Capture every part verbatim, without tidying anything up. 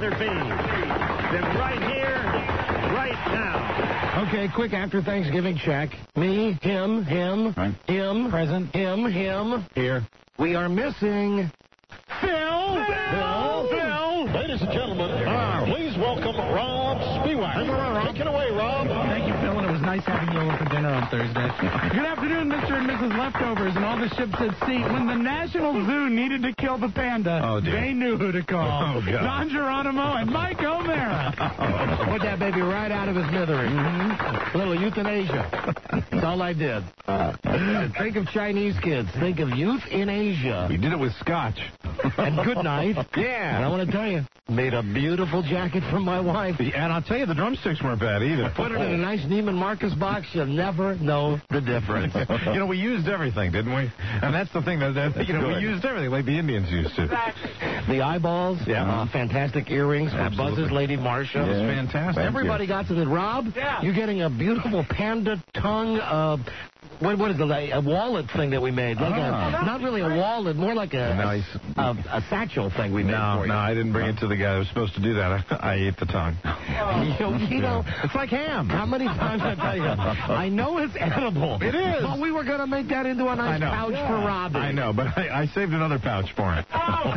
rather be than right here, right now? Okay, quick after Thanksgiving check. Me, him, him, right. him, present, him, him. here. We are missing Phil. Phil, Phil. Ladies and gentlemen, uh, please welcome Rob Spiewak. Take it away, Rob. Thank you, Phil, and it was nice having you over for dinner on Thursday. Good afternoon, Mister and Missus Leftovers and all the ships at sea. When the National Zoo needed to kill the panda, Oh, dear. they knew who to call. Oh, God. Don Geronimo and Mike O'Mara. Put that baby right out of his misery. Mm-hmm. A little euthanasia. That's all I did. Think of Chinese kids. Think of youth in Asia. You did it with scotch. And good night. Yeah. And I want to tell you, made a beautiful jacket for my wife. And I'll tell you, the drumsticks weren't bad either. Put it in a nice Neiman Marcus box. You'll never know the difference. You know, we used everything, didn't we? And that's the thing, that, that you know, we used everything like the Indians used to. The eyeballs, Yeah. uh, fantastic earrings for Absolutely. Buzz's Lady Marsha. That was fantastic. Everybody got to the Rob. Yeah. You're getting a beautiful panda tongue. Uh, what what is it? Like a wallet thing that we made? Like Ah. a, not really a wallet, more like a Nice. a, a, a satchel thing we made No, for you. no, I didn't bring it to the guy that was supposed to do that. I, I ate the tongue. You know, you know, It's like ham. how many times I tell you? I know it's edible. It is. But we were going to make that into a I nice know. pouch for Robbie. I know, but I, I saved another pouch for him.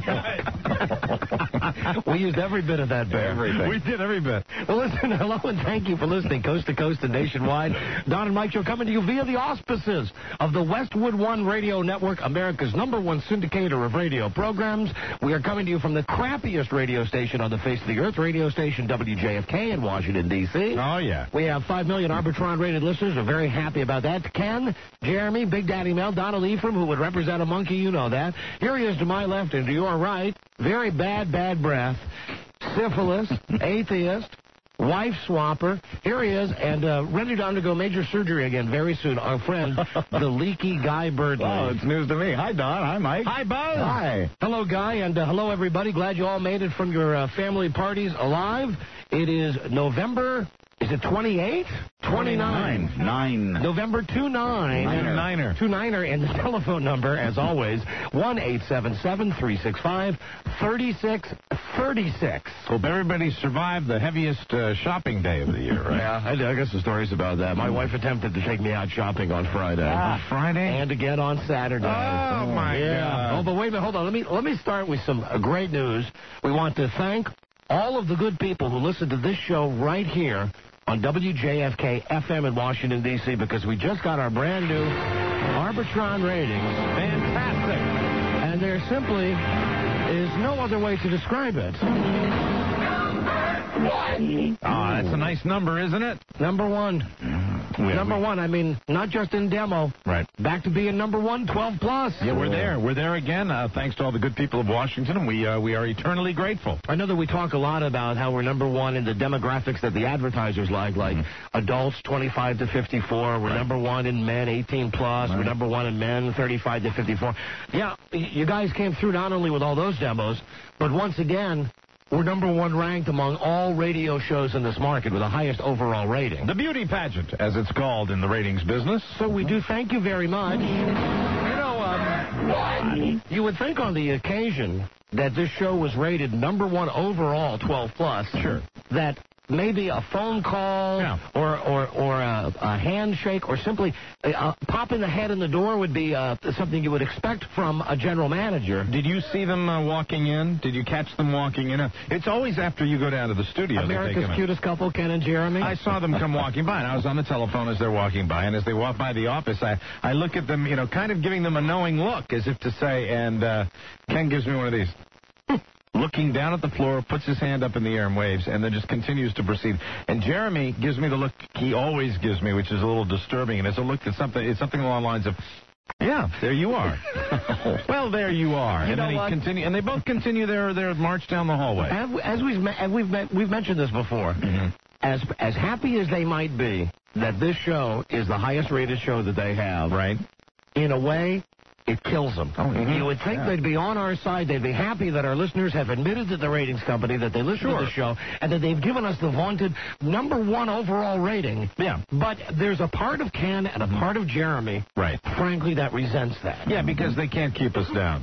We used every bit of that bear. Everything. We did every bit. Well, listen, hello and thank you for listening coast to coast and nationwide. Don and Mike Show coming to you via the auspices of the Westwood One Radio Network, America's number one syndicator of radio programs. We are coming to you from the crappiest radio station on the face of the earth, radio station W J F K in Washington, D C Oh, yeah. We have five million Arbitron-rated listeners. We're very happy about that. Ken, Jeremy, Big Daddy Mel, Donald Ephraim, who would represent a monkey, you know that. Here he is to my left and to your right. Very bad, bad breath. Syphilis, atheist, wife swapper. Here he is, and uh, ready to undergo major surgery again very soon. Our friend, the leaky Guy Birdley. Oh, it's news to me. Hi, Don. Hi, Mike. Hi, Buzz. Hi. Hello, Guy, and uh, hello, everybody. Glad you all made it from your uh, family parties alive. It is November, is it twenty-eight? twenty-nine. Nine. November two nine. Niner. Niner. two niner, and the telephone number, as always, one eight seven seven, three six five, three six three six. Hope everybody survived the heaviest uh, shopping day of the year, right? Yeah, I, I guess the stories about that. My wife attempted to take me out shopping on Friday. Ah, Friday? And again on Saturday. Oh, my yeah. God. Oh, but wait a minute, hold on. Let me let me start with some uh, great news. We want to thank all of the good people who listen to this show right here on W J F K F M in Washington, D C, because we just got our brand new Arbitron ratings. Fantastic. And there simply is no other way to describe it. Oh, that's a nice number, isn't it? Number one. We- number we- one. I mean, not just in demo. Right. Back to being number one, twelve plus. Yeah, we're there. We're there again. Uh, thanks to all the good people of Washington, and we uh, we are eternally grateful. I know that we talk a lot about how we're number one in the demographics that the advertisers like, like mm-hmm. adults twenty-five to fifty-four. We're Right. number one in men eighteen plus. Right. We're number one in men thirty-five to fifty-four. Yeah, you guys came through not only with all those demos, but once again, we're number one ranked among all radio shows in this market with the highest overall rating. The beauty pageant, as it's called in the ratings business. So we do thank you very much. You know, um, you would think on the occasion that this show was rated number one overall, twelve plus. Sure. That maybe a phone call Yeah. or or, or a, a handshake or simply uh, popping the head in the door would be uh, something you would expect from a general manager. Did you see them uh, walking in? Did you catch them walking in? Uh, It's always after you go down to the studio. that they America's come in. cutest couple, Ken and Jeremy. I saw them come walking by, and I was on the telephone as they're walking by. And as they walk by the office, I, I look at them, you know, kind of giving them a knowing look, as if to say, and uh, Ken gives me one of these. Looking down at the floor, puts his hand up in the air and waves, and then just continues to proceed. And Jeremy gives me the look he always gives me, which is a little disturbing, and it's a look that's something, it's something along the lines of, yeah, there you are. Well, there you are. You and know then he what? continue, and they both continue their their march down the hallway. As, as we've me- as we've me- we've mentioned this before, Mm-hmm. as as happy as they might be that this show is the highest rated show that they have, Right. in a way, it kills them. Oh, mhm. You would think Yeah. they'd be on our side. They'd be happy that our listeners have admitted to the ratings company that they listen Sure. to the show and that they've given us the vaunted number one overall rating. Yeah. But there's a part of Ken and a part of Jeremy, Right. frankly, that resents that. Yeah, because they can't keep us down.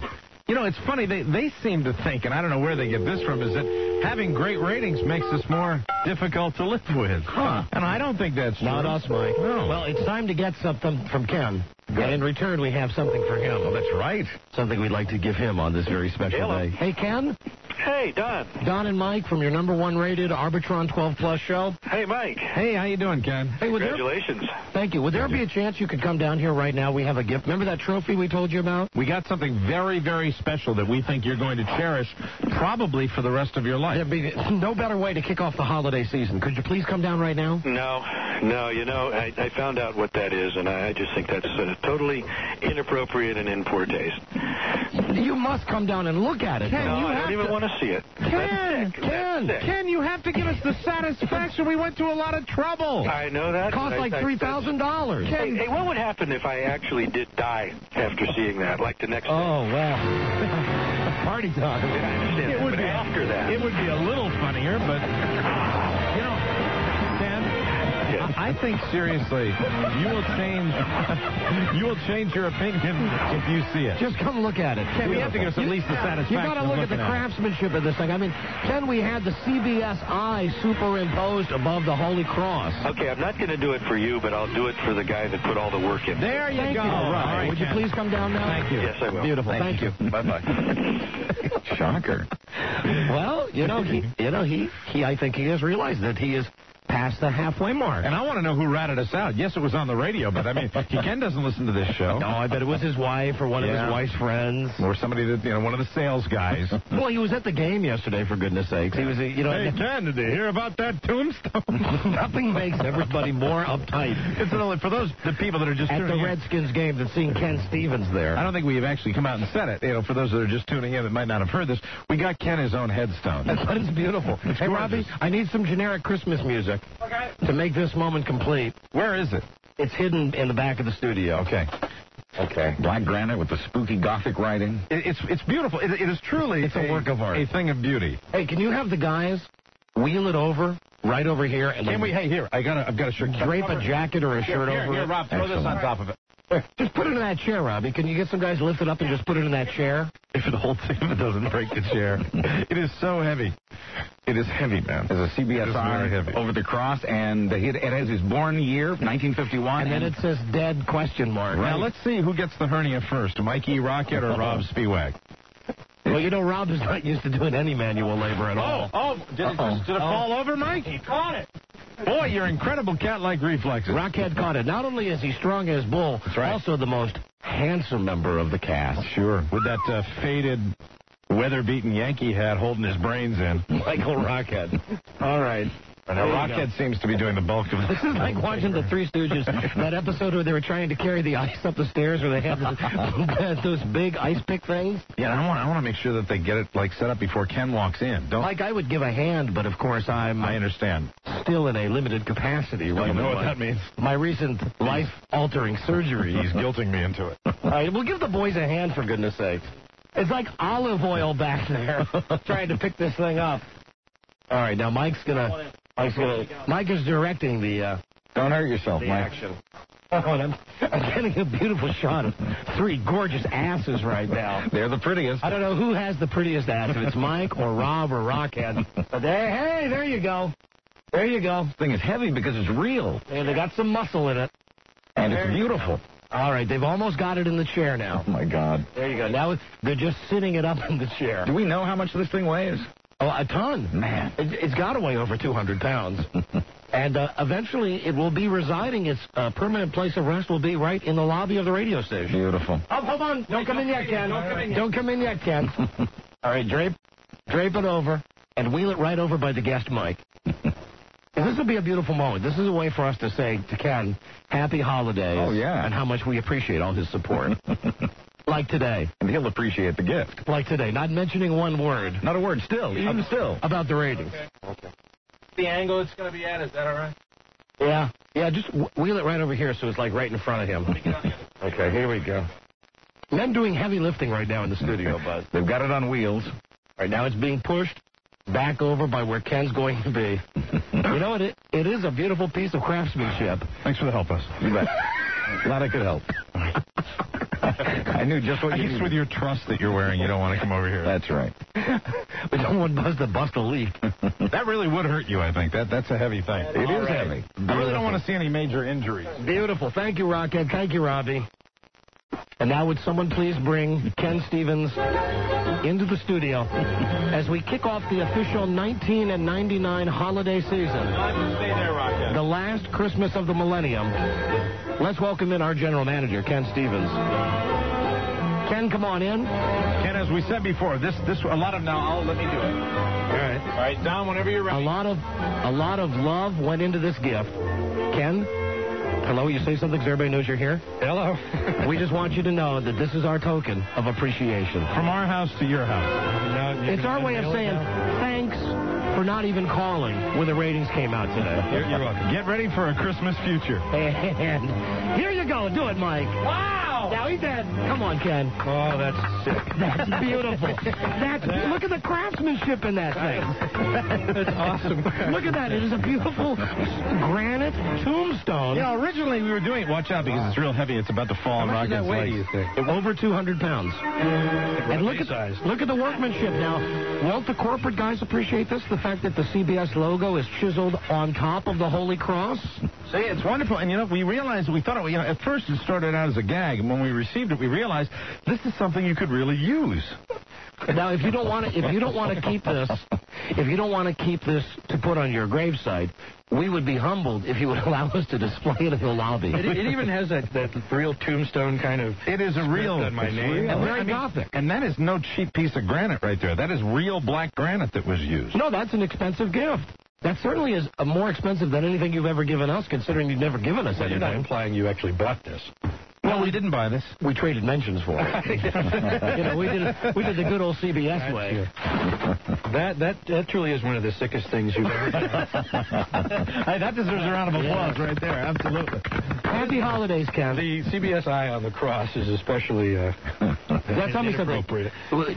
You know, it's funny. They they seem to think, and I don't know where they get this from, is that having great ratings makes us more difficult to live with. Huh. And I don't think that's true. Not us, Mike. No. Well, it's time to get something from Ken. Good. And in return, we have something for him. Oh, that's right. Something we'd like to give him on this very special Hello. day. Hey, Ken. Hey, Don. Don and Mike from your number one rated Arbitron twelve Plus show. Hey, Mike. Hey, how you doing, Ken? Hey, would there, Congratulations. thank you. Would there be a chance you could come down here right now? We have a gift. Remember that trophy we told you about? We got something very, very special that we think you're going to cherish probably for the rest of your life. There'd be no better way to kick off the holiday season. Could you please come down right now? No, no, you know, I, I found out what that is, and I, I just think that's uh, totally inappropriate and in poor taste. You must come down and look at it. Ken, No, you I have don't even to- want to see it. Ken, That's sick. Ken, That's sick. Ken, you have to give us the satisfaction. We went to a lot of trouble. I know that. Cost I- like I- three thousand dollars. Hey, hey, what would happen if I actually did die after seeing that, like the next day? Oh, well. Party time. I understand It that, would but be after that. It would be a little funnier, but you know, Ken, Yes. I think seriously, you will change. You will change your opinion if you see it. Just come look at it. Ken, we have to give us at least the satisfaction. You got to of look at the looking it. craftsmanship of this thing. I mean, Ken, we had the C B S eye superimposed above the Holy Cross. Okay, I'm not going to do it for you, but I'll do it for the guy that put all the work in. There you Thank go. you. All right, Would you Ken. please come down now? Thank you. Yes, I will. Beautiful. Thank, you. Bye-bye. Shocker. Well, you know, he, you know, he, he, I think he has realized that he is past the halfway mark. And I want to know who ratted us out. Yes, it was on the radio, but I mean, Ken doesn't listen to this show. No, I bet it was his wife or one of Yeah. his wife's friends. Or somebody that, you know, one of the sales guys. Well, he was at the game yesterday, for goodness sakes. He was, you know, Hey, Ken, did you hear about that tombstone? nothing makes everybody more uptight It's only for those the people that are just at tuning the in. Redskins game than seeing Ken Stevens there. I don't think we've actually come out and said it. You know, for those that are just tuning in that might not have heard this, we got Ken his own headstone. But it's beautiful. Hey, Robbie, I need some generic Christmas music to make this moment complete. Where is it? It's hidden in the back of the studio. Okay. Okay. Black granite with the spooky Gothic writing. It, it's it's beautiful. It, it is truly It's a work of art. A thing of beauty. Hey, can you have the guys wheel it over, right over here, and Can then we? Hey, here. I got a. I've got a shirt. drape a jacket or a shirt here, over here, it? Rob. Throw this on top of it. Just put it in that chair, Robbie. Can you get some guys to lift it up and just put it in that chair? If it holds, if it doesn't break the chair, it is so heavy. It is heavy, man. There's a C B S It is eye very heavy. over the cross, and it, it has his born year, nineteen fifty-one. And then it says dead question mark. Now let's see who gets the hernia first, Mikey Rocket or Rob Spiewak. Well, you know, Rob is not used to doing any manual labor at all. oh, did it, Uh-oh. did it fall over, Mike? He caught it. Boy, your incredible cat-like reflexes. Rockhead caught it. Not only is he strong as bull, That's right. also the most handsome member of the cast. Sure. With that uh, faded, weather-beaten Yankee hat holding his brains in. Michael Rockhead. All right. And now Rockhead seems to be doing the bulk of This is like watching the Three Stooges, that episode where they were trying to carry the ice up the stairs where they had the, those big ice pick things. Yeah, I want I want to make sure that they get it like set up before Ken walks in. Don't Like I would give a hand, but of course I'm I understand. still in a limited capacity. Right You know now. what that means. My recent life-altering surgery. He's guilting me into it. All right, we'll give the boys a hand, for goodness sakes. It's like olive oil back there trying to pick this thing up. All right, now Mike's gonna. Mike's gonna. Mike is directing the. Uh, Don't hurt yourself, the Mike. action. Oh, and I'm, I'm getting a beautiful shot of three gorgeous asses right now. They're the prettiest. I don't know who has the prettiest ass, if it's Mike or Rob or Rockhead. But there, hey, there you go. There you go. This thing is heavy because it's real, And they got some muscle in it. and it's beautiful. All right, they've almost got it in the chair now. Oh, my God. There you go. Now they're just sitting it up in the chair. Do we know how much this thing weighs? Oh, a ton. Man. It, it's got to weigh over two hundred pounds. And uh, eventually it will be residing, its uh, permanent place of rest will be right in the lobby of the radio station. Beautiful. Oh, hold on. Don't come in yet, Ken. Don't come in yet, Ken. All right, drape, drape it over and wheel it right over by the guest mic. This will be a beautiful moment. This is a way for us to say to Ken, happy holidays. Oh, yeah. And how much we appreciate all his support. Like today. And he'll appreciate the gift. Like today. Not mentioning one word. Not a word still, even still. About the ratings. Okay. The angle it's going to be at, is that all right? Yeah. Yeah, just w- wheel it right over here so it's like right in front of him. Okay, here we go. Men doing heavy lifting right now in the studio, Buzz. They've got it on wheels. Right now it's being pushed back over by where Ken's going to be. You know what? It, it is a beautiful piece of craftsmanship. Thanks for the help, us. You bet. Glad I could help. I knew just what I you guess needed. with your trust that you're wearing, you don't want to come over here. That's right. We don't want Buzz to bust a leak. That really would hurt you, I think. That That's a heavy thing. It is heavy. I really don't want to see any major injuries. Beautiful. Thank you, Rocket. Thank you, Robbie. And now would someone please bring Ken Stevens into the studio as we kick off the official nineteen ninety-nine holiday season. Stay there, Rocket. The last Christmas of the millennium. Let's welcome in our general manager, Ken Stevens. Ken, come on in. Ken, as we said before, this this a lot of now. I'll let me do it. All right. All right, Don, whenever you're A ready. lot of a lot of love went into this gift. Ken, hello, you say something so everybody knows you're here? Hello. We just want you to know that this is our token of appreciation. From our house to your house. It's our way of saying thanks for not even calling when the ratings came out today. You're, you're welcome. Get ready for a Christmas future. And here you go. Do it, Mike. Wow. Now he's dead. Come on, Ken. Oh, that's sick. That's beautiful. That's look at the craftsmanship in that thing. That's awesome. Look at that. It is a beautiful granite tombstone. You know, originally we were doing it. Watch out because it's real heavy. It's about to fall on How much does Rocket's that weigh, legs. do you think? Over two hundred pounds. And look at, size. look at the workmanship now. Won't the corporate guys appreciate this? The fact that the C B S logo is chiseled on top of the Holy Cross? See, it's wonderful. And, you know, we realized, we thought, it, you know, at first it started out as a gag. And when we received it, we realized this is something you could really use. Now, if you don't want to, if you don't want to keep this, if you don't want to keep this to put on your gravesite, we would be humbled if you would allow us to display it in the lobby. It, it even has that, that real tombstone kind of. It is a real. on my it's name. real. And very I mean, Gothic. And that is no cheap piece of granite right there. That is real black granite that was used. No, that's an expensive gift. That certainly is uh, more expensive than anything you've ever given us, considering you've never given us You're not anything. implying you actually bought this. Well, we didn't buy this. We traded mentions for it. You know, we did we did the good old C B S way. That that that truly is one of the sickest things you've ever done. Hey, that deserves a round of applause right there. Absolutely. Happy holidays, Ken. The C B S eye on the cross is especially uh, Now, tell me something. inappropriate.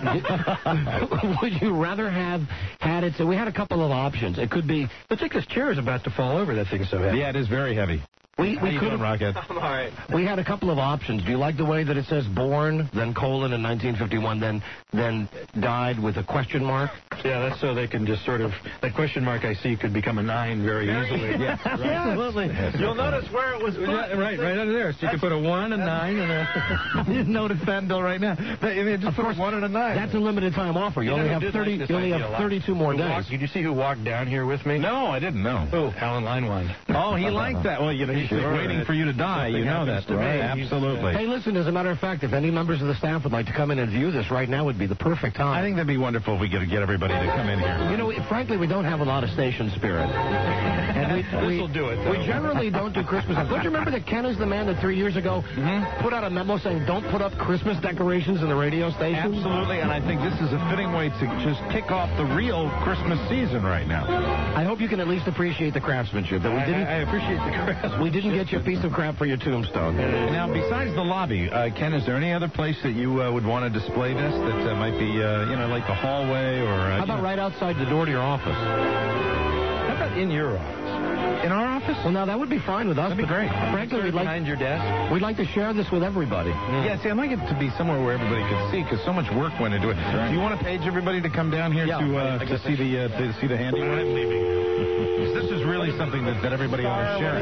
Would you rather have had it? So we had a couple of options. It could be I think this chair is about to fall over. That thing's so heavy. Yeah, it is very heavy. we How we you could doing, have Rocket? I'm all right. we had a couple of options. Do you like the way that it says born, then colon in nineteen fifty-one, then then died with a question mark? Yeah, that's so they can just sort of that question mark I see could become a nine very easily. Yeah, absolutely. You'll notice where it was put. Yeah, right, right under there. So you can put a one, a nine, and a. I didn't notice that until right now. I mean, just Of put course, a one and a nine. That's a limited time offer. You, You only know have who did thirty. like this you only idea a have lot? thirty-two more Who days. walked- Did you see who walked down here with me? No, I didn't know. Oh, Alan Linewind. Oh, he liked that. Well, you know, he's Sure. waiting for you to die. You Something know that, happens to me. right? He's- Absolutely. Hey, listen, as a matter of fact, if any members of the staff would like to come in and view this right now, would be the perfect time. I think that'd be wonderful if we could get everybody to come in here. You know, frankly, we don't have a lot of station spirit. And we, we, This'll do it, though. We generally don't do Christmas. Don't you remember that Ken is the man that three years ago put out a memo saying don't put up Christmas decorations in the radio station? Absolutely, and I think this is a fitting way to just kick off the real Christmas season right now. I hope you can at least appreciate the craftsmanship. That we I, didn't. I appreciate the craftsmanship. We didn't get you a piece of crap for your tombstone. Now, besides the lobby, uh, Ken, is there any other place that you uh, would want to display this that uh, might be, uh, you know, like the hallway or... Uh, How about you know, right outside the door to your office? How about in your office? in our office? Well, now that would be fine with us. That'd be but great. Frankly, we'd like Behind your desk? we'd like to share this with everybody. Yeah, see, I'd like it to be somewhere where everybody could see, because so much work went into it. Do you want to page everybody to come down here Yeah, to I- uh, I to guess see the uh, to see the handiwork? I'm leaving. This is really something that, that everybody ought to share.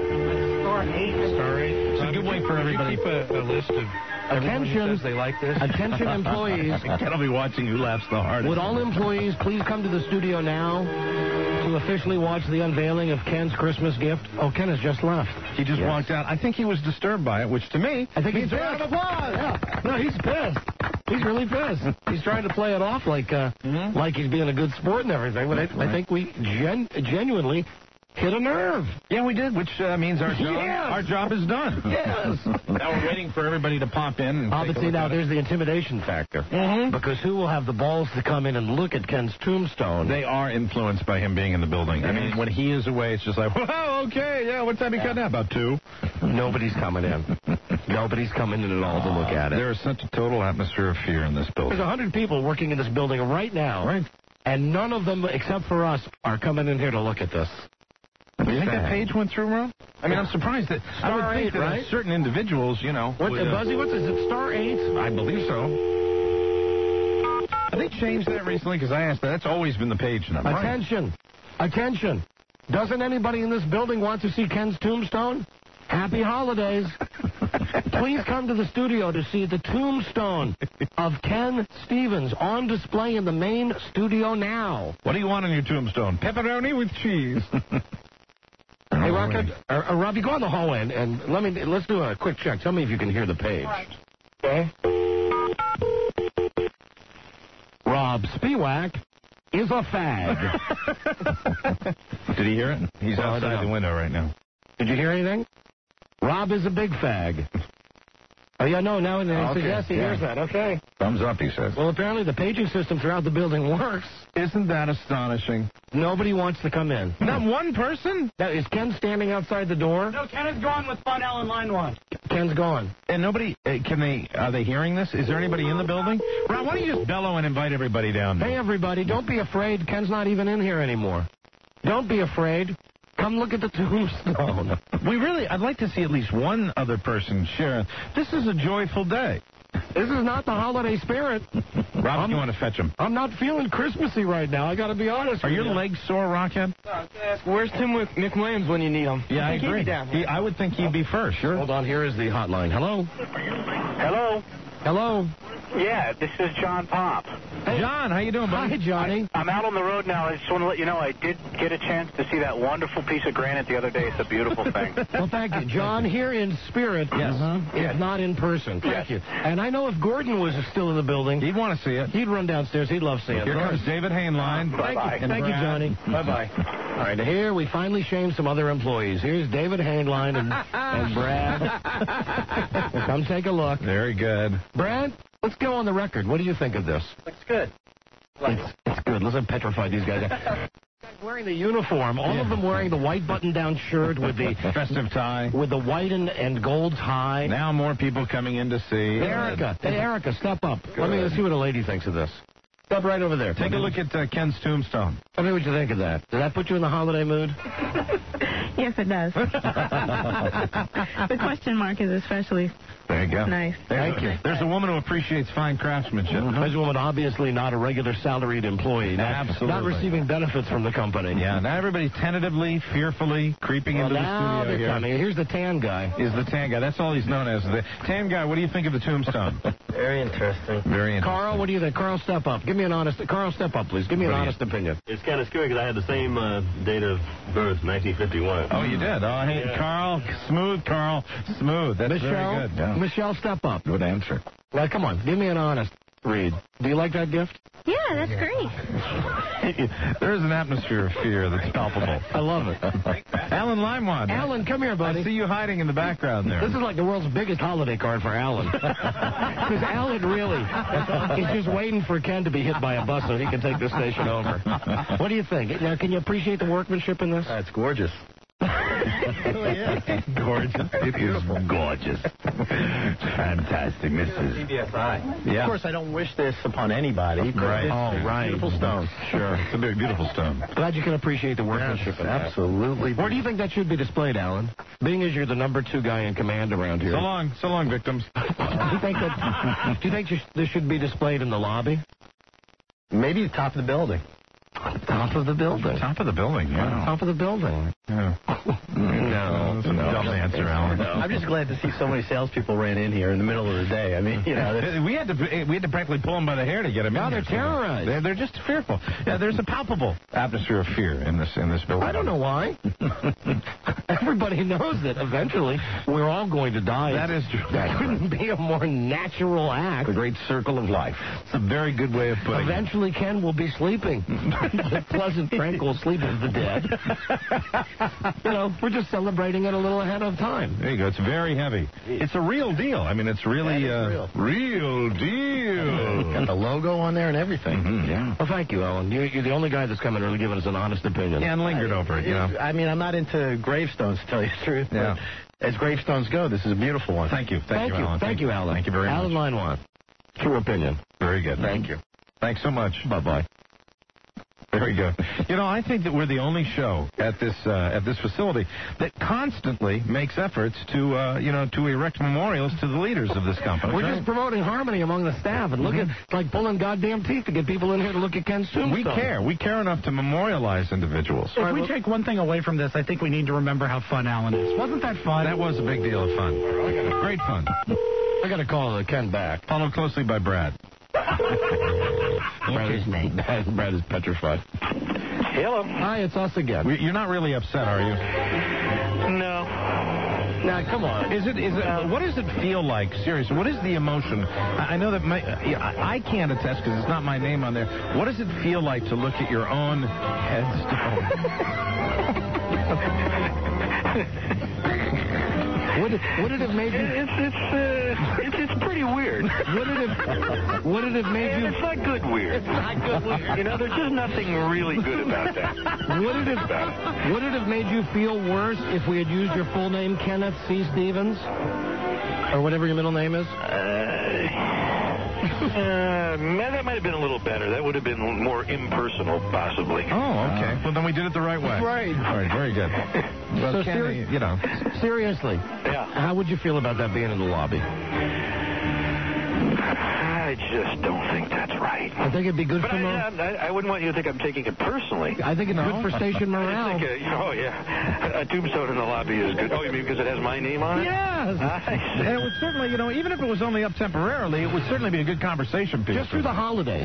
Sorry. It's a good way for everybody. Keep a, a list of everyone who Attention. says they like this. Attention employees. Ken will be watching who laughs the hardest. Would all employees please come to the studio now to officially watch the unveiling of Ken's Christmas gift? Oh, Ken has just left. He just Yes. walked out. I think he was disturbed by it, which to me, I think means he's a round of pissed. applause. Yeah. No, he's pissed. He's really pissed. He's trying to play it off like uh, Mhm. like he's being a good sport and everything, but I, I think we gen- genuinely hit a nerve. Yeah, we did, which uh, means our job, Yes. our job is done. Yes. Now we're waiting for everybody to pop in. And Oh, take but a see, look now at it. there's the intimidation factor. Mhm. Because who will have the balls to come in and look at Ken's tombstone? They are influenced by him being in the building. I mean, when he is away, it's just like, whoa, okay, yeah, what time you cutting out? About two. Nobody's coming in. Nobody's coming in at all to look at it. There is such a total atmosphere of fear in this There's building. a hundred people working in this building right now. Right. And none of them, except for us, are coming in here to look at this. Do you think that page went through, Ron? I mean, I'm surprised that I would Star think eight, that right? certain individuals, you know. What, would, uh, uh, Buzzy, what's this? Is it Star eight? I believe so. Have they changed that recently? Because I asked that. That's always been the page number. Attention. Attention. Doesn't anybody in this building want to see Ken's tombstone? Happy holidays. Please come to the studio to see the tombstone of Ken Stevens on display in the main studio now. What do you want on your tombstone? Pepperoni with cheese. Hey, Rocket, uh, uh, Robbie, go on the hallway and, and let me. Let's do a quick check. Tell me if you can hear the page. Okay. Rob Spiewak is a fag. Did he hear it? He's Well, I don't outside know. the window right now. Did you hear anything? Rob is a big fag. Oh, yeah, no, no, no. He Okay, said yes, he yeah. hears that. Okay. Thumbs up, he says. Well, apparently the paging system throughout the building works. Isn't that astonishing? Nobody wants to come in. Not one person? Now, is Ken standing outside the door? No, Ken is gone with Fun Ellen line one. Ken's gone. And nobody, uh, can they, are they hearing this? Is there anybody in the building? Ron, why don't you just bellow and invite everybody down there? Hey, everybody, don't be afraid. Ken's not even in here anymore. Don't be afraid. Come look at the tombstone. We really, I'd like to see at least one other person share. This is a joyful day. This is not the holiday spirit. Rob, you want to fetch him? I'm not feeling Christmassy right now. I got to be honest Are with your you. legs sore, Rockhead? Where's Tim with Nick Williams when you need him? Yeah, I, agree. He, I would think he'd be first. Sure. Hold on. Here is the hotline. Hello? Hello. Hello? Yeah, this is John Pop. John, how you doing, buddy? Hi, Johnny. I'm out on the road now. I just want to let you know I did get a chance to see that wonderful piece of granite the other day. It's a beautiful thing. Well, thank you. John, here in spirit. Yes. If not in person. Thank Yes. you. And I know if Gordon was still in the building, He'd want to see it. he'd run downstairs. He'd love seeing it. Here comes David Hainline. Thank Bye-bye. you, Thank you, Johnny. Bye-bye. All right, here we finally shamed some other employees. Here's David Hainline and, and Brad. Come take a look. Very good. Brad, let's go on the record. What do you think of this? Looks good. It's, it's good. Let's petrify these guys. Wearing the uniform, all of them wearing the white button-down shirt with the Festive tie. with the white and, and gold tie. Now more people coming in to see. Hey, Erica. Hey, Erica, step up. Let me let's see what a lady thinks of this. Step right over there. Take a look at uh, Ken's tombstone. Tell me what you think of that. Did that put you in the holiday mood? Yes, it does. The question mark is especially There you go. nice. Thank you. There's a woman who appreciates fine craftsmanship. This woman obviously not a regular salaried employee. Not, Absolutely. Not receiving benefits from the company. Yeah, now everybody's tentatively, fearfully creeping Well, into the now studio they're here. coming. Here's the tan guy. Is the tan guy. That's all he's known as. The tan guy, what do you think of the tombstone? Very interesting. Very interesting. Carl, what do you think? Carl, step up. Give me an honest... Carl, step up, please. Give me an What do you- honest opinion. It's kind of scary because I had the same uh, date of birth, nineteen fifty-one. Oh, you did? Oh, hey, Yeah. Carl. Smooth, Carl. Smooth. That's Michelle, very good. Yeah. Michelle, step up. Good answer. Well, come on. Give me an honest read. Do you like that gift? Yeah, that's great. There is an atmosphere of fear that's palpable. I love it. Alan Limewad. Alan, come here, I buddy. see you hiding in the background there. This is like the world's biggest holiday card for Alan. Because Alan really is just waiting for Ken to be hit by a bus so he can take this station over. What do you think? Now, can you appreciate the workmanship in this? That's gorgeous. gorgeous. It is gorgeous. Fantastic, Missus C B S I. Yeah. Of course, I don't wish this upon anybody. Right. It's Oh, a right. Beautiful stone. Sure. It's a big, beautiful stone. Glad you can appreciate the workmanship in that. Absolutely. Where do you think that should be displayed, Alan? Being as you're the number two guy in command around here. So long. So long, victims. do you think that? Do you think this should be displayed in the lobby? Maybe the top of the building. Top of the building. Top of the building, yeah. Top of the building. Yeah. No, That's a no. dumb answer, Alan. I'm just glad to see so many salespeople ran in here in the middle of the day. I mean, you know, this, we had to we had to practically pull them by the hair to get them Now in they're here. terrorized. They're, they're just fearful. Yeah, there's a palpable atmosphere of fear in this in this building. I don't know why. Everybody knows that eventually we're all going to die. That is true. That couldn't be a more natural act. The great circle of life. It's a very good way of putting it. Eventually, Ken will be sleeping. The pleasant, tranquil sleep of the dead. You know, we're just celebrating it a little ahead of time. There you go. It's very heavy. It's a real deal. I mean, it's really That uh, is real. real deal. got the logo on there and everything. Mhm, yeah. Well, thank you, Ellen. You're, you're the only guy that's come in and really given us an honest opinion. Yeah, and lingered over it, you know. I mean, I'm not into gravestones, to tell you the truth. Yeah. But as gravestones go, this is a beautiful one. Thank you. Thank, Thank you, you. Alan. Thank you, Alan. Thank you very Alan much. Line one. True opinion. Very good. Thank you. Thanks so much. Bye-bye. There we go. You know, I think that we're the only show at this uh, at this facility that constantly makes efforts to, uh, you know, to erect memorials to the leaders of this company. We're right? just promoting harmony among the staff, and look Mhm. at it's like pulling goddamn teeth to get people in here to look at Ken's tombstone. We care. We care enough to memorialize individuals. If we take one thing away from this, I think we need to remember how fun Alan is. Wasn't that fun? That was a big deal of fun. Great fun. I got to call uh, Ken back. Followed closely by Brad. Brad, is, Brad is petrified. Hello. Hi, it's us again. We, you're not really upset, are you? No. Now, come on. Is it? Is it? What does it feel like? Seriously, what is the emotion? I I know that my, I I can't attest because it's not my name on there. What does it feel like to look at your own headstone? Would it, would it have made you? It's it's uh, it's, it's pretty weird. Would it have? Would it have made And you? it's not good weird. It's not good weird. You know, there's just nothing really good about that. Would it have? Would it have made you feel worse if we had used your full name, Kenneth C. Stevens, or whatever your middle name is? Uh, uh, man, that might have been a little better. That would have been more impersonal, possibly. Oh, okay. Well, then we did it the right way. Right. All right. Very good. Well, So Ken, seri- you know. Seriously, Yeah. how would you feel about that being in the lobby? I just don't think that's right. I think it'd be good But for I, morale. I, I wouldn't want you to think I'm taking it personally. I think it's good for station I morale. think, uh, you know, oh, yeah. A tombstone in the lobby is good. Oh, you mean because it has my name on it? Yes. And it would certainly, you know, even if it was only up temporarily, it would certainly be a good conversation piece. Just through the holidays.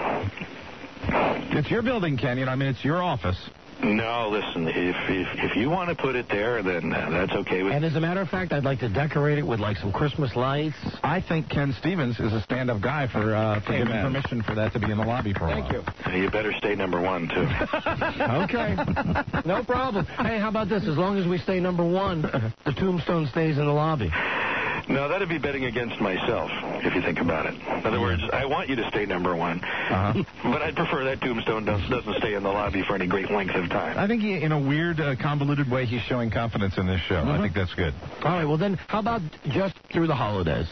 It's your building, Ken. You know, I mean, it's your office. No, listen, if, if if you want to put it there, then uh, that's okay with me. And as a matter of fact, I'd like to decorate it with like some Christmas lights. I think Ken Stevens is a stand-up guy for uh, for giving Amen. permission for that to be in the lobby for a Thank while. you. You better stay number one, too. Okay. No problem. Hey, how about this? As long as we stay number one, the tombstone stays in the lobby. No, that'd be betting against myself, if you think about it. In other words, I want you to stay number one, Uh-huh. but I'd prefer that tombstone does, doesn't stay in the lobby for any great length of time. I think he, in a weird, uh, convoluted way, he's showing confidence in this show. I think that's good. All right, well then, how about just through the holidays?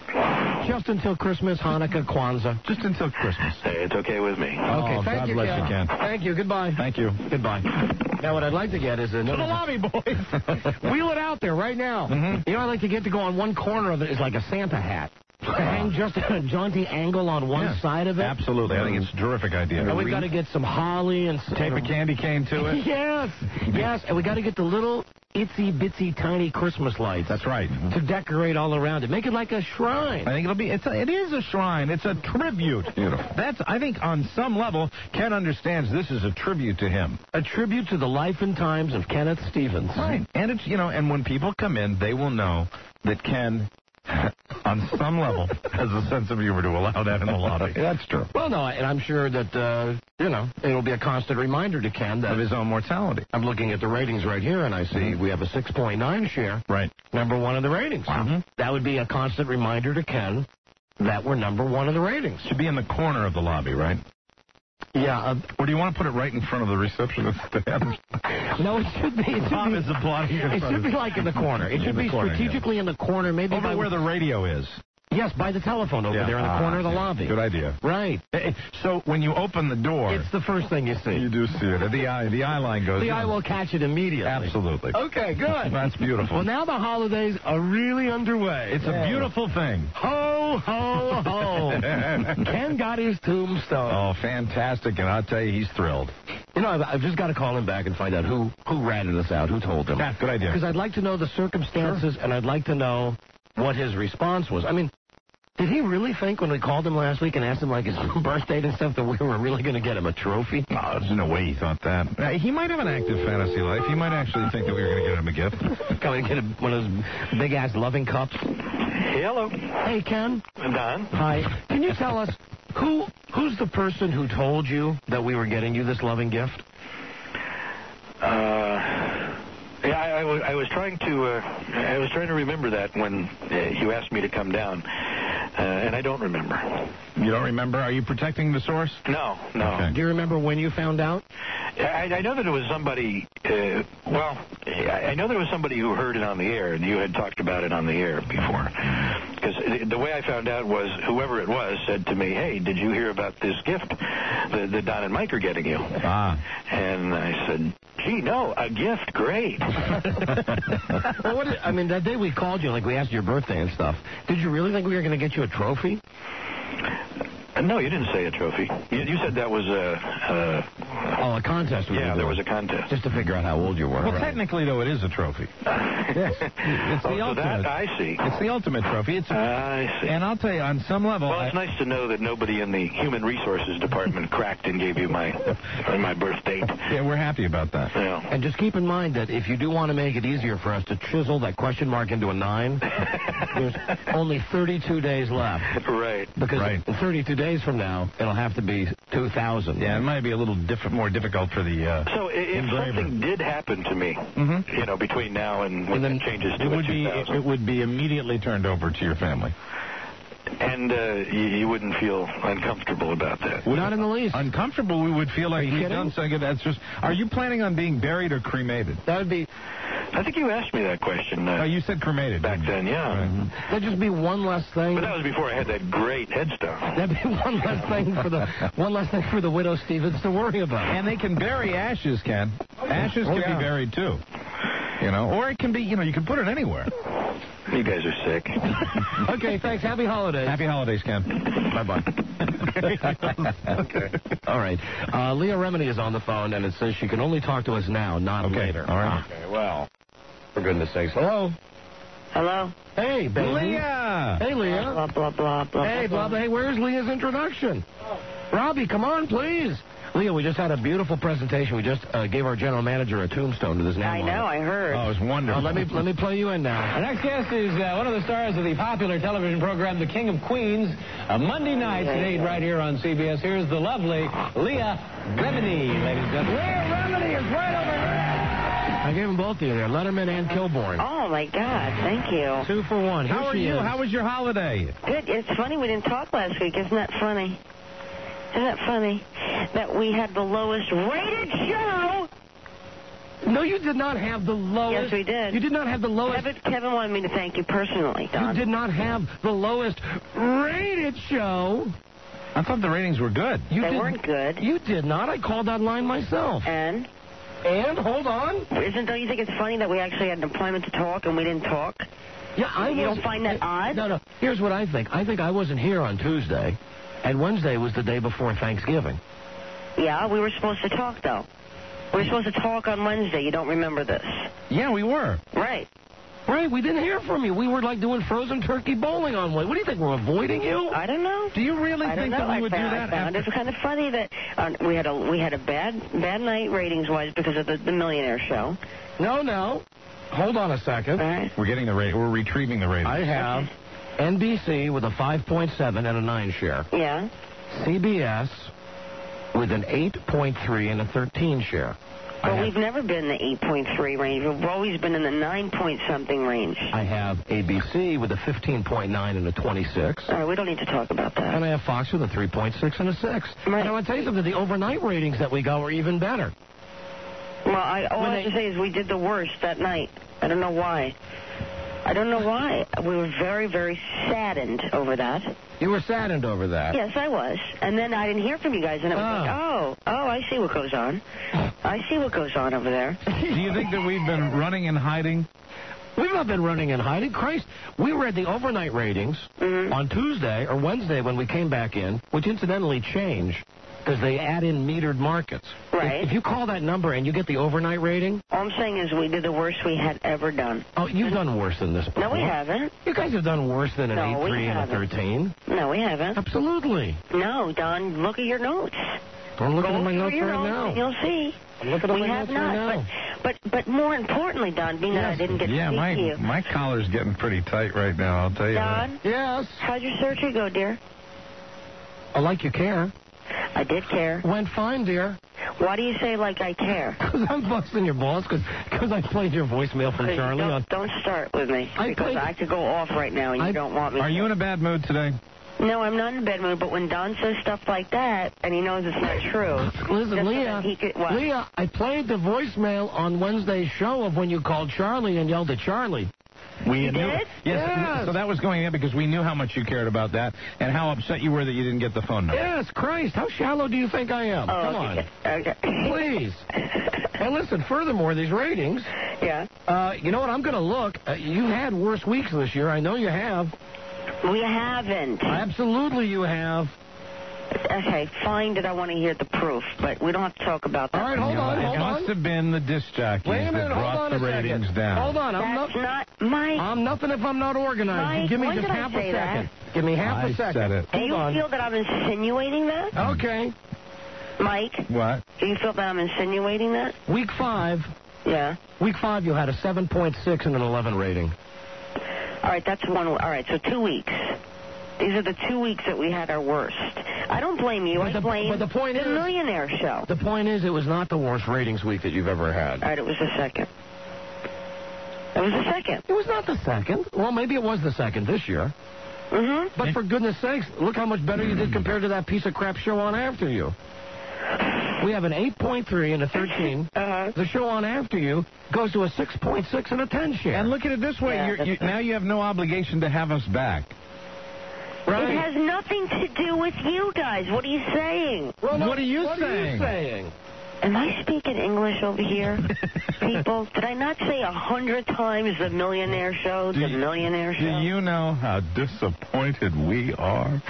Just until Christmas, Hanukkah, Kwanzaa. Just until Christmas. Hey, it's okay with me. Okay, Oh, thank God you, bless you, Ken. Thank you. Goodbye. Thank you. Goodbye. Now, what I'd like to get is a... To the lobby, boys. Wheel it out there right now. Mhm. You know, I'd like to get to go on one corner of it is like a Santa hat. To hang just at a jaunty angle on one Yeah. side of it. Absolutely. I think it's a terrific idea. And we've got to get some holly and... Tape a candy cane to it. Yes. Yes, and we got to get the little itsy-bitsy tiny Christmas lights. That's right. To decorate all around it. Make it like a shrine. I think it'll be. It's a, it is a shrine. It's a tribute. Beautiful. That's. I think on some level, Ken understands this is a tribute to him. A tribute to the life and times of Kenneth Stevens. Right. And it's, you know, and when people come in, they will know that Ken, on some level, has a sense of humor to allow that in the lobby. That's true. Well, no, and I'm sure that, uh, you know, it'll be a constant reminder to Ken that Of his own mortality. I'm looking at the ratings right here, and I see we have a six point nine share. Right. Number one in the ratings. Wow. That would be a constant reminder to Ken that we're number one in the ratings. Should be in the corner of the lobby, right? Yeah. Uh, Or do you want to put it right in front of the receptionist stand? no, it should be. It should Bob be, is applauding in it front should of- be like in the corner. It In should the be corner, strategically in the corner, maybe Over by where the radio is. yes, by the telephone over Yeah. there in the Ah, corner of the yeah. lobby. Good idea. Right. Eh, So when you open the door, It's the first thing you see. you do see it. The eye, the eye line goes The in. eye will catch it immediately. Absolutely. Okay, good. That's beautiful. Well, now the holidays are really underway. It's a beautiful thing. Ho, ho, ho. Ken got his tombstone. Oh, fantastic. And I'll tell you, he's thrilled. You know, I've, I've just got to call him back and find out who, who ratted us out, who told him. Yeah, good idea. Because I'd like to know the circumstances, and I'd like to know what his response was. I mean, did he really think when we called him last week and asked him, like, his birthday and stuff, that we were really going to get him a trophy? Oh, there's no way he thought that. Uh, he might have an active fantasy life. He might actually think that we were going to get him a gift. Coming to get him one of those big-ass loving cups. Hello. Hey, Ken. Don. Hi. Can you tell us who who's the person who told you that we were getting you this loving gift? Uh, yeah, I, I, was, I was trying to uh, I was trying to remember that when uh, you asked me to come down, uh, and I don't remember. You don't remember? Are you protecting the source? No, no. Okay. Do you remember when you found out? I, I know that it was somebody. Uh, well, I I know there was somebody who heard it on the air, and you had talked about it on the air before. Because because the way I found out was whoever it was said to me, "Hey, did you hear about this gift that, that Don and Mike are getting you?" Ah. And I said, "Gee, no, a gift, great." Well, what did, I mean, that day we called you, like we asked your birthday and stuff. Did you really think we were going to get you a trophy? Uh, no, you didn't say a trophy. You, you said that was a... a oh, a contest. Yeah, there was a contest. Just to figure out how old you were. Well, right? technically, though, it is a trophy. Yes. It's the oh, so ultimate. that, I see. It's the ultimate trophy. It's. I see. And I'll tell you, on some level... Well, it's I, nice to know that nobody in the Human Resources Department cracked and gave you my my birth date. Yeah, we're happy about that. Yeah. And just keep in mind that if you do want to make it easier for us to chisel that question mark into a nine, there's only thirty-two days left. Right. Because Right. in thirty-two days from now, it'll have to be two thousand. Yeah, it might be a little diff- more difficult for the uh, So i- if engraver. something did happen to me, Mhm. you know, between now and when And then it changes to It a would be two thousand, it would be immediately turned over to your family. and uh, you, you wouldn't feel uncomfortable about that. Not in the least. Uncomfortable, we would feel like you we've kidding? done something that's just. Are you planning on being buried or cremated? That would be, I think you asked me that question uh, Oh, you said cremated back then, yeah. that'd just be one less thing. But that was before I had that great headstone. That'd be one less thing for the one less thing for the widow Stevens to worry about. And they can bury ashes, Ken. Ashes Oh, can yeah. be buried too. You know, or it can be. You know, you can put it anywhere. You guys are sick. Okay, thanks. Happy holidays. Happy holidays, Ken. Bye bye. Okay. All right. Uh, Leah Remini is on the phone, and it says she can only talk to us now, not Okay. later. All right. Okay. Well, for goodness sakes. Hello. Hello? Hey, baby. Leah. Hey, Leah. Blah, blah, blah, blah. Hey, blah, blah. Hey, where's Leah's introduction? Robbie, come on, please. Leah, we just had a beautiful presentation. We just uh, gave our general manager a tombstone with his name I on know, it. I heard. Oh, it was wonderful. Uh, let me let me play you in now. Our next guest is uh, one of the stars of the popular television program The King of Queens, uh, Monday nights at eight right here on C B S. Here's the lovely Leah Remini, ladies and gentlemen. Leah Remini is right over here. I gave them both to you there, Letterman and Kilborn. Oh, my God. Thank you. Two for one. Here How are she you? is. How was your holiday? Good. It's funny we didn't talk last week. Isn't that funny? Isn't that funny that we had the lowest rated show? No, you did not have the lowest. Yes, we did. You did not have the lowest. Kevin, Kevin wanted me to thank you personally, Don. You did not have the lowest rated show. I thought the ratings were good. You They did, weren't good. You did not. I called that line myself. And? And hold on. Isn't, don't you think it's funny that we actually had an appointment to talk and we didn't talk? Yeah, I You was, don't find that odd? No, no. Here's what I think. I think I wasn't here on Tuesday, and Wednesday was the day before Thanksgiving. Yeah, we were supposed to talk, though. We were supposed to talk on Wednesday. You don't remember this. Yeah, we were. Right. Right, we didn't hear from you. We were like doing frozen turkey bowling on Wednesday. What do you think? We're avoiding you? I don't know. Do you really I don't think know. that we I would found, do that? I found after- it kind of funny that uh, we had a we had a bad bad night ratings wise because of the, the Millionaire Show. No, no. Hold on a second. All right. We're getting the rate. We're retrieving the ratings. I have N B C with a five point seven and a nine share. Yeah. C B S with an eight point three and a thirteen share. I Well, have, we've never been in the eight point three range. We've always been in the nine point something range. I have A B C with a fifteen point nine and a twenty-six. All right, we don't need to talk about that. And I have Fox with a three point six and a six. Right. And I want to tell you something. The overnight ratings that we got were even better. Well, I, all When I have they- to say is we did the worst that night. I don't know why. I don't know why. We were very, very saddened over that. You were saddened over that. Yes, I was. And then I didn't hear from you guys, and it was Oh. like, oh, oh, I see what goes on. I see what goes on over there. Do you think that we've been running and hiding? We've not been running and hiding. Christ, we were at the overnight ratings Mhm. on Tuesday or Wednesday when we came back in, which incidentally change because they add in metered markets. Right. If, if you call that number and you get the overnight rating, All I'm saying is we did the worst we had ever done. oh, you've done worse than this before. No, we haven't. You guys have done worse than an No, eight we three and a haven't. thirteen. No, we haven't. Absolutely. No, Don, look at your notes. I'm looking Go at my through notes your right notes now. and you'll see. I'm looking at we my have notes not. right now. But, but but more importantly, Don, being that I Yes. didn't get Yeah, to speak my to you. my collar's getting pretty tight right now. I'll tell you. that. Don, Yes. how'd your surgery go, dear? I like you care. I did care. Went fine, dear. Why do you say like I care? Because I'm busting your balls because I played your voicemail from Please, Charlie. on- don't, don't start with me I because played- I could go off right now and you I- don't want me Are to. you in a bad mood today? No, I'm not in a bad mood, but when Don says stuff like that and he knows it's not true. Listen, just so Leah, that he could, what? Leah, I played the voicemail on Wednesday's show of when you called Charlie and yelled at Charlie. We You knew, did? Yes, Yes. so that was going in because we knew how much you cared about that and how upset you were that you didn't get the phone number. Yes, Christ, how shallow do you think I am? Oh, Come on. okay. Okay. Please. And listen, furthermore, these ratings, Yeah. uh, you know what, I'm going to look. Uh, you've had worse weeks this year. I know you have. We haven't. Absolutely you have. Okay, fine that I want to hear the proof, but we don't have to talk about that. All right, hold You know, on, it hold must on. have been the disc jockeys Wait a minute, that hold brought on the a second. ratings down. Hold on, I'm That's not... not Mike. I'm nothing if I'm not organized. Mike, Give me when just did I half a say that? second. Give me half I a second. said it. Do Hold you on. feel that I'm insinuating that? Okay. Mike, What? do you feel that I'm insinuating that? Week five. Yeah. Week five, you had a seven point six and an eleven rating. All right, that's one. All right, so two weeks. These are the two weeks that we had our worst. I don't blame you. But I the- blame but the point the is- Millionaire Show. The point is, it was not the worst ratings week that you've ever had. All right, it was the second. It was the second. It was not the second. Well, maybe it was the second this year. Mm-hmm. But for goodness sakes, look how much better you did compared to that piece of crap show on After You. We have an eight point three and a thirteen. Uh-huh. The show on After You goes to a six point six and a ten share. And look at it this way. Yeah, You're, you, that's right. now you have no obligation to have us back. Right. It has nothing to do with you guys. What are you saying? Well, no, What are you what Are you saying? saying? Am I speaking English over here, people? Did I not say a hundred times the Millionaire Show, Do the you- Millionaire Do Show? you know how disappointed we are?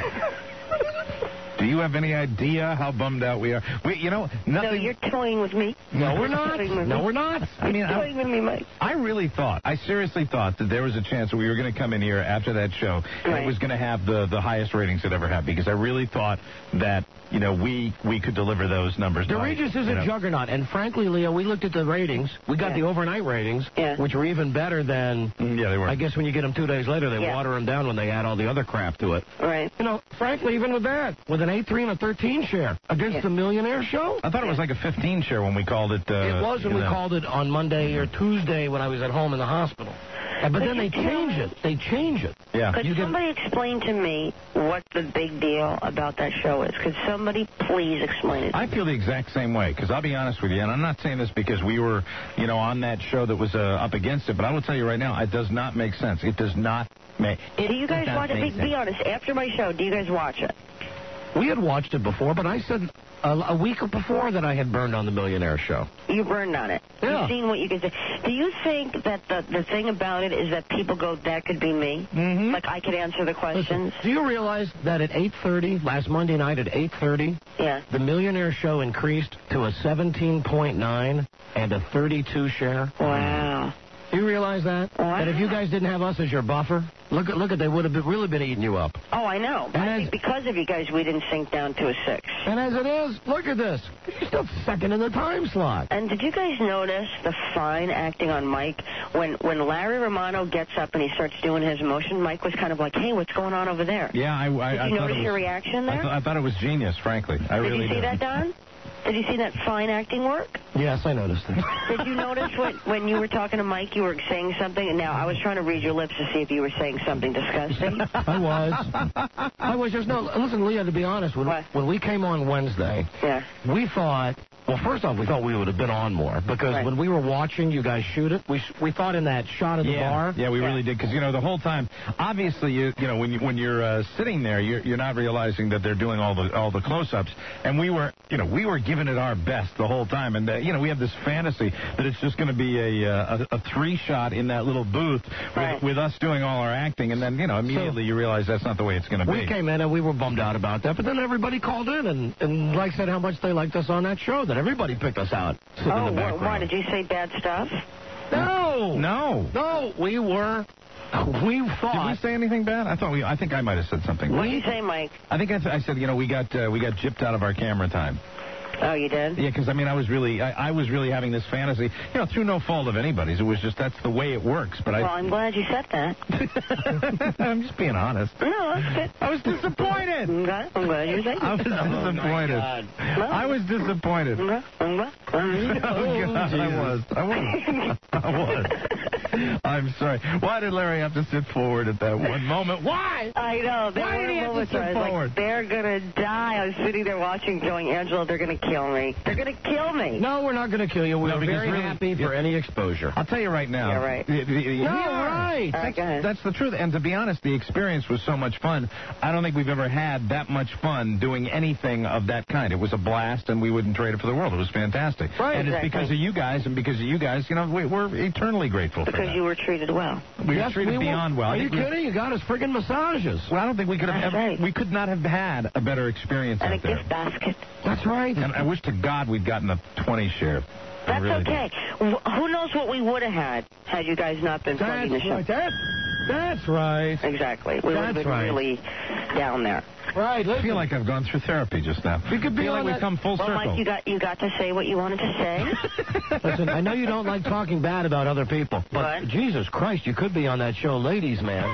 Do you have any idea how bummed out we are? We, you know, No, nothing. you're toying with me. No, we're not. Toying with No, me. we're not. I mean, You're I, toying with me, Mike. I really thought, I seriously thought that there was a chance that we were going to come in here after that show and Right. it was going to have the, the highest ratings it ever had because I really thought that, you know, we we could deliver those numbers. The by, Regis is you a know, juggernaut, and frankly, Leo, we looked at the ratings. We got Yeah. the overnight ratings, Yeah. which were even better than. Yeah, they were. I guess when you get them two days later, they Yeah. water them down when they add all the other crap to it. Right. You know, frankly, even with that, with an eight three and a thirteen share against Yeah. the Millionaire Show. I thought it was like a fifteen share when we called it. Uh, It was when you we know. called it on Monday or Tuesday when I was at home in the hospital. Uh, But Could then they you tell change me- it. They change it. Yeah. Could You get- somebody explain to me what the big deal about that show is? Could somebody please explain it? I feel the exact same way, because I'll be honest with you, and I'm not saying this because we were, you know, on that show that was uh, up against it, but I will tell you right now, it does not make sense. It does not make Do you guys does not watch it? make Be, be sense. honest. After my show, do you guys watch it? We had watched it before, but I said a, a week before that I had burned on the Millionaire Show. You burned on it. Yeah. You've seen what you can say. Do you think that the, the thing about it is that people go, that could be me? Mm-hmm. Like I could answer the questions? Do you realize that at eight thirty, last Monday night at eight thirty, Yeah. the Millionaire Show increased to a seventeen point nine and a thirty-two share? Wow. Do you realize that? Wow. That if you guys didn't have us as your buffer, look at look at they would have been, really been eating you up. Oh, I know. And I as- think because of you guys, we didn't sink down to a six. And as it is, look at this. You're still second in the time slot. And did you guys notice the fine acting on Mike? When when Larry Romano gets up and he starts doing his motion, Mike was kind of like, hey, what's going on over there? Yeah, I, I, Did I you thought notice it was, your reaction I, there? th- I thought it was genius, frankly. I Did really you see did. that, Don? Did you see that fine acting work? Yes, I noticed it. Did you notice when, when you were talking to Mike, you were saying something, and now I was trying to read your lips to see if you were saying something disgusting? I was. I was just, no, listen, Leah, to be honest, when, What? when we came on Wednesday, Yeah. we thought, well, first off, we thought we would have been on more because Right. when we were watching you guys shoot it, we we thought in that shot of the yeah, bar. yeah, we Yeah. really did, because you know the whole time. Obviously, you you know when you when you're uh, sitting there, you're you're not realizing that they're doing all the all the close-ups, and we were you know we were giving it our best the whole time, and uh, you know we have this fantasy that it's just going to be a, uh, a a three shot in that little booth with, Right. with us doing all our acting, and then you know immediately you realize that's not the way it's going to We be. came in and we were bummed out about that, but then everybody called in and, and like said how much they liked us on that show, that everybody picked us out. Sitting Oh, in the wh- background. why? Did you say bad stuff? No! No. No, we were, we Did we thought. say anything bad? I thought we. I think I might have said something. What did you say, Mike? I think I, th- I said, you know, we got uh, we got gypped out of our camera time. Oh, you did? Yeah, because I mean, I was really, I, I was really having this fantasy, you know, through no fault of anybody's. It was just that's the way it works. But Well, I, I'm glad you said that. I'm just being honest. No, that's good. I was disappointed. I'm glad, I'm glad you said I was that. disappointed. I was disappointed. I'm glad- I'm glad- Oh God, I was. I was. I was. I'm sorry. Why did Larry have to sit forward at that one moment? Why? I know. There Why were did he have to moments sit where I was forward? like, they're going to die. I was sitting there watching, going, Angela, they're going to kill me. They're going to kill me. No, we're not going to kill you. We're No, because very really- happy for any exposure. I'll tell you right now. Yeah, right. the- the- the- No, we are. right. All right, go ahead. That's the truth. And to be honest, the experience was so much fun. I don't think we've ever had that much fun doing anything of that kind. It was a blast, and we wouldn't trade it for the world. It was fantastic. Right, and exactly. it's because of you guys, and because of you guys, you know, we, we're eternally grateful for Because that. you were treated well. we Yes, were treated we beyond were. well. I Are you think we- kidding? You got us friggin' massages. Well, I don't think we could have That's ever, right. we could not have had a better experience And a out there. gift basket. That's right. And I wish to God we'd gotten a twenty share. I That's really do. okay. Wh- Who knows what we would have had had you guys not been plugging the That's show. right. That, that's right. Exactly. We would have That's been right. really down there. Right. I Listen. feel like I've gone through therapy just now. We could be feel like on we've that- come full Well, circle. Mike, you got you got to say what you wanted to say. Listen, I know you don't like talking bad about other people, but What? Jesus Christ, you could be on that show, Ladies Man.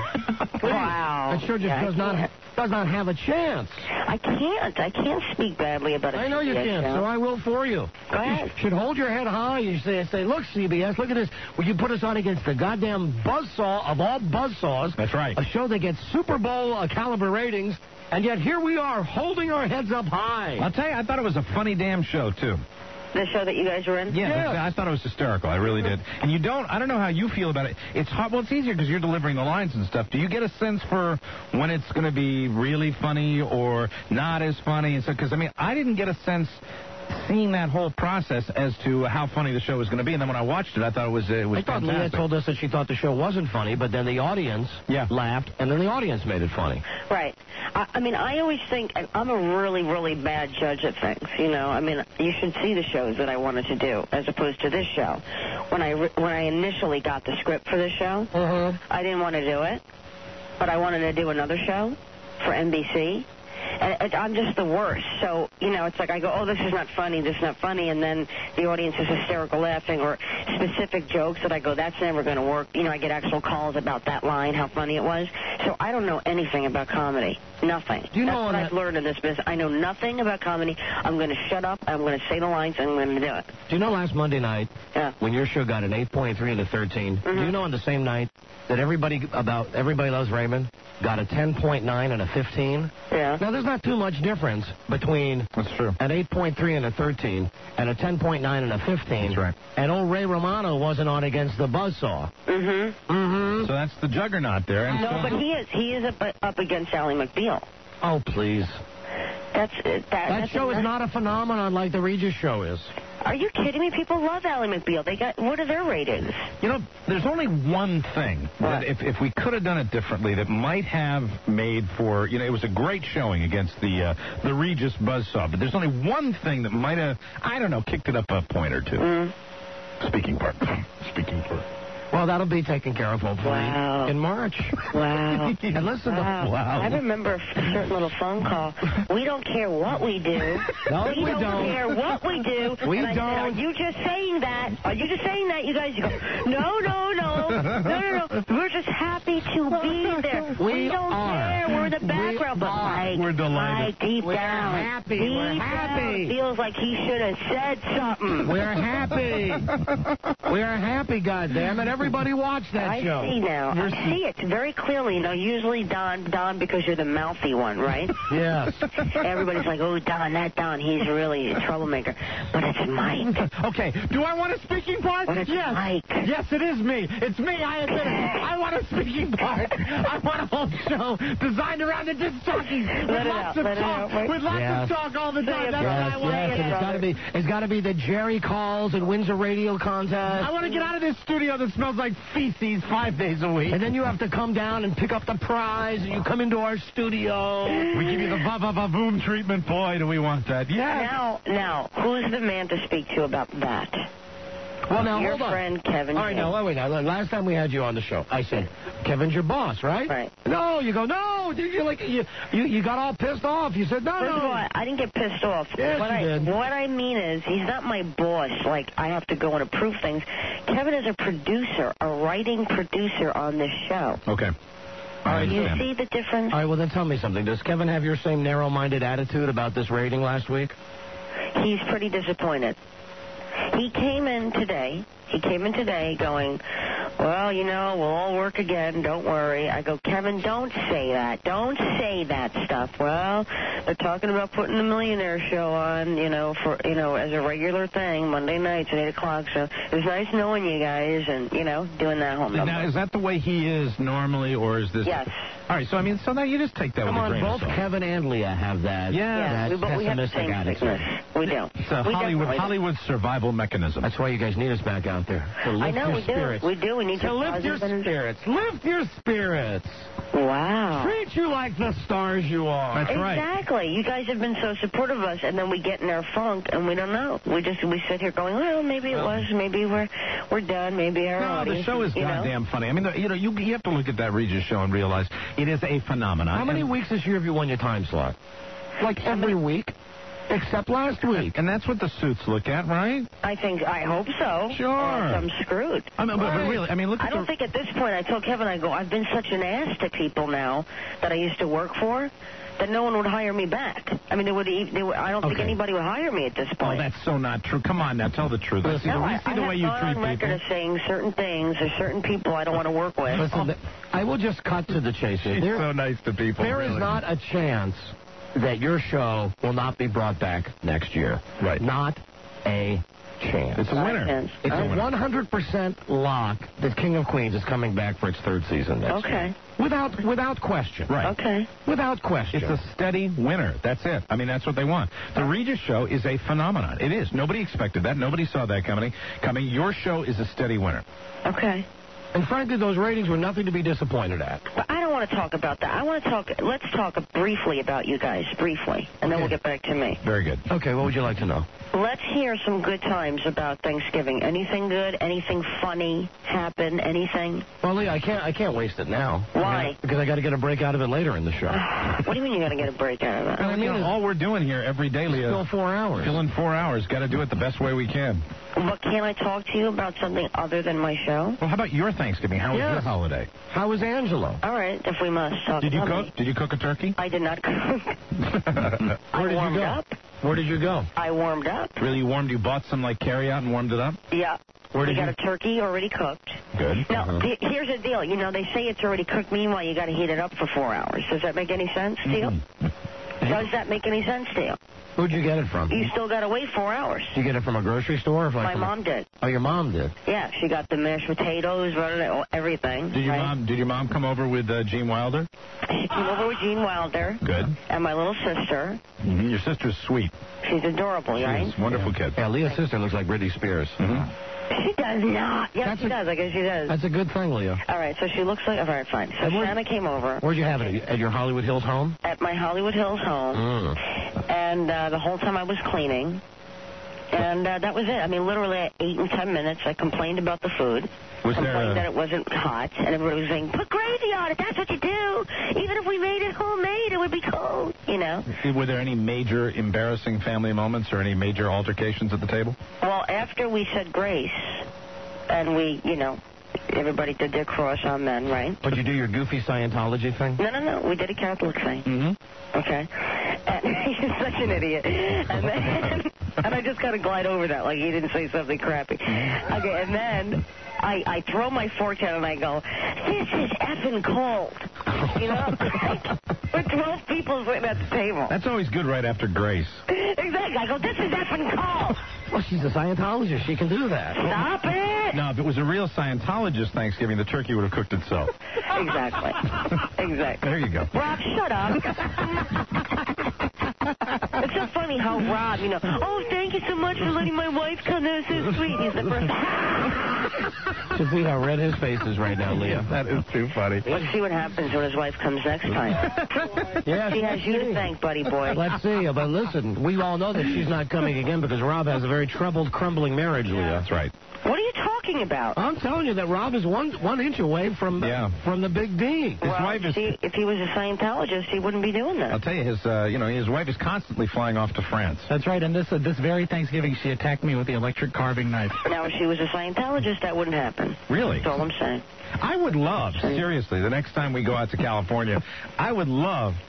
Wow. That show just Yeah, I does not can't. does not have a chance. I can't. I can't speak badly about it. I know you can't, so I will for you. Go ahead. You should hold your head high. You say, say, look, C B S, look at this. Will you put us on against the goddamn buzzsaw of all buzzsaws? That's right. A show that gets Super Bowl uh, caliber ratings, and yet here we are holding our heads up high. I'll tell you, I thought it was a funny damn show, too. The show that you guys were in? Yeah, Yes. I thought it was hysterical. I really did. And you don't, I don't know how you feel about it. It's hard, well, it's easier because you're delivering the lines and stuff. Do you get a sense for when it's going to be really funny or not as funny? And so, because, I mean, I didn't get a sense seeing that whole process as to how funny the show was going to be. And then when I watched it, I thought it was, it was I thought Leah fantastic. told us that she thought the show wasn't funny, but then the audience Yeah. laughed, and then the audience made it funny. Right. I, I mean, I always think, and I'm a really, really bad judge at things, you know. I mean, you should see the shows that I wanted to do as opposed to this show. When I, re- when I initially got the script for this show, Uh-huh. I didn't want to do it, but I wanted to do another show for N B C. And it, I'm just the worst. So, you know, it's like I go, oh, this is not funny, this is not funny, and then the audience is hysterical laughing, or specific jokes that I go, that's never going to work. You know, I get actual calls about that line, how funny it was. So I don't know anything about comedy. Nothing. Do you know That's on what that- I've learned in this business. I know nothing about comedy. I'm going to shut up, I'm going to say the lines, and I'm going to do it. Do you know last Monday night, Yeah. when your show got an eight point three and a thirteen, do you know on the same night that everybody about Everybody Loves Raymond got a ten point nine and a fifteen? Yeah. Now, there's not too much difference between That's true. an eight point three and a thirteen and a ten point nine and a fifteen. That's right. And old Ray Romano wasn't on against the buzzsaw. Mm-hmm. Mm-hmm. So that's the juggernaut there. And No, so- but he is. He is up, up against Ally McBeal. Oh, please. That's uh, that. That that's show a- is not a phenomenon like the Regis show is. Are you kidding me? People love Ally McBeal. They got what are their ratings? You know, there's only one thing that if, if we could have done it differently that might have made for, you know, it was a great showing against the uh, the Regis buzzsaw, but there's only one thing that might have, I don't know, kicked it up a point or two. Mm. Speaking part. Speaking part. Well, that'll be taken care of, hopefully, Wow. in March. Wow. And listen Wow. to wow. I remember a certain little phone call. We don't care what we do. No, we, we don't, don't. care what we do. We and I don't. Said, are you just saying that? Are you just saying that? You guys you go, no, no, no. No, no, no. We're just happy to be there. We don't are. care. We're in the background. But Mike, We're delighted. Mike, deep We're down. happy. Deep We're down, happy. feels like he should have said something. We're happy. We're happy, goddammit. Everybody watch that I show. see now. I see it very clearly. You know, usually Don, Don, because you're the mouthy one, right? Yes. Everybody's like, oh, Don, that Don, he's really a troublemaker. But it's Mike. Okay, do I want a speaking part? But it's yes. Mike. Yes, it is me. It's me. I admit it. I want a speaking part. I want a whole show designed around the disc jockeys with Let it lots out, of let it talk. out, Mike. With lots Yes. of talk all the time. it, That's brother. what I Yes, want. yes, and it's got to be. It's got to be the Jerry calls and wins a radio contest. I want to get out of this studio that smells like feces five days a week. And then you have to come down and pick up the prize, and you come into our studio. We give you the va-va-va-boom treatment. Boy, do we want that. Yes. Now, now, who's the man to speak to about that? Well, now Your hold on. friend Kevin. All right, James. now wait, wait. Now, last time we had you on the show, I said Kevin's your boss, right? Right. No, you go no. You like you you, you got all pissed off. You said no, First no. of all, I didn't get pissed off. Yes, what you I did. what I mean is he's not my boss. Like I have to go and approve things. Kevin is a producer, a writing producer on this show. Okay. All right, You Sam. see the difference? All right, well then tell me something. Does Kevin have your same narrow-minded attitude about this rating last week? He's pretty disappointed. He came in today. He came in today going, well, you know, we'll all work again. Don't worry. I go, Kevin, don't say that. Don't say that stuff. Well, they're talking about putting the Millionaire Show on, you know, for you know, as a regular thing, Monday nights at eight o'clock. So it was nice knowing you guys and, you know, doing that whole number. Now, is that the way he is normally, or is this... Yes. All right, so, I mean, so now you just take that Come with a on, grain of both salt. Kevin and Leah have that, Yeah. that we, but we have the pessimistic same attitude. sickness. We do. It's a We Hollywood, definitely do. Hollywood survival mechanism. That's why you guys need us back out there. To lift I know, your we spirits. do. We do. We need To to lift your positive- spirits. Lift your spirits. Wow. Treat you like the stars you are. That's right. Exactly. You guys have been so supportive of us, and then we get in our funk, and we don't know. We just we sit here going, well, maybe it was, maybe we're we're done, maybe our No, the audience, show is you know? goddamn funny. I mean, the, you know, you, you have to look at that Regis show and realize it is a phenomenon. How many And- weeks this year have you won your time slot? Like every week, except last week. And that's what the suits look at, right? I think, I hope so. Sure. Or else I'm screwed. I mean, but, but really, I mean, look I at don't the... think at this point, I told Kevin, I go, I've been such an ass to people now that I used to work for that no one would hire me back. I mean, they would, they would, I don't think Okay. anybody would hire me at this Oh, point. that's so not true. Come on now, tell the truth. I see no, the, I, we see I the have way you gone treat on record people. of saying certain things. There's certain people I don't want to work with. Listen, th- I will just cut to the chase here. She's There, so nice to people. there is really. not a chance that your show will not be brought back next year. Right. Not a chance. It's a winner. Chance. It's Oh. a one hundred percent lock that King of Queens is coming back for its third season next Okay. year. Without, without question. Right. Okay. Without question. It's a steady winner. That's it. I mean, that's what they want. The Regis show is a phenomenon. It is. Nobody expected that. Nobody saw that coming. Coming. Your show is a steady winner. Okay. And frankly, those ratings were nothing to be disappointed at. But I don't want to talk about that. I want to talk, let's talk briefly about you guys, briefly, and then Okay. we'll get back to me. Very good. Okay, what would you like to know? Let's hear some good times about Thanksgiving. Anything good? Anything funny happen? Anything? Well, Lee, I can't, I can't waste it now. Why? Because I got to get a break out of it later in the show. What do you mean you got to get a break out of that? I mean, all we're doing here every day, Leah, Still four hours. still in four hours. Got to do it the best way we can. But can I talk to you about something other than my show? Well, how about your Thanksgiving? How was Yes. your holiday? How was Angelo? All right, if we must talk Did you about cook? me. Did you cook a turkey? I did not cook. Where I did you warmed go? up. Where did you go? I warmed up. Really warmed? You bought some like carry out and warmed it up? Yeah. Where we did got you- a turkey already cooked. Good. Now, Uh-huh. he- here's the deal. You know, they say it's already cooked. Meanwhile, you got to heat it up for four hours. Does that make any sense to you? Does that make any sense to you? Who'd you get it from? You still got to wait four hours. Did you get it from a grocery store? Or from My from mom did. Oh, your mom did. Yeah, she got the mashed potatoes, everything. Did your right? mom? Did your mom come over with uh, Gene Wilder? She came over with Gene Wilder. Good. And my little sister. Mm-hmm. Your sister's sweet. She's adorable, right? She's a wonderful kid. Yeah, Leah's sister looks like Britney Spears. Mm-hmm. She does not. Yes, That's she a- does. I guess she does. That's a good thing, Leo. All right, so she looks like... All right, fine. So And where- Shanna came over Where'd you have it? At your Hollywood Hills home? at my Hollywood Hills home, Mm. and uh, the whole time I was cleaning. And uh, that was it. I mean, literally at eight and ten minutes, I complained about the food. Was there complained a- that it wasn't hot, and everybody was saying, put gravy on it. That's what you do. Even if we made it homemade, it would be cold, you know. Were there any major embarrassing family moments or any major altercations at the table? Well, after we said grace, and we, you know, everybody did their cross on men, right? Would you do your goofy Scientology thing? No, no, no. We did a Catholic thing. Mm-hmm. Okay. And he's such an idiot. And then, and I just got to glide over that like he didn't say something crappy. Okay, and then I, I throw my fork down and I go, this is effing cold. You know? With twelve people sitting at the table. That's always good right after grace. Exactly. I go, this is effing cold. Well, she's a Scientologist. She can do that. Stop it. No, if it was a real Scientologist Thanksgiving, the turkey would have cooked itself. Exactly. Exactly. There you go. Rob, shut up. It's so funny how Rob, you know, oh, thank you so much for letting my wife come. That was so sweet. He's the first. To see how red his face is right now, Leah. That is too funny. Let's see what happens when his wife comes next time. Yeah, She has you to thank, buddy boy. Let's see. But listen, we all know that she's not coming again because Rob has a very troubled, crumbling marriage, Leah. That's right. What are you talking about? I'm telling you that Rob is one one inch away from Yeah. from the big D. His well, wife is. see, if he was a Scientologist, he wouldn't be doing I'll that. tell you, his uh, you know his wife is constantly flying off to France. That's right. And this uh, this very Thanksgiving, she attacked me with the electric carving knife. Now, if she was a Scientologist, that wouldn't happen. Really? That's all I'm saying. I would love, seriously, the next time we go out to California, I would love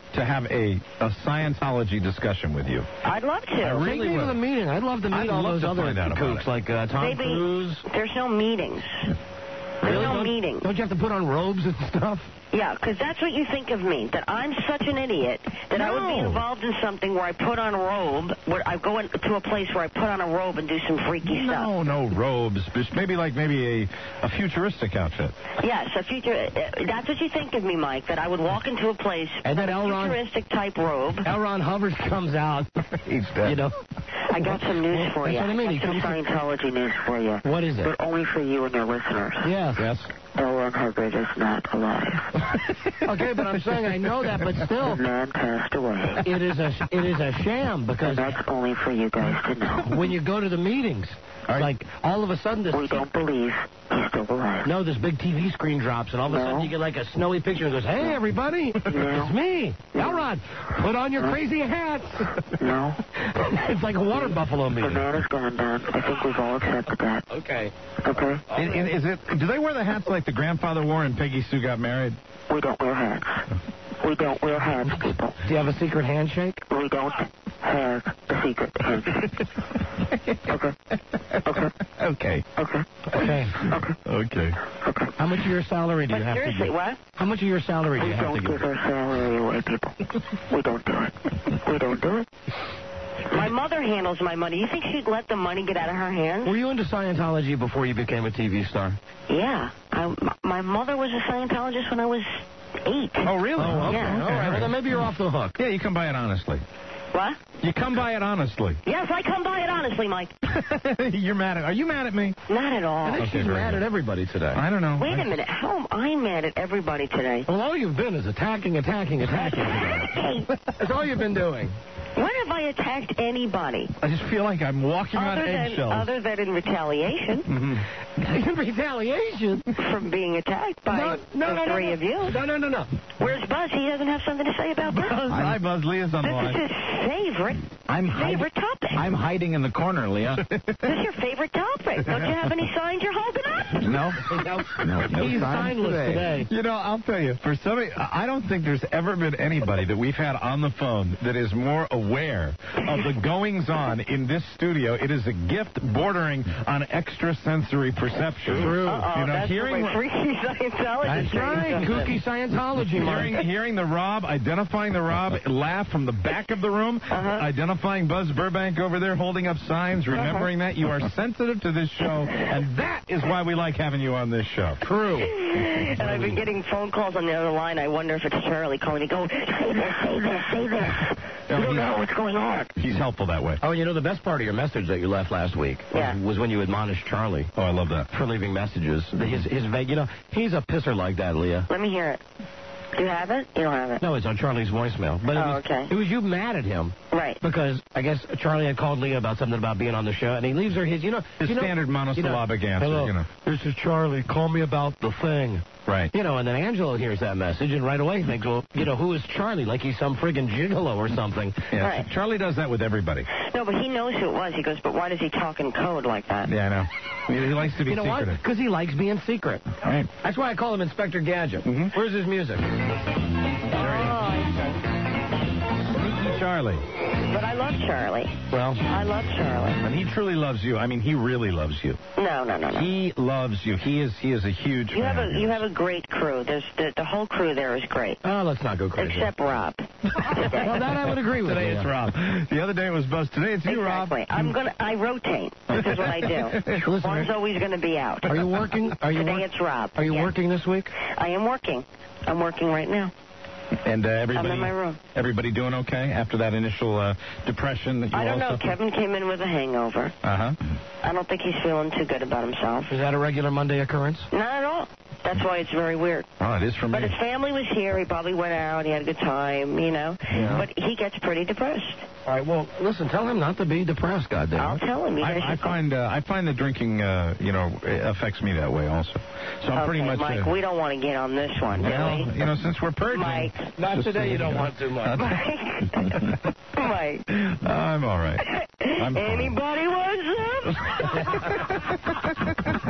to have a, a Scientology discussion with you. I'd love to. I really Take me to will. the meeting. I'd love to meet I'd all love those to other find out about kooks it. like uh, Tom Maybe Cruise. there's no meetings. There's Really? no Don't- meetings. Don't you have to put on robes and stuff? Yeah, because that's what you think of me, that I'm such an idiot that I would be No. involved in something where I put on a robe, where I go into a place where I put on a robe and do some freaky stuff. No, no robes. Just maybe like maybe a, a futuristic outfit. Yes, a future. Uh, that's what you think of me, Mike, that I would walk into a place And then in a L. Ron- futuristic type robe. L. Ron Hubbard comes out. He's dead. You know. I got some news for That's you. what I mean. He got some comes- Scientology news for you. What is it? But only for you and your listeners. Yes. Yes. L. Ron Hubbard is not alive. Okay, but I'm saying I know that, but The still, man passed away. it is a it is a sham because And that's only for you guys to know. when you go to the meetings, Are- like all of a sudden this We don't believe he's still alive. no this big T V screen drops and all of a No. sudden you get like a snowy picture and goes, hey everybody, it's me, Elrod, put on your crazy hats. No. It's like a water buffalo The meeting. man is gone, Don. I think we've all accepted that. Okay. Okay? Is, is it? Do they wear the hats like the grandfather wore and Peggy Sue got married? We don't wear hats. We don't wear hats, people. Do you have a secret handshake? We don't have a secret handshake. Okay? Okay? Okay. Okay? Okay. Okay? Okay. Okay. How much of your salary do you But have to seriously, give? what? How much of your salary do We you have to don't give? give our salary away, people. We don't do it. We don't do it. My mother handles my money. You think she'd let the money get out of her hands? Were you into Scientology before you became a T V star? Yeah. I, m- my mother was a Scientologist when I was eight. Oh, really? Oh, okay. Yeah. All right. Well, then maybe you're off the hook. Yeah, you come by it honestly. What? You come by it honestly. Yes, I come by it honestly, Mike. You're mad at? Are you mad at me? Not at all. I think Okay, she's very mad good. at everybody today. I don't know. Wait a minute. How am I mad at everybody today? Well, all you've been is attacking, attacking, attacking. Hey, That's all you've been doing. when have I attacked anybody? I just feel like I'm walking on Other than, eggshells. other than in retaliation Mhm. In retaliation. from being attacked by No, no, the no, no, three no. of you. No, no, no, no. Where's Buzz? He doesn't have something to say about this. Hi, Buzz. Leah's on the This is line. his favorite, I'm hiding. favorite topic. I'm hiding in the corner, Leah. This is your favorite topic. Don't you have any signs you're holding up? No. No, no He's signs signless today. today. You know, I'll tell you, for somebody, I I don't think there's ever been anybody that we've had on the phone that is more aware of the goings-on in this studio. It is a gift bordering on extrasensory perception. True. Uh-oh, You know, that's hearing my freaky Scientology. That's right. Kooky Scientology, Mark. Hearing, hearing the Rob, identifying the Rob, laugh from the back of the room, Uh-huh. identifying Buzz Burbank over there holding up signs, remembering that you are sensitive to this show, and that is why we like having you on this show. True. And I've been getting phone calls on the other line. I wonder if it's Charlie calling me, going, say this, say this, say this. Yeah, You don't he's- know what's going on. He's helpful that way. Oh, you know, the best part of your message that you left last week was, Yeah. was when you admonished Charlie Oh, I love that. for leaving messages. His, his vague, you know, he's a pisser like that, Leah. Let me hear it. Do you have it? You don't have it. No, it's on Charlie's voicemail. But it Oh, was, okay. it was you mad at him Right. because I guess Charlie had called Leah about something about being on the show, and he leaves her his, you know, His you know, standard monosyllabic you know, answer, Hello, you know. this is Charlie. Call me about the thing. Right. You know, and then Angelo hears that message, and right away thinks, well, you know, who is Charlie? Like he's some friggin' gigolo or something. Yeah. Right. Charlie does that with everybody. No, but he knows who it was. He goes, but why does he talk in code like that? Yeah, I know. He, he likes to be You know secretive. what? Because he likes being secret. Right. That's why I call him Inspector Gadget. Mhm. Where's his music? Sneaky Charlie. But I love Charlie. Well, I love Charlie. And he truly loves you. I mean, he really loves you. No, no, no, no. He loves you. He is he is a huge You have fan a of you yours. have a great crew. There's the, the whole crew there is great, oh, let's not go crazy. except Rob. Well, that I would agree with. Today Leah. it's Rob. The other day it was Buzz. Today it's you, Rob. Exactly. I'm gonna. I rotate. This is what I do. Listen, One's are, always gonna be out. are you working? Are you Today work- it's Rob. Are you Yes. working this week? I am working. I'm working right now. And uh, everybody, I'm in my room. everybody doing okay after that initial uh, depression that you I don't all know. suffered? Kevin came in with a hangover. Uh huh. I don't think he's feeling too good about himself. Is that a regular Monday occurrence? Not at all. That's why it's very weird. Oh, it is for me. But his family was here. He probably went out. He had a good time, you know. Yeah. But he gets pretty depressed. All right. Well, listen. Tell him not to be depressed. Goddamn. I'll tell him. You guys I, I should- find uh, I find the drinking, uh, you know, affects me that way also. So I'm okay, pretty much. Mike, uh, we don't want to get on this one, do well, we? you know, since we're purging. Mike. Not just today. so You don't know. want too much. Mike. I'm all right. I'm fine. Anybody wants some? Yeah.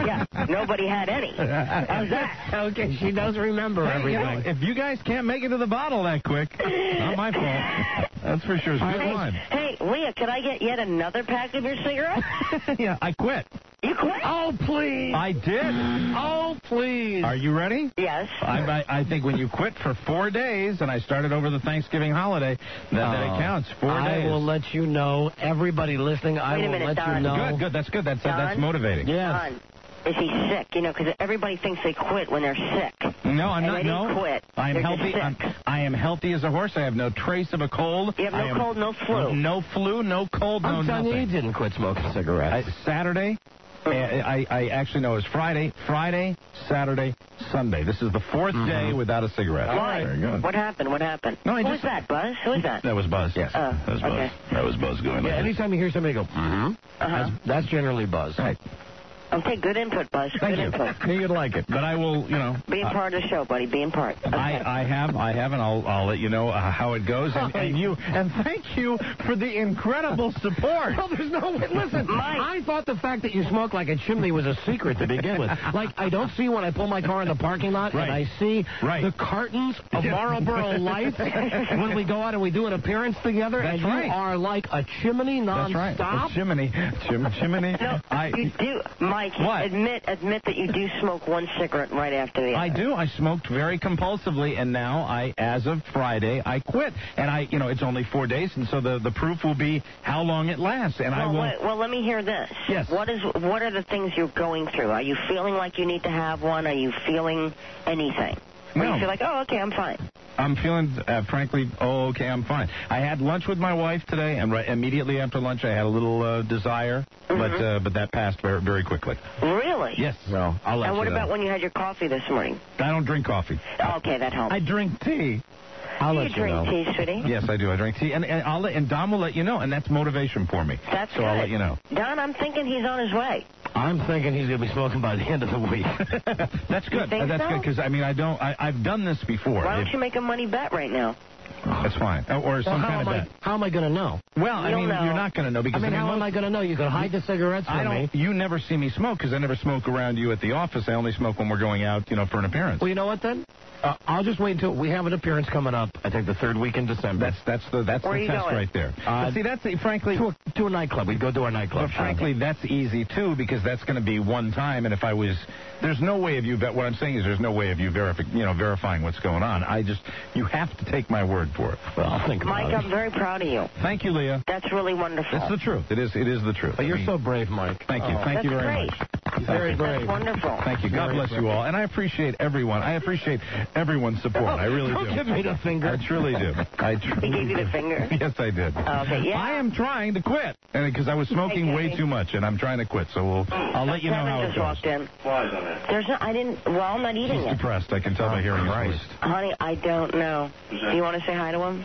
nobody had any. How's that? Okay, she does remember Hey, you know, everything. if you guys can't make it to the bottle that quick, not my fault. That's for sure. It's good Hey, wine. hey, Leah, could I get yet another pack of your cigarettes? Yeah, I quit. You quit? Oh, please. I did. Oh, please. Are you ready? Yes. I, I, I think when you quit for four days, and I started over the Thanksgiving holiday, that, that it Oh, counts. Four I days. will let you know. Everybody listening, I Wait a will minute, let Don. you know. Good, good. That's good. That's Don? that's motivating. Yes. Don, is he sick? You know, because everybody thinks they quit when they're sick. No, I'm And not. they didn't No, quit. I am They're healthy. just I'm, sick. I am healthy as a horse. I have no trace of a cold. You have no I am- cold, no flu. No flu, no cold, no I'm telling you, he nothing. didn't quit smoking cigarettes. I, Saturday, I, I, I actually know it was Friday, Friday, Saturday, Sunday. This is the fourth day without a cigarette. Why? Very good. What happened? What happened? No, I Who just- was that, Buzz? Who is that? That was Buzz. Yes. Oh, that was Buzz. okay. That was Buzz going Yeah, like this. anytime you hear somebody go, mm-hmm, Uh-huh. that's, that's generally Buzz. Right. Okay, good input, Buzz. Thank good you. input. Knew you'd like it, but I will, you know. Being uh, part of the show, buddy. Being part. Okay. I, I have, I have, and I'll, I'll let you know uh, how it goes. And, and you, and thank you for the incredible support. Well, there's no way. Listen, Mike. I thought the fact that you smoke like a chimney was a secret to begin with. Like, I don't see when I pull my car in the parking lot Right. and I see Right. the cartons of Marlboro Lights when we go out and we do an appearance together. That's and you right. are like a chimney That's right. nonstop. A chimney, Chim, chimney. No, I, you do, Mike. What? Admit, admit that you do smoke one cigarette right after the other. I do. I smoked very compulsively, and now I, as of Friday, I quit. And I, you know, it's only four days, and so the, the proof will be how long it lasts. And I Well, will. wait, well, let me hear this. Yes. What is? What are the things you're going through? Are you feeling like you need to have one? Are you feeling anything? Or No. you feel like, oh, okay, I'm fine. I'm feeling, uh, frankly, oh, okay, I'm fine. I had lunch with my wife today, and right immediately after lunch, I had a little uh, desire, but Mm-hmm. uh, but that passed very, very quickly. Really? Yes. Well, I'll let And you what know. about when you had your coffee this morning? I don't drink coffee. Okay, that helps. I drink tea. I'll you let you drink know. tea, sweetie? Yes, I do. I drink tea, and, and I'll let, and Dom will let you know, and that's motivation for me. That's so good. I'll let you know. Don, I'm thinking he's on his way. I'm thinking he's going to be smoking by the end of the week. That's good. think That's so? good because I mean I don't. I, I've done this before. Why don't If- you make a money bet right now? That's fine. Or or Well, some how, kind of am I, bet. how am I going to know? Well, I You mean, don't know. you're not going to know because I mean, how most- am I going to know? You could hide the cigarettes I from me. don't. You never see me smoke because I never smoke around you at the office. I only smoke when we're going out, you know, for an appearance. Well, you know what then? Uh, I'll just wait until we have an appearance coming up. I think the third week in December. That's that's the that's Where are the you test going? right there. Uh, but see, that's frankly. to a, to a nightclub. We'd go to our nightclub. But frankly, that's easy too because that's going to be one time. And if I was, there's no way of you. What I'm saying is, there's no way of you verifi- you know, verifying what's going on. I just, you have to take my word for it. well, I'll think about Mike, it. I'm very proud of you. Thank you, Leah. That's really wonderful. It's the truth. It is. It is the truth. But you're I mean, so brave, Mike. Thank you. Oh. Thank you That's very great. much. Very That's brave. wonderful. Thank you. God Very bless you all. And I appreciate everyone. I appreciate everyone's support. I really Don't do. give me the finger. I truly do. I truly He gave you do. the finger? Yes, I did. Oh, okay, yeah. I am trying to quit because I was smoking Hey, way Kevin. too much, and I'm trying to quit. So we'll, I'll let you know Kevin how it just goes. walked in. There's no, I didn't, well, I'm not eating He's it. depressed. I can tell by hearing his voice. Honey, I don't know. Do you want to say hi to him?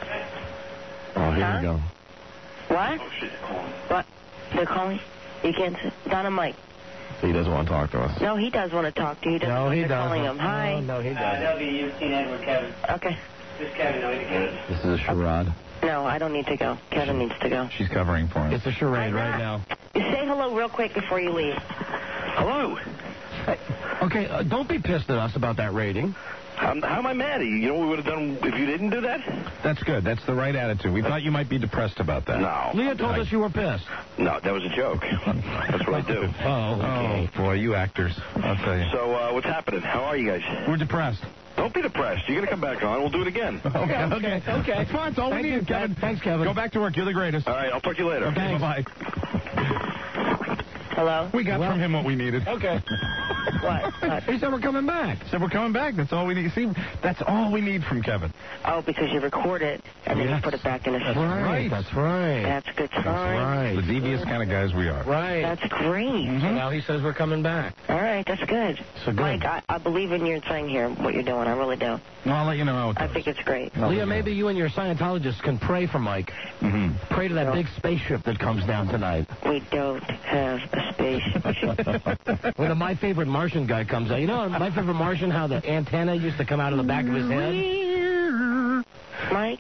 Oh, here Huh? we go. What? What? They're calling? You can't say. Donna Mike. He doesn't want to talk to us. No, he does want to talk to you. He doesn't No, know he they're doesn't. calling him. Hi. No, no, he doesn't. That'll be you, Teen Edward, Kevin. Okay. This Kevin, no, Kevin. This is a charade. No, I don't need to go. Kevin needs to go. She's covering for him. It's a charade Hi, right Matt. now. Say hello real quick before you leave. Hello. Okay, uh, don't be pissed at us about that rating. How, how am I mad at you? You know what we would have done if you didn't do that? That's good. That's the right attitude. We thought you might be depressed about that. No. Leah told I- us you were pissed. No, that was a joke. That's what I do. Oh, okay. Oh, boy, you actors. I'll tell you. So, uh, what's happening? How are you guys? We're depressed. Don't be depressed. You're going to come back on. We'll do it again. Okay, okay, okay. That's fine. It's all Thank we you, need, Kevin. Thanks, Kevin. Go back to work. You're the greatest. All right, I'll talk to you later. Okay, bye-bye. Hello? We got Well- from him what we needed. Okay. What? What? He said we're coming back. Said we're coming back. That's all we need. See, that's all we need from Kevin. Oh, because you record it and then Yes. you put it back in a That's system. right. That's right. That's a good sign. right. The devious kind of guys we are. Right. That's great. So now he says we're coming back. All right, that's good. So good. Mike, I, I believe in your thing here, what you're doing. I really do. Well, I'll let you know how it I goes. think it's great. Leah, maybe you and your Scientologists can pray for Mike. Mm-hmm. Pray to that big spaceship that comes down tonight. We don't have a spaceship. When the My Favorite Martian guy comes out. You know, My Favorite Martian, how the antenna used to come out of the back of his head? Mike,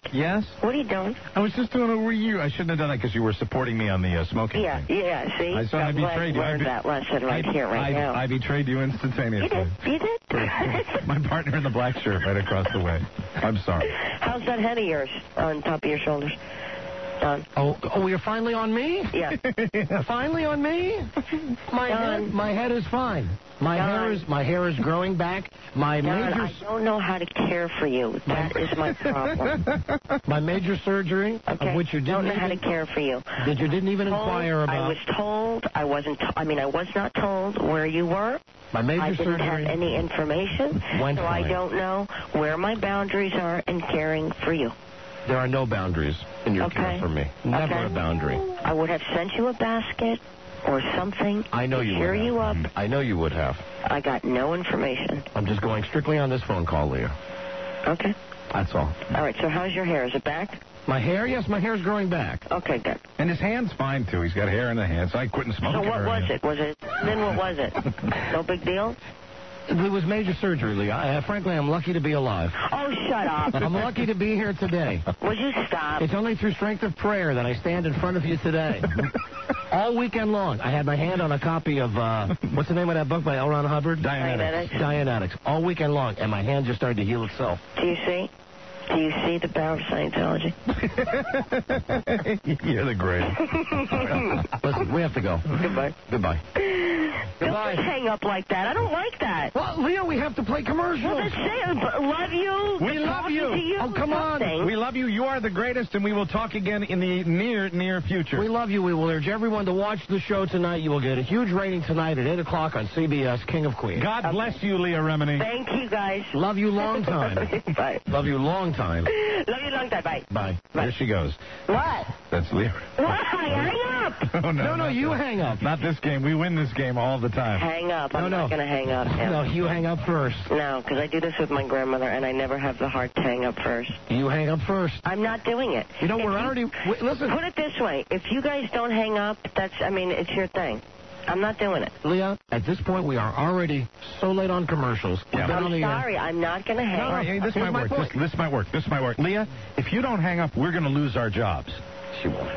Yes? What are you doing? I was just doing a were you. I shouldn't have done that because you were supporting me on the uh, smoking Yeah, thing. yeah, see? I saw I I'm glad betrayed you. I learned be- that lesson right I, here, right I, now. I betrayed you instantaneously. You did? You did? My partner in the black shirt right across the way. I'm sorry. How's that head of yours on top of your shoulders? Don? Oh, oh, you're finally on me? Yeah. Finally on me? My Don. head, my head is fine. My Don. hair is my hair is growing back. My Don, major I don't know how to care for you. That is my problem. my major surgery, Okay. of which you don't didn't know how to even, care for you. that you didn't even Told- inquire about. I was told. I wasn't. To- I mean, I was not told where you were. my major I didn't surgery. have any information, Went so I fine. don't know where my boundaries are in caring for you. There are no boundaries in your Okay. care for me. Never Okay. a boundary. I would have sent you a basket or something I know to you cheer would have. you up. I know you would have. I got no information. I'm just going strictly on this phone call, Leah. Okay. That's all. All right. So how's your hair? Is it back? My hair? Yes, my hair's growing back. Okay, good. And his hand's fine, too. He's got hair in the hands. I quit smoking. So what or was anything. it? Was it? Then what was it? No big deal? It was major surgery, Leah. Uh, frankly, I'm lucky to be alive. Oh, shut up. I'm lucky to be here today. Would you stop? It's only through strength of prayer that I stand in front of you today. All weekend long, I had my hand on a copy of, uh, what's the name of that book by L. Ron Hubbard? Dianetics. Dianetics. All weekend long, and my hand just started to heal itself. Do you see? Do you see the power of Scientology? You're the greatest. Listen, we have to go. Goodbye. Goodbye. Don't Goodbye. just hang up like that. I don't like that. Well, Leo, we have to play commercials. Well, that's it. But love you. We love Talking you. To you. Oh, come on. Something. We love you. You are the greatest, and we will talk again in the near, near future. We love you. We will urge everyone to watch the show tonight. You will get a huge rating tonight at eight o'clock on C B S, King of Queens. God Okay. bless you, Leah Remini. Thank you, guys. Love you long time. Bye. Love you long time. Love you long time. Bye. Bye. There she goes. What? That's Leah. What? Hang up. Oh, no, No, no, not you that. hang up. Not this game. We win this game all the time. Hang up. I'm No, no. not going to hang up. Yeah. No, you hang up first. No, because I do this with my grandmother, and I never have the heart to hang up first. You hang up first. I'm not doing it. You know, If we're already... Wait, listen, Put it this way. If you guys don't hang up, that's, I mean, it's your thing. I'm not doing it. Leah, at this point, we are already so late on commercials. We've been on I'm the air. sorry. I'm not going to hang All up. right, hey, this Here's might my work. point. This, this might work. This might work. Leah, if you don't hang up, we're going to lose our jobs. She won't.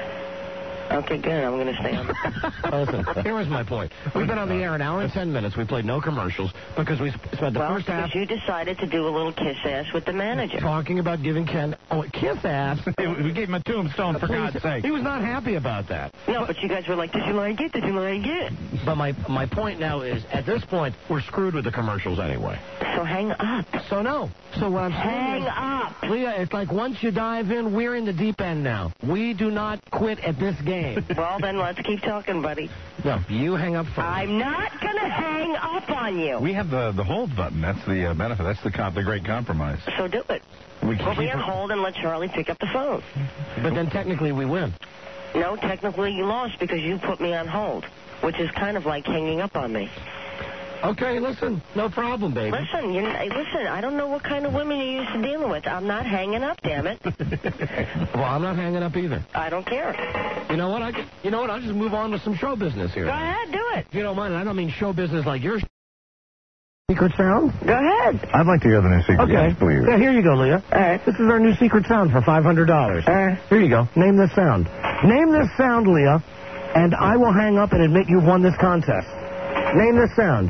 Okay, good. I'm going to stay on. Listen, here was my point. We've been on the air an hour and ten minutes. We played no commercials because we spent the Well, first half because you decided to do a little kiss ass with the manager. talking about giving Ken... Oh, kiss ass? We gave him a tombstone, for God's sake. He was not happy about that. No, but you guys were like, did you like it? Did you like it? But my my point now is, at this point, we're screwed with the commercials anyway. So hang up. So no. So what I'm saying Hang is, up. Leah, it's like once you dive in, we're in the deep end now. We do not quit at this game. Well, then let's keep talking, buddy. No, you hang up first. I'm not going to hang up on you. We have the, the hold button. That's the uh, benefit. That's the comp, the great compromise. So do it. We can Put me keep on it- hold and let Charlie pick up the phone. But then technically we win. No, technically you lost because you put me on hold, which is kind of like hanging up on me. Okay, listen, no problem, baby. Listen, you hey, listen. I don't know what kind of women you're used to dealing with. I'm not hanging up, damn it. Well, I'm not hanging up either. I don't care. You know what? I could- you know what? I'll just move on to some show business here. Go ahead, do it. If you don't mind, I don't mean show business like your secret sound. Go ahead. I'd like to hear the new secret. Okay. Yes, please. Yeah, here you go, Leah. All right. This is our new secret sound for five hundred dollars. All right. Here you go. Name this sound. Name this sound, Leah, and I will hang up and admit you've won this contest. Name this sound.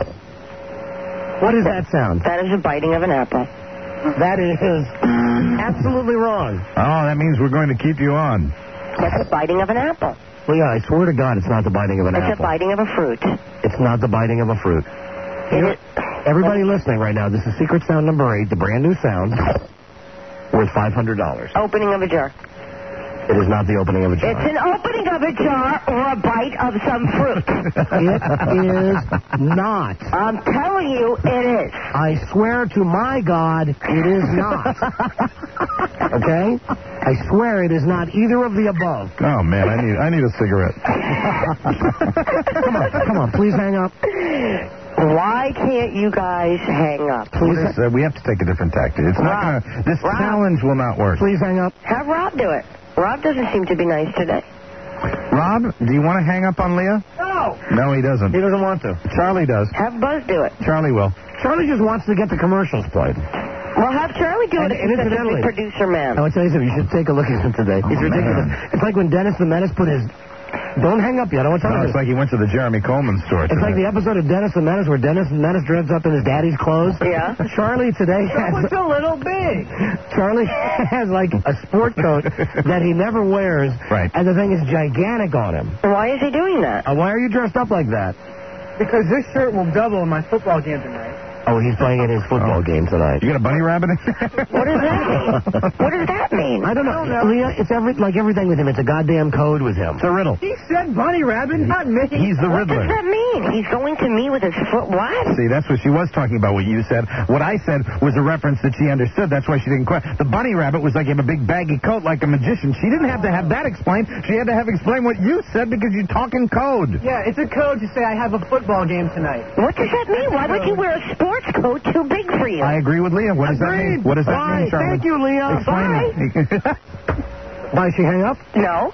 What is that sound? That is the biting of an apple. That is absolutely wrong. Oh, that means we're going to keep you on. That's the biting of an apple. Leah, I swear to God, it's not the biting of an It's apple. the biting of a fruit. It's not the biting of a fruit. Here, everybody listening right now, this is secret sound number eight, the brand new sound, worth five hundred dollars. Opening of a jar. It is not the opening of a jar. It's an opening of a jar or a bite of some fruit. It is not. I'm telling you, it is. I swear to my God, it is not. Okay? I swear it is not either of the above. Oh man, I need I need a cigarette. Come on, come on, please hang up. Why can't you guys hang up? Please, Uh, we have to take a different tactic. It's not Rob. gonna. This Rob. challenge will not work. please hang up. Have Rob do it. Rob doesn't seem to be nice today. Rob, do you want to hang up on Leah? No. No, he doesn't. He doesn't want to. Charlie does. Have Buzz do it. Charlie will. Charlie just wants to get the commercials played. Well, have Charlie do And- it if and he's such a incidentally- big producer man. I will tell you something. You should take a look at him today. He's ridiculous. It's like when Dennis the Menace put his... Don't hang up yet. I want to tell No, you. it's like he went to the Jeremy Coleman store. It's like the episode of Dennis the Menace where Dennis the Menace dressed up in his daddy's clothes. Yeah. Charlie today That has... was a little big. Charlie has like a sport coat that he never wears. Right. And the thing is gigantic on him. Why is he doing that? Uh, why are you dressed up like that? Because this shirt will double in my football game tonight. Oh, he's playing in his football game tonight. You got a bunny rabbit? What does that mean? What does that mean? I don't know. Leah, it's every, like everything with him. It's a goddamn code with him. It's a riddle. He said bunny rabbit, not me. He's the What Riddler. does that mean? He's going to me with his foot. What? See, that's what she was talking about, what you said. What I said was a reference that she understood. That's why she didn't question. The bunny rabbit was like you have a big baggy coat like a magician. She didn't have to have that explained. She had to have explained what you said because you talk in code. Yeah, it's a code to say I have a football game tonight. What does that mean? Why would you wear a sports coat too big for you? I agree with Leah. What does that mean? What does that Bye. mean, Charlie? Thank you, Leah. Explain it. Why, she hang up? No.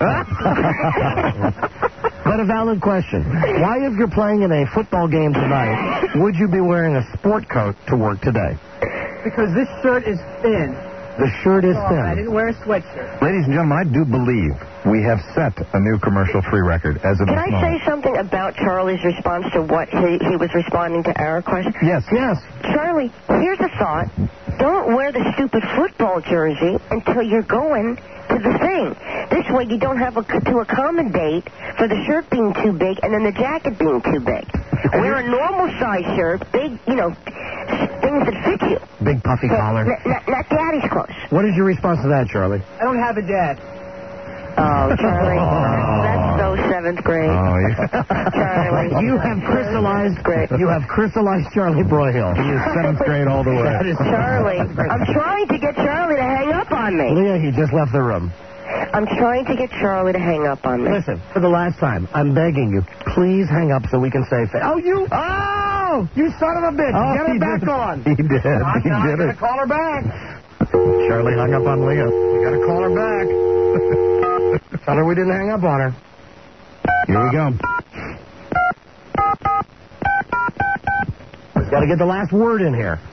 But a valid question. Why, if you're playing in a football game tonight, would you be wearing a sport coat to work today? Because this shirt is thin. The shirt is Oh, I thin. didn't wear a sweatshirt. Ladies and gentlemen, I do believe we have set a new commercial-free record as of Can this I moment. say something about Charlie's response to what he, he was responding to our question? Yes. Yes. Charlie, here's a thought. Don't wear the stupid football jersey until you're going to the thing. This way you don't have a, to accommodate for the shirt being too big and then the jacket being too big. Wear a normal size shirt, big, you know, things that fit you. Big puffy collar. Not, not, not daddy's clothes. What is your response to that, Charlie? I don't have a dad. Oh, Charlie, that's so seventh grade. Oh, yeah. Charlie. You have crystallized. Great. You have crystallized Charlie Broyhill. He is seventh grade all the way. That is Charlie, I'm trying to get Charlie to hang up on me. Leah, he just left the room. I'm trying to get Charlie to hang up on me. Listen, for the last time, I'm begging you, please hang up so we can say, fa- oh, you, oh, you son of a bitch, Oh, get he her back did. on. He did. I'm He not did going it. to call her back. Charlie hung up on Leah. We got to call her back. Tell her we didn't hang up on her. Here we go. We've got to get the last word in here.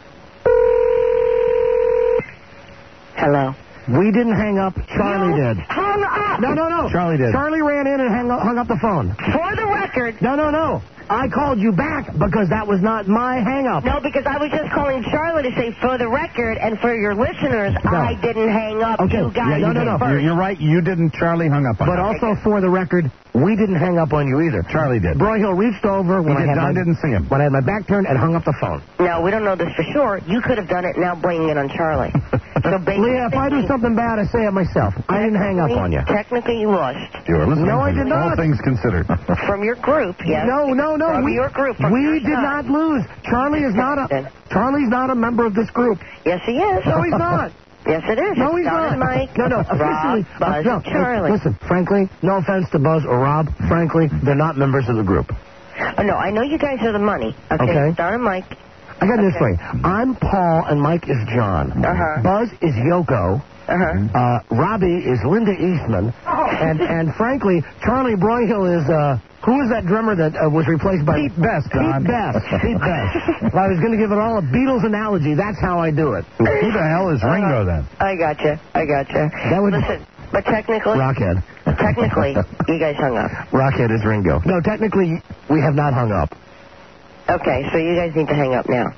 Hello. We didn't hang up. Charlie did. Hung up. No, no, no. Charlie did. Charlie ran in and hung up, hung up the phone. For the record. No, no, no. I called you back because that was not my hang-up. No, because I was just calling Charlie to say, for the record, and for your listeners, No. I didn't hang up. Okay. You guys Yeah, no, no, did no. first. You're, you're right. You didn't. Charlie hung up on But you. also, for the record, we didn't hang up on you either. Charlie did. Broyhill reached over when He I did. had Don my, didn't see him. when I had my back turned and hung up the phone. No, we don't know this for sure. You could have done it, now blaming it on Charlie. So basically, Leah, if I do something bad, I say it myself. I didn't hang up on you. Technically, you lost. You were listening. No, I did All not. things considered. From your group, yes. No, no, no. From we, your group. From we your did side. not lose. Charlie is not a Charlie's not a member of this group. Yes, he is. No, he's not. Yes, it is. No, he's Don not. and Mike, no, no. Rob, Officially, Buzz, no. and Charlie. Listen, frankly, no offense to Buzz or Rob. Frankly, they're not members of the group. Oh, no, I know you guys are the money. Okay. Okay. Don and Mike. I got it this Okay. way. I'm Paul and Mike is John. Uh-huh. Buzz is Yoko. Uh-huh. Uh, Robbie is Linda Eastman. And and frankly, Charlie Broyhill is, uh, who was that drummer that uh, was replaced by... Pete Best, Pete Don. Best. Pete Best. If I was going to give it all a Beatles analogy, that's how I do it. Who the hell is Ringo then? I gotcha. I gotcha. That would Listen, but technically, Rockhead. technically, you guys hung up. Rockhead is Ringo. No, technically, we have not hung up. Okay, so you guys need to hang up now.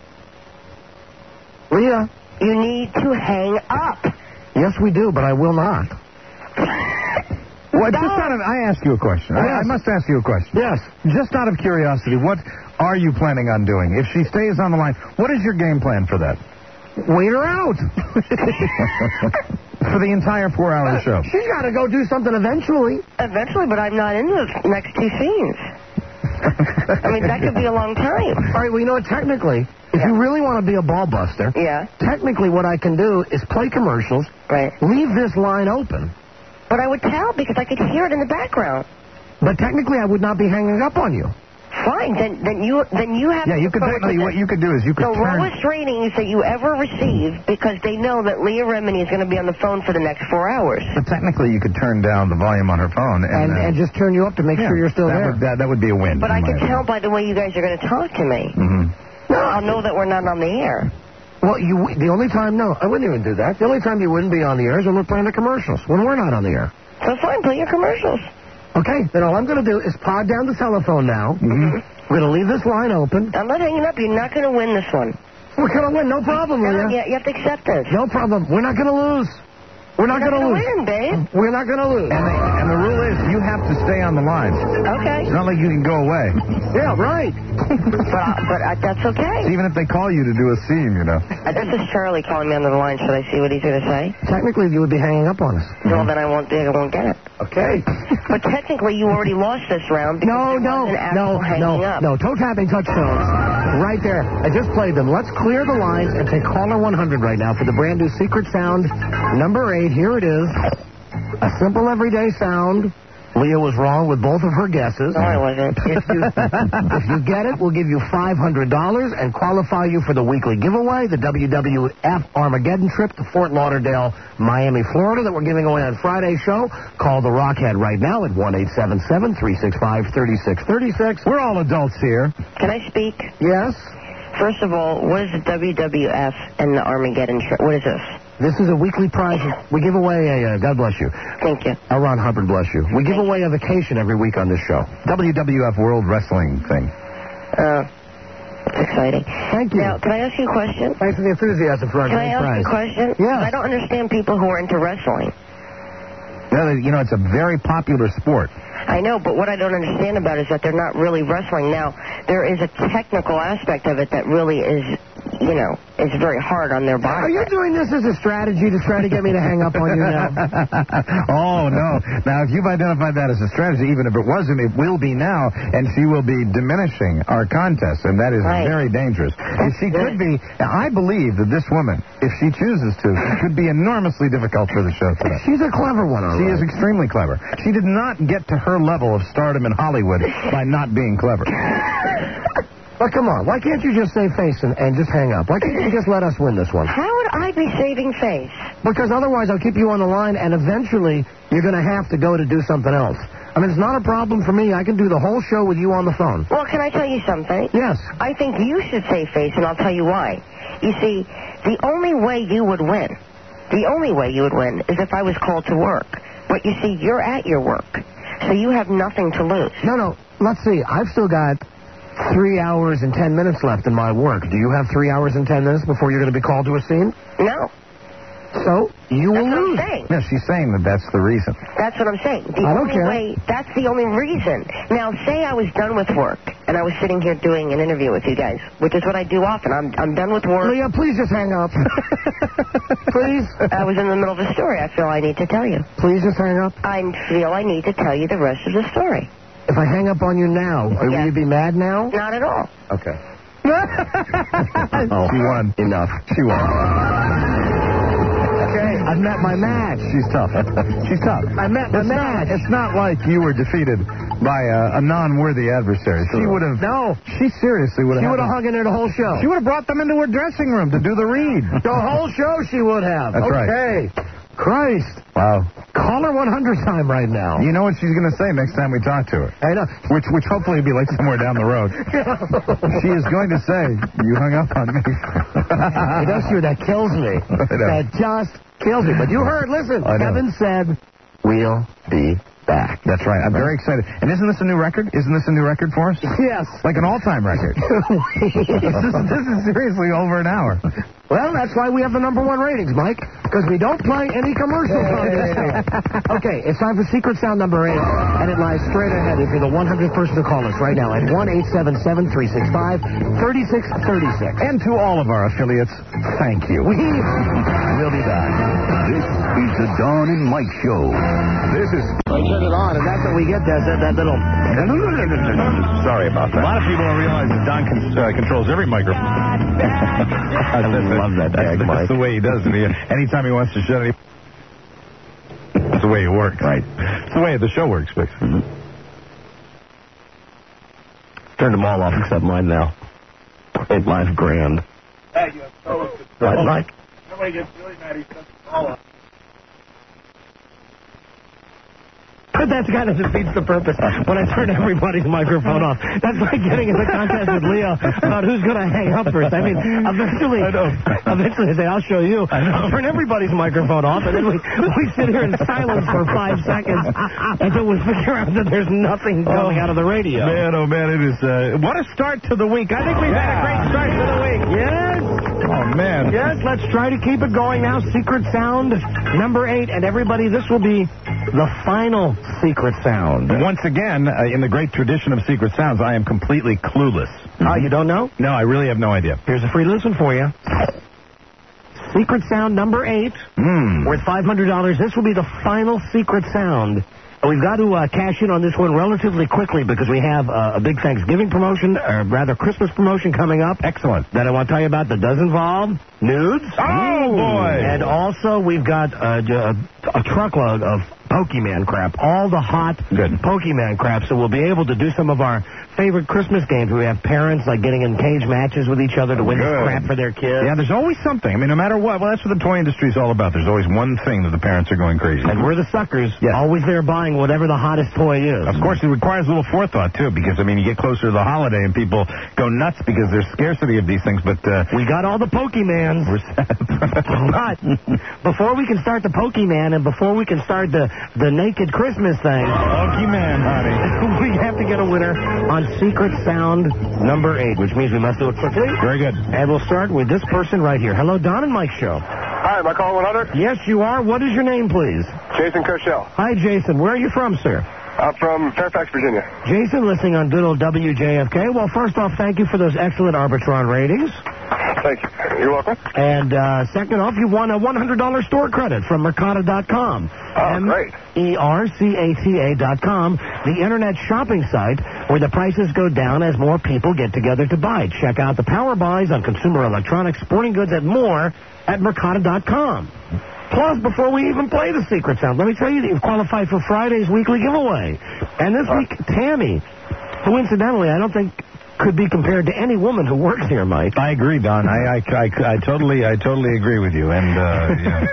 Leah, You need to hang up. yes, we do, but I will not. Well, just out of, I ask you a question. I, I must ask you a question. Yes. Just out of curiosity, what are you planning on doing? If she stays on the line, what is your game plan for that? Wait her out. For the entire four-hour show. She's got to go do something eventually. Eventually, but I'm not in the next two scenes. I mean, that could be a long time. All right, well, you know what? Technically, if you really want to be a ball buster, Yeah, technically what I can do is play commercials, right. leave this line open. But I would tell because I could hear it in the background. But technically, I would not be hanging up on you. Fine, then then you then you have Yeah, to you could. look forward Technically, to what this. you could do is you could The turn. lowest ratings that you ever receive because they know that Leah Remini is going to be on the phone for the next four hours. But technically, you could turn down the volume on her phone and And, uh, and just turn you up to make yeah, sure you're still that there. Would, that, that would be a win. But in I my can opinion. tell by the way you guys are going to talk to me. Mhm. I'll know that we're not on the air. Well, you the only time, no, I wouldn't even do that. The only time you wouldn't be on the air is when we're playing the commercials, when we're not on the air. So fine, play your commercials. Okay, then all I'm going to do is pod down the telephone now. Mm-hmm. We're going to leave this line open. I'm not hanging up. You're not going to win this one. We're going to win, no problem, Leah. Yeah, you have to accept this. No problem. We're not going to lose. We're not going to lose. Win, babe. We're not going to lose. And the, and the rule is you have to stay on the line. Okay. It's not like you can go away. Yeah, right. but but uh, that's okay. Even if they call you to do a scene, you know. Uh, this is Charlie calling me on the line. Should I see what he's going to say? Technically, you would be hanging up on us. Well, then I won't. I won't get it. Okay. But technically, you already lost this round. No, no, no, no, up. no. Toe tapping touchstones. Right there. I just played them. Let's clear the lines and take caller one hundred right now for the brand new Secret Sound number eight. Here it is. A simple everyday sound. Leah was wrong with both of her guesses. No, I wasn't. If you, if you get it, we'll give you five hundred dollars and qualify you for the weekly giveaway, the W W F Armageddon trip to Fort Lauderdale, Miami, Florida, that we're giving away on Friday's show. Call the Rockhead right now at one eight seven seven, three six five, three six three six. We're all adults here. Can I speak? Yes? First of all, what is the W W F and the Armageddon trip? What is this? This is a weekly prize. We give away a, uh, God bless you. Thank you. L. Ron Hubbard bless you. We give away a vacation every week on this show. W W F World Wrestling thing. Uh, that's exciting. Thank you. Now, can I ask you a question? Thanks for the enthusiasm for our Can I great ask prize. you a question? Yeah. I don't understand people who are into wrestling. No, you know, it's a very popular sport. I know, but what I don't understand about it is that they're not really wrestling. Now, there is a technical aspect of it that really is, you know, is very hard on their body. Are you doing this as a strategy to try to get me to hang up on you now? Oh, no. Now, if you've identified that as a strategy, even if it wasn't, it will be now, and she will be diminishing our contest, and that is right. very dangerous. If she good. could be, I believe that this woman, if she chooses to, could be enormously difficult for the show today. She's a clever one, all She right. is extremely clever. She did not get to her level of stardom in Hollywood by not being clever. But come on, why can't you just save face and, and just hang up? Why can't you just let us win this one? How would I be saving face? Because otherwise I'll keep you on the line, and eventually you're going to have to go to do something else. I mean, it's not a problem for me. I can do the whole show with you on the phone. Well, can I tell you something? Yes. I think you should save face, and I'll tell you why. You see, the only way you would win, the only way you would win is if I was called to work. But you see, you're at your work, so you have nothing to lose. No, no. Let's see. I've still got three hours and ten minutes left in my work. Do you have three hours and ten minutes before you're going to be called to a scene? No. So you will That's what lose. I'm saying. No, she's saying that that's the reason. That's what I'm saying. The I don't only care. way, that's the only reason. Now, say I was done with work, and I was sitting here doing an interview with you guys, which is what I do often. I'm I'm done with work. Leah, please just hang up. Please. I was in the middle of a story I feel I need to tell you. Please just hang up. I feel I need to tell you the rest of the story. If I hang up on you now, will Yes. you be mad now? Not at all. Okay. Oh, she won. Enough. She won. Okay, I've met my match. She's tough. She's tough. I met my It's match. not, it's not like you were defeated by a, a non-worthy adversary. She would have. No. She seriously would have. She would have hung in there the whole show. She would have brought them into her dressing room to do the read. The whole show she would have. That's right. Okay. Christ. Wow. Call her one hundred time right now. You know what she's going to say next time we talk to her? I know. Which, which hopefully will be like somewhere down the road. She is going to say, "You hung up on me." It does you. That kills me. I know. That just kills me. But you heard. Listen. I know. Kevin said, "We'll be back." That's right. I'm very excited. And isn't this a new record? Isn't this a new record for us? Yes. Like an all-time record. this, is, this is seriously over an hour. Well, that's why we have the number one ratings, Mike, because we don't play any commercials on this show. Okay, it's time for Secret Sound number eight, and it lies straight ahead. If you're the one hundredth person to call us right now at one eight seven seven, three six five, three six three six. And to all of our affiliates, thank you. We will be back. This is the Dawn and Mike Show. This is... I turn it on, and that's what we get. That, that, that little... Sorry about that. A lot of people don't realize that Don con- uh, controls every microphone. I love that that's, gag, that's Mike. the way he does it. He, anytime he wants to shut it, that's the way it works. Right. It's the way the show works, Vic. Mm-hmm. Turned them all off except mine now. Made life grand. Hey, you have so Right, Mike? Somebody gets really mad, he shuts them all off. Put that kind of defeats the purpose when I turn everybody's microphone off. That's like getting in the contest with Leo about who's going to hang up first. I mean, eventually, eventually they say, I'll show you. I'll turn everybody's microphone off, and then we, we sit here in silence for five seconds until we figure out that there's nothing coming out of the radio. Man, oh, man, it is... Uh, what a start to the week. I think we've yeah. had a great start to the week. Yes. Oh, man. Yes, let's try to keep it going now. Secret sound number eight. And everybody, this will be the final secret sound. Once again, uh, in the great tradition of secret sounds, I am completely clueless. Oh, uh, you don't know? No, I really have no idea. Here's a free listen for you. Secret sound number eight, mm. worth five hundred dollars. This will be the final secret sound. We've got to uh, cash in on this one relatively quickly because we have uh, a big Thanksgiving promotion, or rather Christmas promotion coming up. Excellent. That I want to tell you about that does involve nudes. Oh, boy. And also we've got uh, a, a truckload of Pokemon crap, all the hot Good. Pokemon crap, so we'll be able to do some of our favorite Christmas games. We have parents like getting in cage matches with each other to win this crap for their kids. Yeah, there's always something. I mean, no matter what. Well, that's what the toy industry is all about. There's always one thing that the parents are going crazy. And we're the suckers, yes. always there buying whatever the hottest toy is. Of course, it requires a little forethought, too, because, I mean, you get closer to the holiday and people go nuts because there's scarcity of these things, but... Uh, we got all the Pokemans. We're set. But before we can start the Pokemon and before we can start the, the naked Christmas thing... Pokemon, honey. We have to get a winner on Secret Sound number eight, which means we must do it quickly. Very good. And we'll start with this person right here. Hello, Don and Mike Show. Hi, am I calling one hundred? Yes, you are. What is your name, please? Jason Kershell. Hi, Jason. Where are you from, sir? I'm from Fairfax, Virginia. Jason, listening on good old W J F K. Well, first off, thank you for those excellent Arbitron ratings. Thank you. You're welcome. And uh, second off, you won a one hundred dollars store credit from Mercata dot com. Oh, great. M E R C A T A dot com, the internet shopping site where the prices go down as more people get together to buy. Check out the power buys on consumer electronics, sporting goods, and more at Mercata dot com. Plus, before we even play the secret sound, let me tell you that you've qualified for Friday's weekly giveaway. And this week, Tammy, who incidentally I don't think could be compared to any woman who works here, Mike. I agree, Don. I I, I, I totally I totally agree with you. And uh, yeah.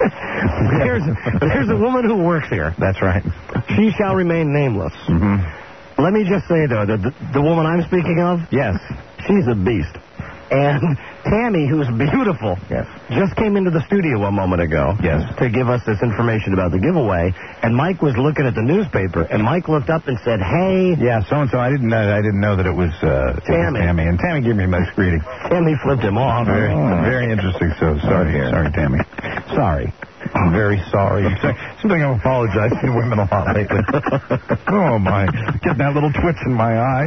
there's there's a woman who works here. That's right. She shall remain nameless. Mm-hmm. Let me just say though that the, the woman I'm speaking of, yes, she's a beast. And Tammy, who's beautiful, yes, just came into the studio a moment ago, yes, to give us this information about the giveaway. And Mike was looking at the newspaper, and Mike looked up and said, "Hey, yeah, so and so." I didn't know. I didn't know that it was uh, Tammy. Tammy, and Tammy gave me a nice greeting. Tammy flipped him off. Very, oh. very interesting. So sorry, sorry, Tammy. Sorry. I'm very sorry. Seems like I'm apologizing to women a lot lately. Oh, my. Getting that little twitch in my eye.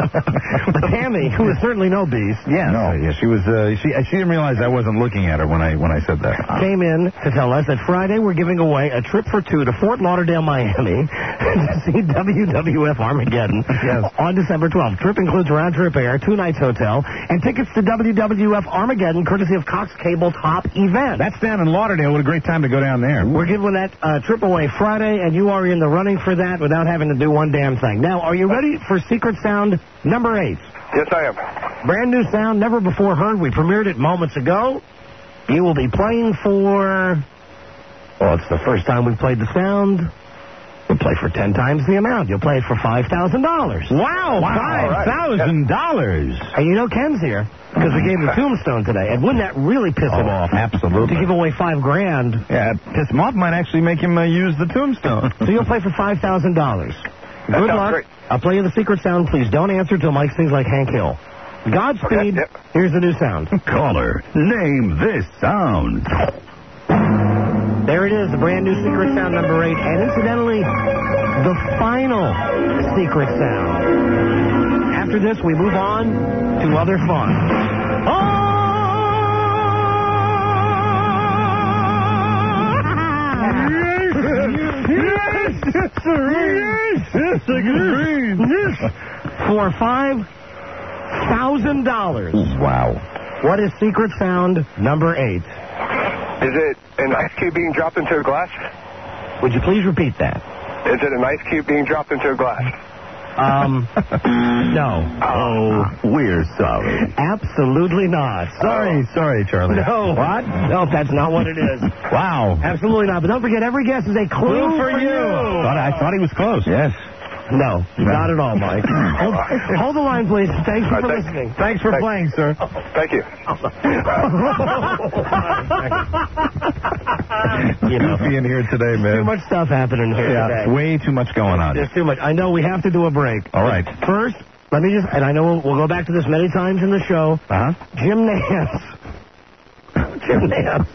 But Tammy, who is certainly no beast. Yes. No, yeah, she was, uh, she, she didn't realize I wasn't looking at her when I when I said that. Came in to tell us that Friday we're giving away a trip for two to Fort Lauderdale, Miami to see W W F Armageddon yes. on December twelfth. Trip includes round-trip air, two nights hotel, and tickets to W W F Armageddon courtesy of Cox Cable Top Event. That's down in Lauderdale. What a great time to go down there. We're giving that uh, trip away Friday, and you are in the running for that without having to do one damn thing. Now, are you ready for Secret Sound number eight? Yes, I am. Brand new sound, never before heard. We premiered it moments ago. You will be playing for... Well, it's the first time we've played the sound. You'll play for ten times the amount. You'll play it for five thousand dollars. Wow, wow, five thousand dollars. Right. And you know Ken's here because we gave him a tombstone today. And wouldn't that really piss oh, him off? Absolutely. To give away five grand. Yeah, piss him off might actually make him uh, use the tombstone. So you'll play for five thousand dollars. Good luck. Great. I'll play you the secret sound. Please don't answer till Mike sings like Hank Hill. Godspeed. Okay, yep. Here's the new sound. Caller, name this sound. There it is, the brand new secret sound number eight. And incidentally, the final secret sound. After this, we move on to other fun. Oh! Yes! Yes, sir! Yes! Yes, I can breathe! Yes! For five thousand dollars. Wow. What is secret sound number eight? Is it an ice cube being dropped into a glass? Would you please repeat that? Is it an ice cube being dropped into a glass? Um, no. Oh, we're sorry. Absolutely not. Sorry, sorry, Charlie. No. What? No, that's not what it is. Wow. Absolutely not. But don't forget, every guess is a clue, Clue for you. Thought- I thought he was close. Yes. No, not at all, Mike. hold, hold the line, please. Thanks for All right, listening. Thanks for playing, sir. Thank you. You know, Goofy in here today, man. too much stuff happening here Yeah, today. way too much going on. There's too much. I know we have to do a break. All right. First, let me just, and I know we'll, we'll go back to this many times in the show. Uh-huh. Jim Nance. Jim Nance.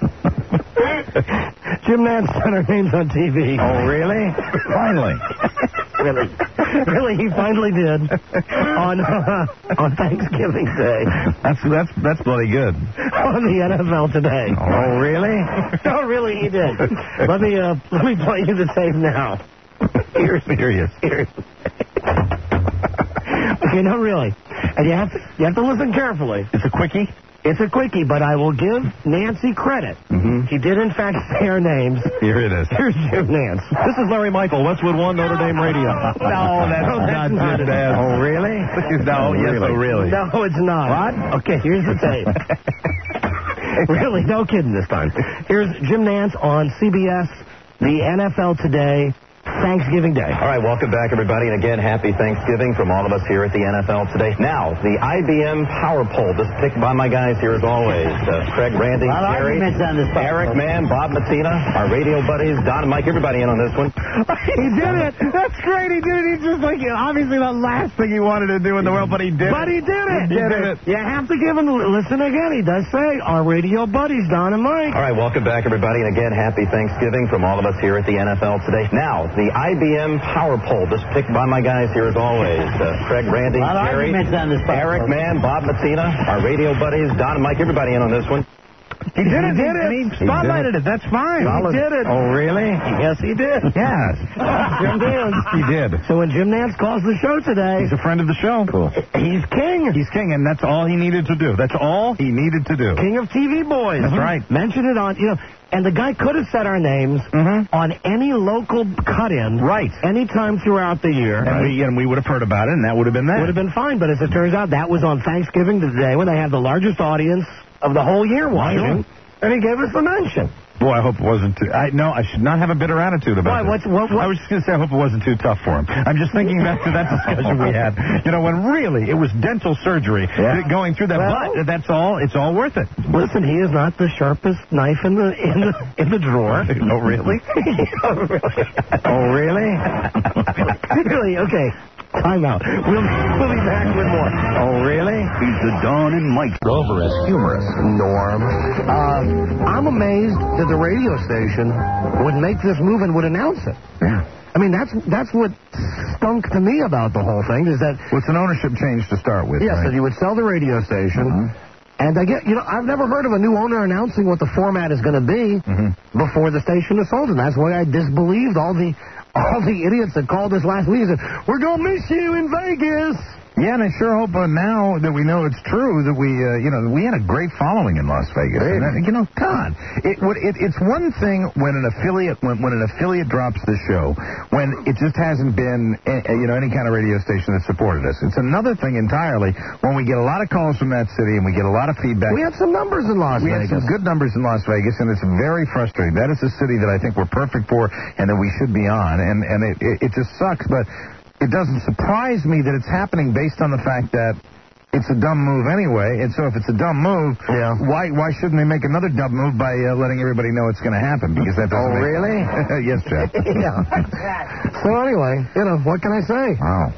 Jim Nance said our names on T V. Oh, really? Finally. Really, really, he finally did on uh, on Thanksgiving Day. That's that's that's bloody good. On the N F L Today. Oh, really? No, really, he did. Let me uh, let me play you the tape now. You're serious. Here's okay, no, really, and you have to you have to listen carefully. It's a quickie. It's a quickie, but I will give Nancy credit. Mm-hmm. He did, in fact, say our names. Here it is. Here's Jim Nance. This is Larry Michael, Westwood One, Notre Dame Radio. No, that's, no, that's not not it. bad. Oh, really? No, yes, oh, really? No, it's not. What? Okay, here's the tape. Really, no kidding this time. Here's Jim Nance on C B S, the N F L Today, Thanksgiving Day. All right, welcome back, everybody, and again, happy Thanksgiving from all of us here at the N F L Today. Now, the I B M Power Poll, just picked by my guys here as always. Uh, Craig, Randy, Gary, Eric, Mann, Bob Messina, our radio buddies, Don and Mike, everybody in on this one. He did it. That's great. He did it. He's just like, obviously the last thing he wanted to do in the world, but he did But it. he did it. He did it. You have to give him, listen again, he does say, our radio buddies, Don and Mike. All right, welcome back, everybody, and again, happy Thanksgiving from all of us here at the N F L Today. Now, the I B M Power Poll, just picked by my guys here as always. Uh, Craig, Randy, Gary, Eric, Mann, Bob Messina, our radio buddies, Don and Mike, everybody in on this one. He did it. He did it. He spotlighted it. That's fine. He did it. Oh, really? Yes, he did. Yes. Jim Nance. He did. So when Jim Nance calls the show today, He's a friend of the show. Cool. he's king. He's king, and that's all he needed to do. That's all he needed to do. King of T V boys. That's right. Mention it on, you know, and the guy could have said our names Mm-hmm. on any local cut-in. Right. Anytime throughout the year. And we and we would have heard about it, and that would have been that. Would have been fine, but as it turns out, that was on Thanksgiving Day when they have the largest audience of the whole year watching. Sure. And he gave us the mention. Boy, I hope it wasn't too... I, no, I should not have a bitter attitude about Why? this. What's, what, what? I was just going to say I hope it wasn't too tough for him. I'm just thinking back to that discussion we had. You know, when really it was dental surgery Yeah. going through that. Well, but that's all. It's all worth it. Listen, he is not the sharpest knife in the in the in the drawer. Oh, really? Oh, really? Oh, really? Really? Okay. Time out. We'll, we'll be back with more. Oh, really? He's the Don and Mike. Groverous, humorous, Norm. Uh, I'm amazed that the radio station would make this move and would announce it. Yeah. I mean, that's that's what stunk to me about the whole thing, is that... Well, it's an ownership change to start with. Yes, right? that you would sell the radio station... Mm-hmm. And I get, you know, I've never heard of a new owner announcing what the format is going to be Mm-hmm. before the station is sold, and that's why I disbelieved all the all the idiots that called us last week and said, we're going to miss you in Vegas. Yeah, and I sure hope uh, now that we know it's true that we, uh, you know, we had a great following in Las Vegas. And that, you know, God, it, it, it's one thing when an affiliate when, when an affiliate drops the show, when it just hasn't been, uh, you know, any kind of radio station that supported us. It's another thing entirely when we get a lot of calls from that city and we get a lot of feedback. We had some numbers in Las we Vegas. We had some good numbers in Las Vegas, and it's very frustrating. That is a city that I think we're perfect for and that we should be on, and and it it, it just sucks, but. It doesn't surprise me that it's happening based on the fact that it's a dumb move anyway. And so if it's a dumb move, yeah. why why shouldn't they make another dumb move by uh, letting everybody know it's going to happen? Because that doesn't Oh, make really? Yes, Jeff. Yeah. So anyway, you know, what can I say? Wow.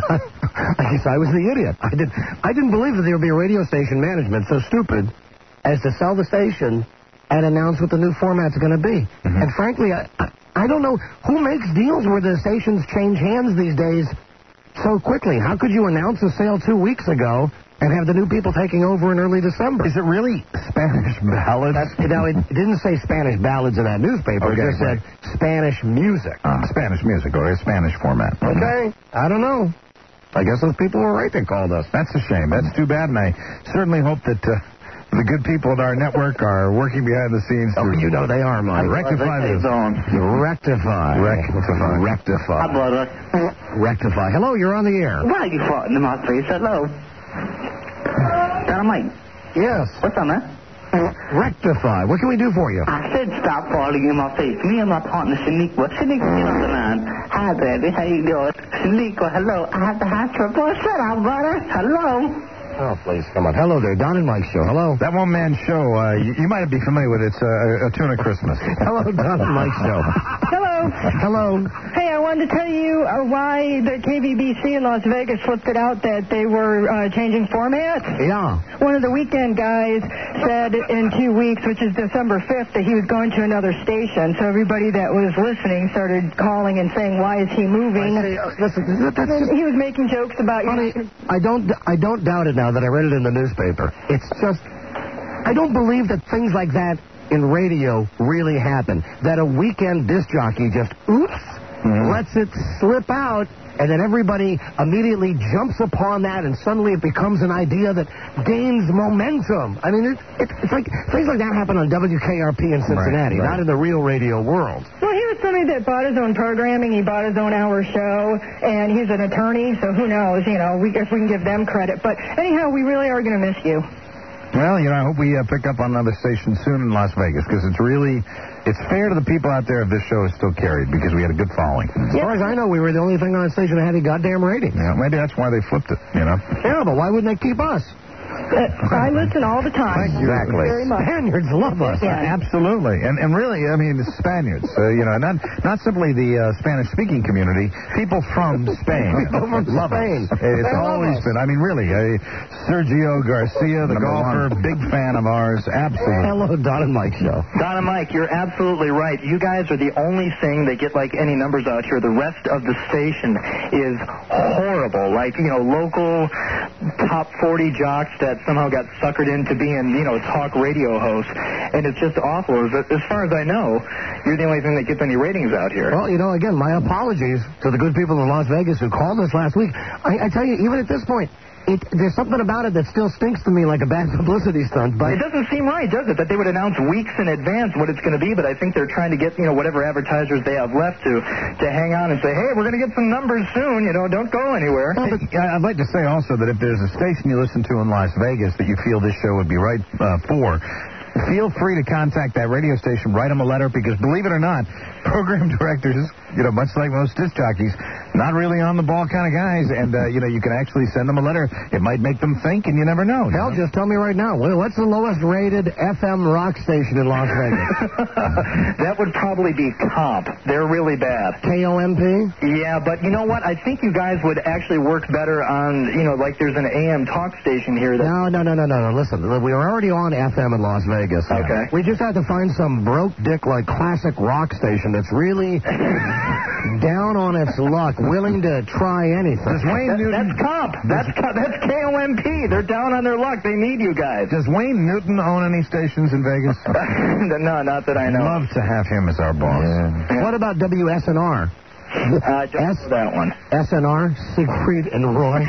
I guess I was the idiot. I, did, I didn't believe that there would be a radio station management so stupid as to sell the station and announce what the new format's going to be. Mm-hmm. And frankly, I... I I don't know who makes deals where the stations change hands these days so quickly. How could you announce a sale two weeks ago and have the new people taking over in early December? Is it really Spanish ballads? That's, you know, it didn't say Spanish ballads in that newspaper. Okay, it just right. said Spanish music. Uh, Spanish music, or a Spanish format. Okay, I don't know. I guess those people were right that called us. That's a shame. That's too bad, and I certainly hope that... Uh, The good people at our network are working behind the scenes to... Oh, you know they are, Mike. Rectify this. Rectify. Rectify. Rectify. Hi, brother. Rectify. Hello, you're on the air. Why are you farting in my face? Hello. Dynamite. Yes. What's up, man? Rectify. What can we do for you? I said stop farting in my face. Me and my partner, Shaniqua. Shaniqua, get on the line. Hi, baby. How you doing? Shaniqua, hello. I have the hot triple. Shut up, brother. Hello. Oh, please, come on. Hello there, Don and Mike Show. Hello. That one-man show, uh, you, you might be familiar with it. It's uh, a tuna Christmas. Hello, Don and Mike Show. Hello. Hello. Hey, I wanted to tell you uh, why the K V B C in Las Vegas flipped it out that they were uh, changing formats. Yeah. One of the weekend guys said in two weeks, which is December fifth, that he was going to another station. So everybody that was listening started calling and saying, why is he moving? I say, uh, listen, that's just... He was making jokes about... Honey, I don't, I don't doubt it now that I read it in the newspaper. It's just... I don't believe that things like that in radio really happen. That a weekend disc jockey just, oops, mm-hmm. lets it slip out, and then everybody immediately jumps upon that, and suddenly it becomes an idea that gains momentum. I mean, it, it, it's like things like that happen on W K R P in Cincinnati, right, right. not in the real radio world. Well, he was somebody that bought his own programming. He bought his own hour show, and he's an attorney, so who knows, you know, we, if we can give them credit. But anyhow, we really are going to miss you. Well, you know, I hope we uh, pick up on another station soon in Las Vegas, because it's really, it's fair to the people out there if this show is still carried, because we had a good following. As far as I know, we were the only thing on that station that had a goddamn rating. Yeah, maybe that's why they flipped it, you know? Yeah, but why wouldn't they keep us? Uh, I listen all the time. Exactly. Very much. Spaniards love us. Yeah. Absolutely. And and really, I mean, the Spaniards, uh, you know, not not simply the uh, Spanish-speaking community, people from Spain People from love Spain. us. It's They love always us. been, I mean, really, uh, Sergio Garcia, the Number golfer, one. big fan of ours, absolutely. Hello, Don and Mike Show. Don and Mike, you're absolutely right. You guys are the only thing that get, like, any numbers out here. The rest of the station is horrible. Like, you know, local top forty jocks that somehow got suckered into being, you know, talk radio hosts. And it's just awful. As, as far as I know, you're the only thing that gets any ratings out here. Well, you know, again, my apologies to the good people in Las Vegas who called us last week. I, I tell you, even at this point, It, there's something about it that still stinks to me like a bad publicity stunt. But it doesn't seem right, does it, that they would announce weeks in advance what it's going to be, but I think they're trying to get, you know, whatever advertisers they have left to to hang on and say, hey, we're going to get some numbers soon, you know, don't go anywhere. Well, but I'd like to say also that if there's a station you listen to in Las Vegas that you feel this show would be right uh, for, feel free to contact that radio station, write them a letter, because believe it or not, program directors, you know, much like most disc jockeys, not really on the ball kind of guys, and, uh, you know, you can actually send them a letter. It might make them think, and you never know. Hell, just tell me right now, what's the lowest rated F M rock station in Las Vegas? That would probably be Comp. They're really bad. K O M P? Yeah, but you know what? I think you guys would actually work better on, you know, like there's an A M talk station here. That... No, no, no, no, no, no. Listen, we are already on F M in Las Vegas. Okay. We just had to find some broke dick like classic rock station that's really down on its luck, willing to try anything. Does Wayne that, Newton... That's Comp. That's that's K O M P. They're down on their luck. They need you guys. Does Wayne Newton own any stations in Vegas? No, not that I know. Love to have him as our boss. Yeah. What about W S N R? Uh, just S- that one. S N R, Siegfried and Roy.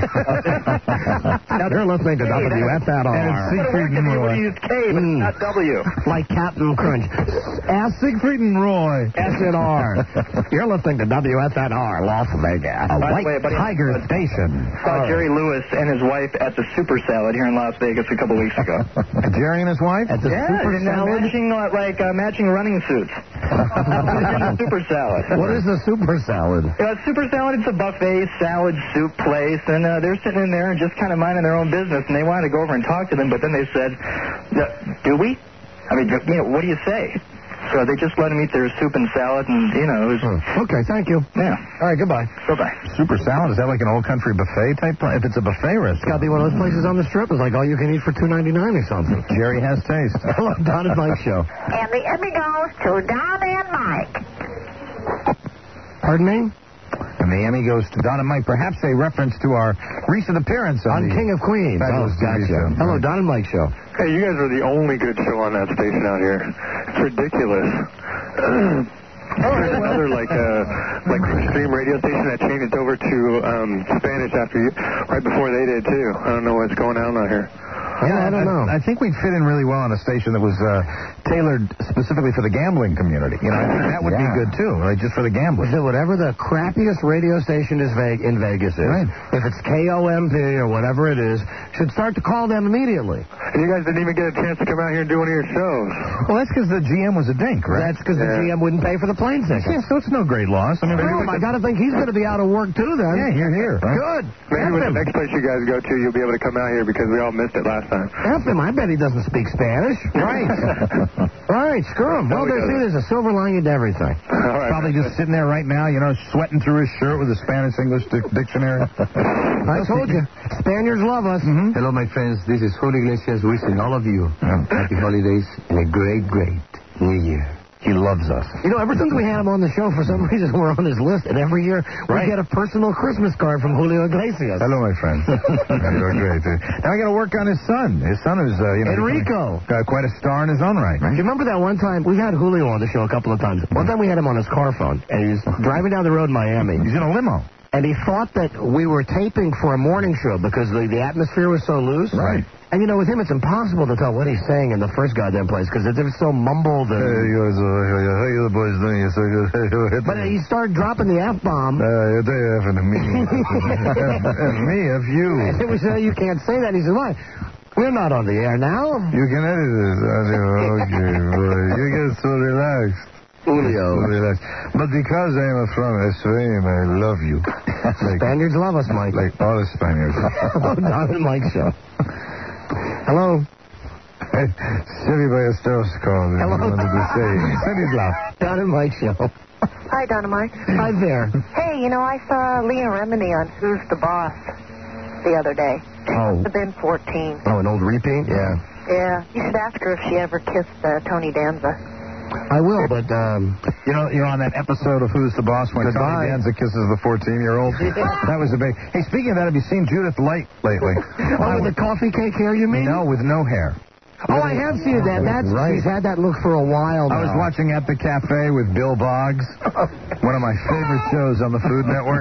Now they're listening to W F N R. And Siegfried and Roy. Use K, but Mm. not W. Like Captain Crunch. S Siegfried and Roy. S N R. You're listening to W F N R, Las Vegas. By A the White way, buddy, Tiger I Station. saw Jerry Lewis and his wife at the Super Salad here in Las Vegas a couple weeks ago. Jerry and his wife? At the Yeah, Super and, uh, Salad? matching, uh, like uh, matching running suits. In the Super Salad. What is the Super Salad? Uh, Super Salad, it's a buffet salad soup place, and uh, they're sitting in there and just kind of minding their own business, and they wanted to go over and talk to them, but then they said, do we? I mean, you know, what do you say? So they just let them eat their soup and salad, and, you know, it was... Oh, okay, thank you. Yeah. All right, goodbye. Bye-bye. Super Salad, is that like an old country buffet type? If it's a buffet It's got to restaurant. be one of those places on the strip. It's like all you can eat for two ninety-nine or something. Jerry has taste. Hello, Don and Mike Show. And the Emmy goes to Don and Mike. Pardon me? And the Emmy goes to Don and Mike, perhaps a reference to our recent appearance on, On the King of Queens. Fabulous Oh, T V gotcha. show. Hello, Don and Mike Show. Hey, you guys are the only good show on that station out here. It's ridiculous. There's another like uh, like stream radio station that changed over to um, Spanish after you, right before they did too. I don't know what's going on out here. Yeah, I don't know. I think we'd fit in really well on a station that was uh, tailored specifically for the gambling community. You know, I think that would Yeah. be good too, right? Just for the gamblers. So whatever the crappiest radio station is Ve- in Vegas is, Right. if it's K O M P or whatever it is, should start to call them immediately. And you guys didn't even get a chance to come out here and do one of your shows. Well, that's because the G M was a dink, right? That's because Yeah. the G M wouldn't pay for the plane ticket. Yeah, so it's no great loss. I mean, maybe Well, we I could- got to think he's going to be out of work too then. Yeah, you're here. Right? Good. Maybe F with the him. next place you guys go to, you'll be able to come out here because we all missed it last time. F him. I bet he doesn't speak Spanish. Right. Right, screw him. No, Well, he there's, see, doesn't. there's a silver lining to everything. All right. Probably just sitting there right now, you know, sweating through his shirt with a Spanish-English dic- dictionary. I told you. Spaniards love us. Hello, my friends. This is Julio Iglesias wishing all of you happy holidays and a great, great New Year. He loves us. You know, ever since we had him on the show, for some reason we're on his list, and every year we Right. get a personal Christmas card from Julio Iglesias. Hello, my friend. You're great. Now I got to work on his son. His son is, uh, you know, Enrico. got quite a star in his own right. Do you remember that one time? We had Julio on the show a couple of times. One time we had him on his car phone, and he was driving down the road in Miami. He's in a limo. And he thought that we were taping for a morning show because the, the atmosphere was so loose. Right. And, you know, with him, it's impossible to tell what he's saying in the first goddamn place because it's so mumbled. And... Hey, you guys, uh, how you the boys doing? You so good. But he started dropping the F-bomb. Uh, you're effing to me. Me, F you. And it was, uh, you can't say that. He said, why? We're not on the air now. You can edit this. Okay, boy. You get so relaxed. Julio. So relaxed. But because I am from Spain, I love you. Like, Spaniards love us, Mike. like all the Spaniards. Oh, Don and Mike show. Hello. Chevy Ballesteros called and Hello. he wanted to say, Stanislav. Don and Mike show. Hi, Dynamite. Hi there. Hey, you know, I saw Leah Remini on Who's the Boss the other day. Oh. It's been fourteen. Oh, an old repeat? Yeah. Yeah, you should ask her if she ever kissed uh, Tony Danza. I will, but, um... You know, you're on that episode of Who's the Boss when Goodbye. Tony Danza kisses the fourteen-year-old. That was a big... Hey, speaking of that, have you seen Judith Light lately? Oh, with the coffee cake hair, you mean? No, with no hair. Oh, I have seen that. That's Right. She's had that look for a while now. I was watching At the Cafe with Bill Boggs, one of my favorite shows on the Food Network.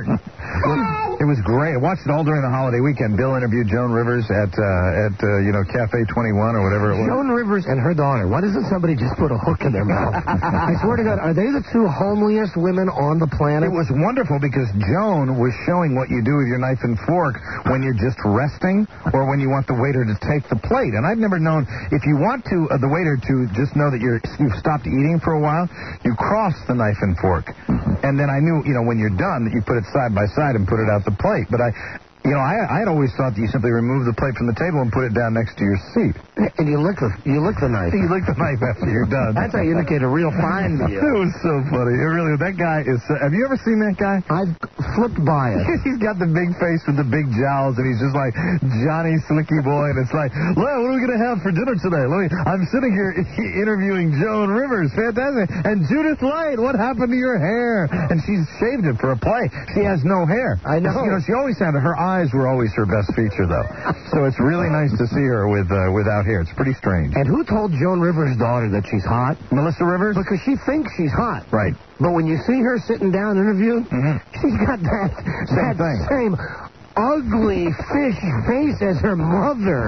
It was great. I watched it all during the holiday weekend. Bill interviewed Joan Rivers at, uh, at uh, you know, Cafe twenty-one or whatever it was. Joan Rivers and her daughter. Why doesn't somebody just put a hook in their mouth? I swear to God, are they the two homeliest women on the planet? It was wonderful because Joan was showing what you do with your knife and fork when you're just resting or when you want the waiter to take the plate. And I've never known, if you want to uh, the waiter to just know that you're, you've stopped eating for a while, you cross the knife and fork. And then I knew, you know, when you're done that you put it side by side and put it out the plate. But I... You know, I, I had always thought that you simply remove the plate from the table and put it down next to your seat. And you lick the you lick the knife. You lick the knife after you're done. That's how you indicate a real fine meal. It was so funny. It really, that guy is... Uh, have you ever seen that guy? I've flipped by it. He's got the big face with the big jowls, and he's just like Johnny Slicky Boy, and it's like, well, what are we going to have for dinner today? Let me, I'm sitting here interviewing Joan Rivers. Fantastic. And Judith Light, what happened to your hair? And she's shaved it for a play. She has no hair. I know. You know, she always had, her eyes were always her best feature, though. So it's really nice to see her with uh, without hair. It's pretty strange. And who told Joan Rivers' daughter that she's hot? Melissa Rivers? Because she thinks she's hot. Right. But when you see her sitting down interviewing, Mm-hmm. she's got that, Same that thing. same ugly fish face as her mother.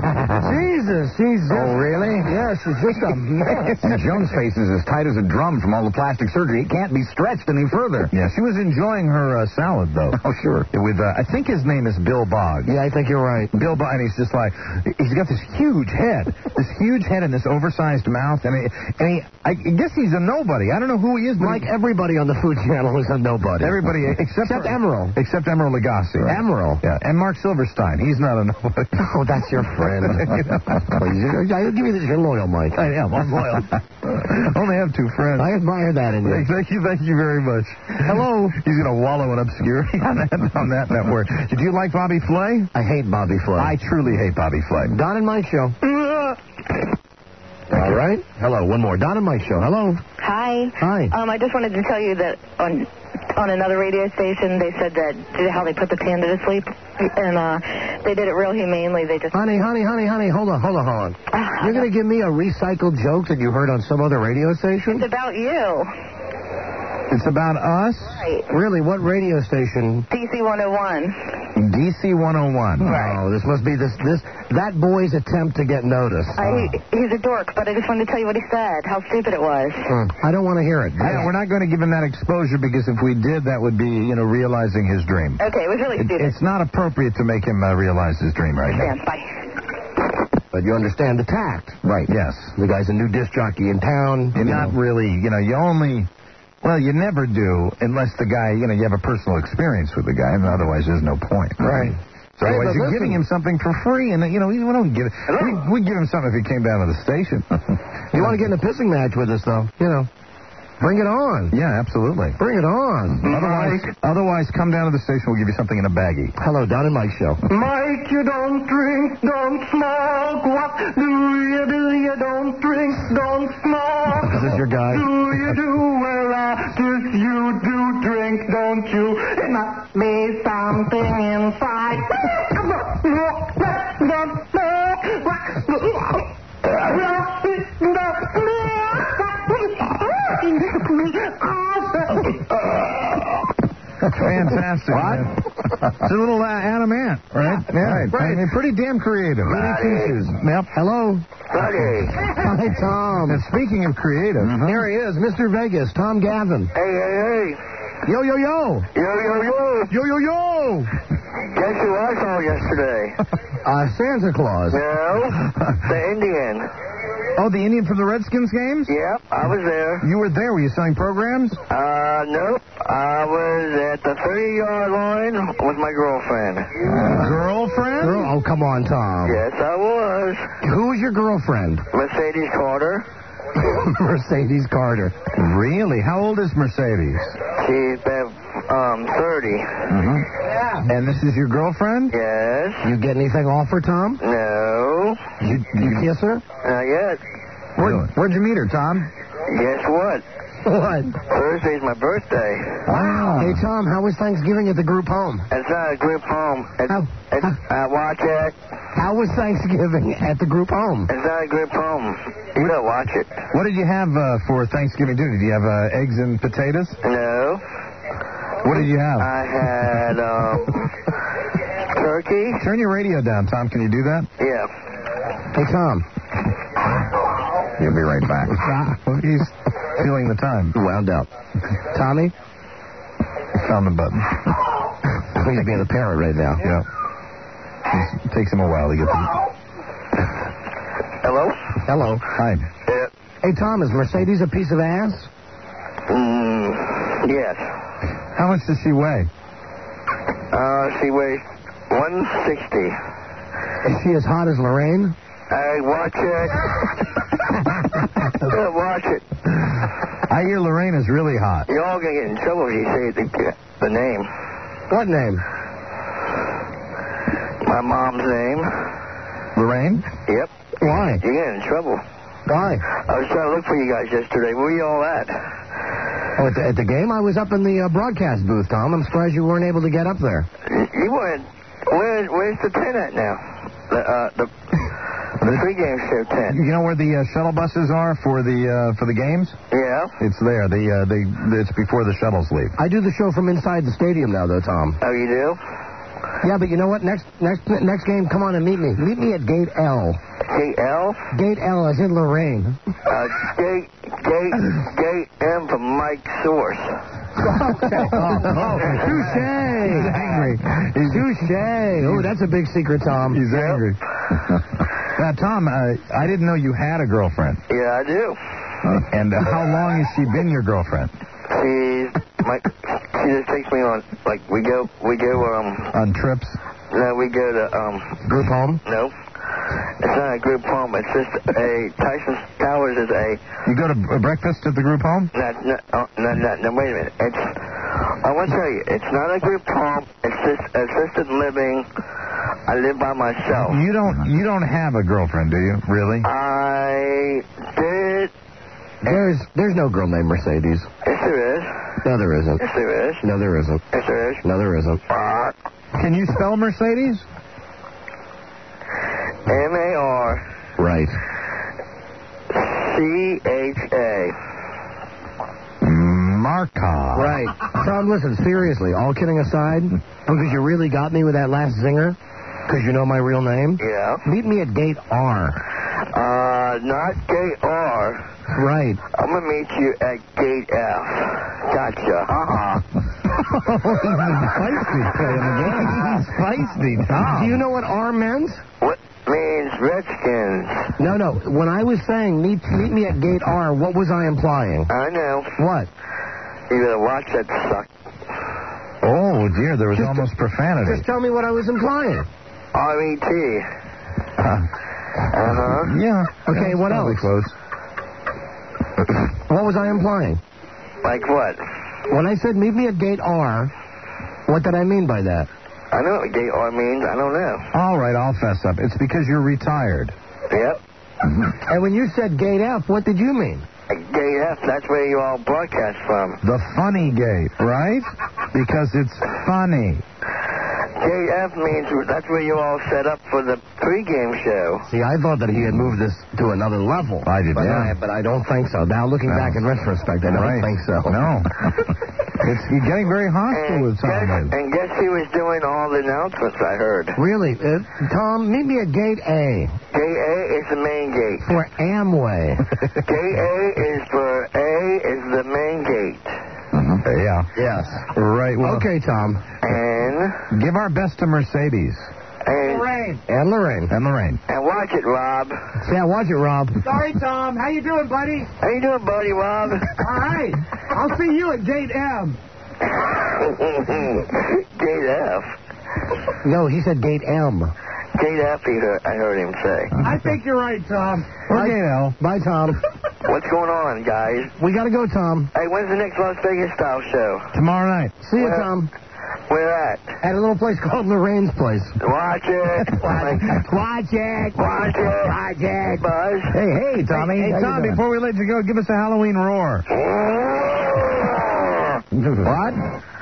Jesus, she's just... Oh, really? Yeah, she's just a mess. And Joan's face is as tight as a drum from all the plastic surgery. It can't be stretched any further. Yeah, she was enjoying her uh, salad, though. Oh, sure. With, uh, I think his name is Bill Boggs. Yeah, I think you're right. Bill Boggs, and he's just like, he's got this huge head, this huge head and this oversized mouth, and, he, and he, I guess he's a nobody. I don't know who he is, but Like everybody on the Food Channel is a nobody. everybody except Except for, Emerald. except Emerald Lagasse. Emerald. Yeah, and Mark Silverstein. He's not a nobody. Oh, that's your friend. Please, you're, you're, give me this. You're loyal, Mike. I am. I'm loyal. I only have two friends. I admire that in you. Thank you, thank you very much. Hello. He's going to wallow in obscurity on that, on that network. Did you like Bobby Flay? I hate Bobby Flay. I truly hate Bobby Flay. Don and Mike show. All right. Hello. One more. Don and Mike show. Hello. Hi. Hi. Um, I just wanted to tell you that on on another radio station they said that how they put the panda to sleep, and uh, they did it real humanely. They just Honey, honey, honey, honey. Hold on, hold on, hold on. You're going to give me a recycled joke that you heard on some other radio station? it's about you. It's about us? Right. Really? What radio station? T C one oh one. D C one oh one. Oh, this must be this this that boy's attempt to get noticed. I, he's a dork, but I just wanted to tell you what he said, how stupid it was. Hmm. I don't want to hear it. Yeah, we're not going to give him that exposure because if we did, that would be, you know, realizing his dream. Okay, it was really It, stupid. it's not appropriate to make him uh, realize his dream right now. Yeah, bye. But you understand the tact. Right. Yes. The guy's a new disc jockey in town. You're you not know. really, you know, you only, well, you never do unless the guy, you know, you have a personal experience with the guy, and otherwise there's no point. Right. So Hey, otherwise but you're listen. giving him something for free, and, you know, we don't give it. We, we'd give him something if he came down to the station. You want to get in a pissing match with us, though? You know. Bring it on. Yeah, absolutely. Bring it on. Otherwise, otherwise, come down to the station. We'll give you something in a baggie. Hello, Don and Mike Show. Mike, you don't drink, don't smoke. What do you do? You don't drink, don't smoke. Is this your guy? Do you do? Well, uh, if you do drink, don't you? It must be something inside. Fantastic. What? It's a little uh, Adam Ant, right? Yeah, right. I mean, pretty damn creative. Yep. Hello. Buddy. Hi, Tom. And speaking of creative, Here he is, Mister Vegas, Tom Gavin. Hey, hey, hey. Yo, yo, yo. Yo, yo, yo. Yo, yo, yo. Guess who I saw yesterday? Uh, Santa Claus. No, the Indian. oh, the Indian from the Redskins games? Yep, I was there. You were there. Were you selling programs? Uh, nope. I was at the thirty-yard line with my girlfriend. Girlfriend? Girl, oh, come on, Tom. Yes, I was. Who was your girlfriend? Mercedes Carter. Mercedes Carter. Really? How old is Mercedes? She's been um thirty. Mm-hmm. And this is your girlfriend? Yes. You get anything off her, Tom? No. You, you kiss her? Not yet. Where, where'd you meet her, Tom? Guess what? What? Thursday's my birthday. Wow. Hey, Tom, how was Thanksgiving at the group home? It's not a group home. It's, How- it's, uh, watch it. How was Thanksgiving at the group home? It's not a group home. You don't watch it. What did you have uh, for Thanksgiving dinner? Did you have uh, eggs and potatoes? No. What did you have? I had um, turkey. Turn your radio down, Tom. Can you do that? Yeah. Hey, Tom. He'll be right back. Well, he's feeling the time. Wound up. Tommy? Found the button. He's being a parent right now. Yeah. It takes him a while to get the... Hello? Hello. Hi. Yeah. Hey, Tom, is Mercedes a piece of ass? Mm, yes. How much does she weigh? Uh, she weighs one sixty. Is she as hot as Lorraine? Hey, watch it. Yeah, watch it. I hear Lorraine is really hot. You're all going to get in trouble if you say the, the name. What name? My mom's name. Lorraine? Yep. Why? You get in trouble. Why? I was trying to look for you guys yesterday. Where you all at? Oh, at the, at the game? I was up in the uh, broadcast booth, Tom. I'm surprised you weren't able to get up there. You weren't. Where, where's the tent at now? The, uh, the, the pregame show tent. You know where the uh, shuttle buses are for the uh, for the games? Yeah. It's there. The uh, they it's before the shuttles leave. I do the show from inside the stadium now, though, Tom. Oh, you do? Yeah, but you know what? Next next next game, come on and meet me. Meet me at Gate L. Gate L? Gate L, as in Lorraine. Uh, gate, gate, gate M for Mike Source. Okay. Oh, oh. Touche. He's angry. He's touche. Oh, that's a big secret, Tom. He's angry. Now, Tom, uh, I didn't know you had a girlfriend. Yeah, I do. Uh, and uh, how long has she been your girlfriend? She's my. She just takes me on. Like we go, we go. Um. On trips? No, we go to um. Group home? No. It's not a group home. It's just a Tyson Towers is a. You go to b- breakfast at the group home? No, no, oh, no, no, no. Wait a minute. It's. I want to tell you, it's not a group home. It's just assisted living. I live by myself. You don't. You don't have a girlfriend, do you? Really? I did. There's there's no girl named Mercedes. Yes, there is. No, there isn't. Yes, there is. No, there isn't. Yes, there is. No, there isn't. Can you spell Mercedes? M A R. Right. C H A. Markov. Right. Tom, listen, seriously, all kidding aside, because you really got me with that last zinger, because you know my real name. Yeah. Meet me at gate R. Uh, not gate R. Right. I'm going to meet you at gate F. Gotcha. Uh-huh. Feisty playing the game. Feisty, Tom. Do you know what R meant? What means Redskins? No, no. When I was saying meet meet me at gate R, what was I implying? I know. What? You better watch that suck. Oh, dear, there was Just- almost profanity. Just tell me what I was implying. R E T. Uh, Uh-huh. yeah. Okay, yeah, what probably else? Close. What was I implying? Like what? When I said meet me at gate R, what did I mean by that? I know what gate R means. I don't know. All right, I'll fess up. It's because you're retired. Yep. And when you said gate F, what did you mean? Gate F, that's where you all broadcast from. The funny gate, right? Because it's funny. Gate F means that's where you all set up for the pregame show. See, I thought that he had moved this to another level. I did, but yeah. I, but I don't think so. Now, looking No. back in retrospect, I don't Right. think so. No. It's you're getting very hostile And with Tom. guess, lately. and guess who was doing all the announcements, I heard. Really? Uh, Tom, meet me at gate A Gate A is the main gate. for Amway. Gate A is for A is the main gate. Uh, yeah. Yes. Right. Well, Okay, Tom. And give our best to Mercedes and And Lorraine. and Lorraine. and watch it, Rob. Yeah, watch it, Rob. Sorry, Tom. How you doing, buddy? How you doing, buddy, Rob? All right. I'll see you at gate M. Gate F. No, he said gate M. Gate F, he heard, I heard him say. I think you're right, Tom. Okay, now. Bye, Tom. What's going on, guys? We got to go, Tom. Hey, when's the next Las Vegas style show? Tomorrow night. See you, Where- Tom. Where at? At a little place called Lorraine's Place. Watch it. Watch it. Watch it. Watch it. Buzz. Hey, hey, Tommy. Hey, Hey, how Tom, you doing? before we let you go, give us a Halloween roar. What?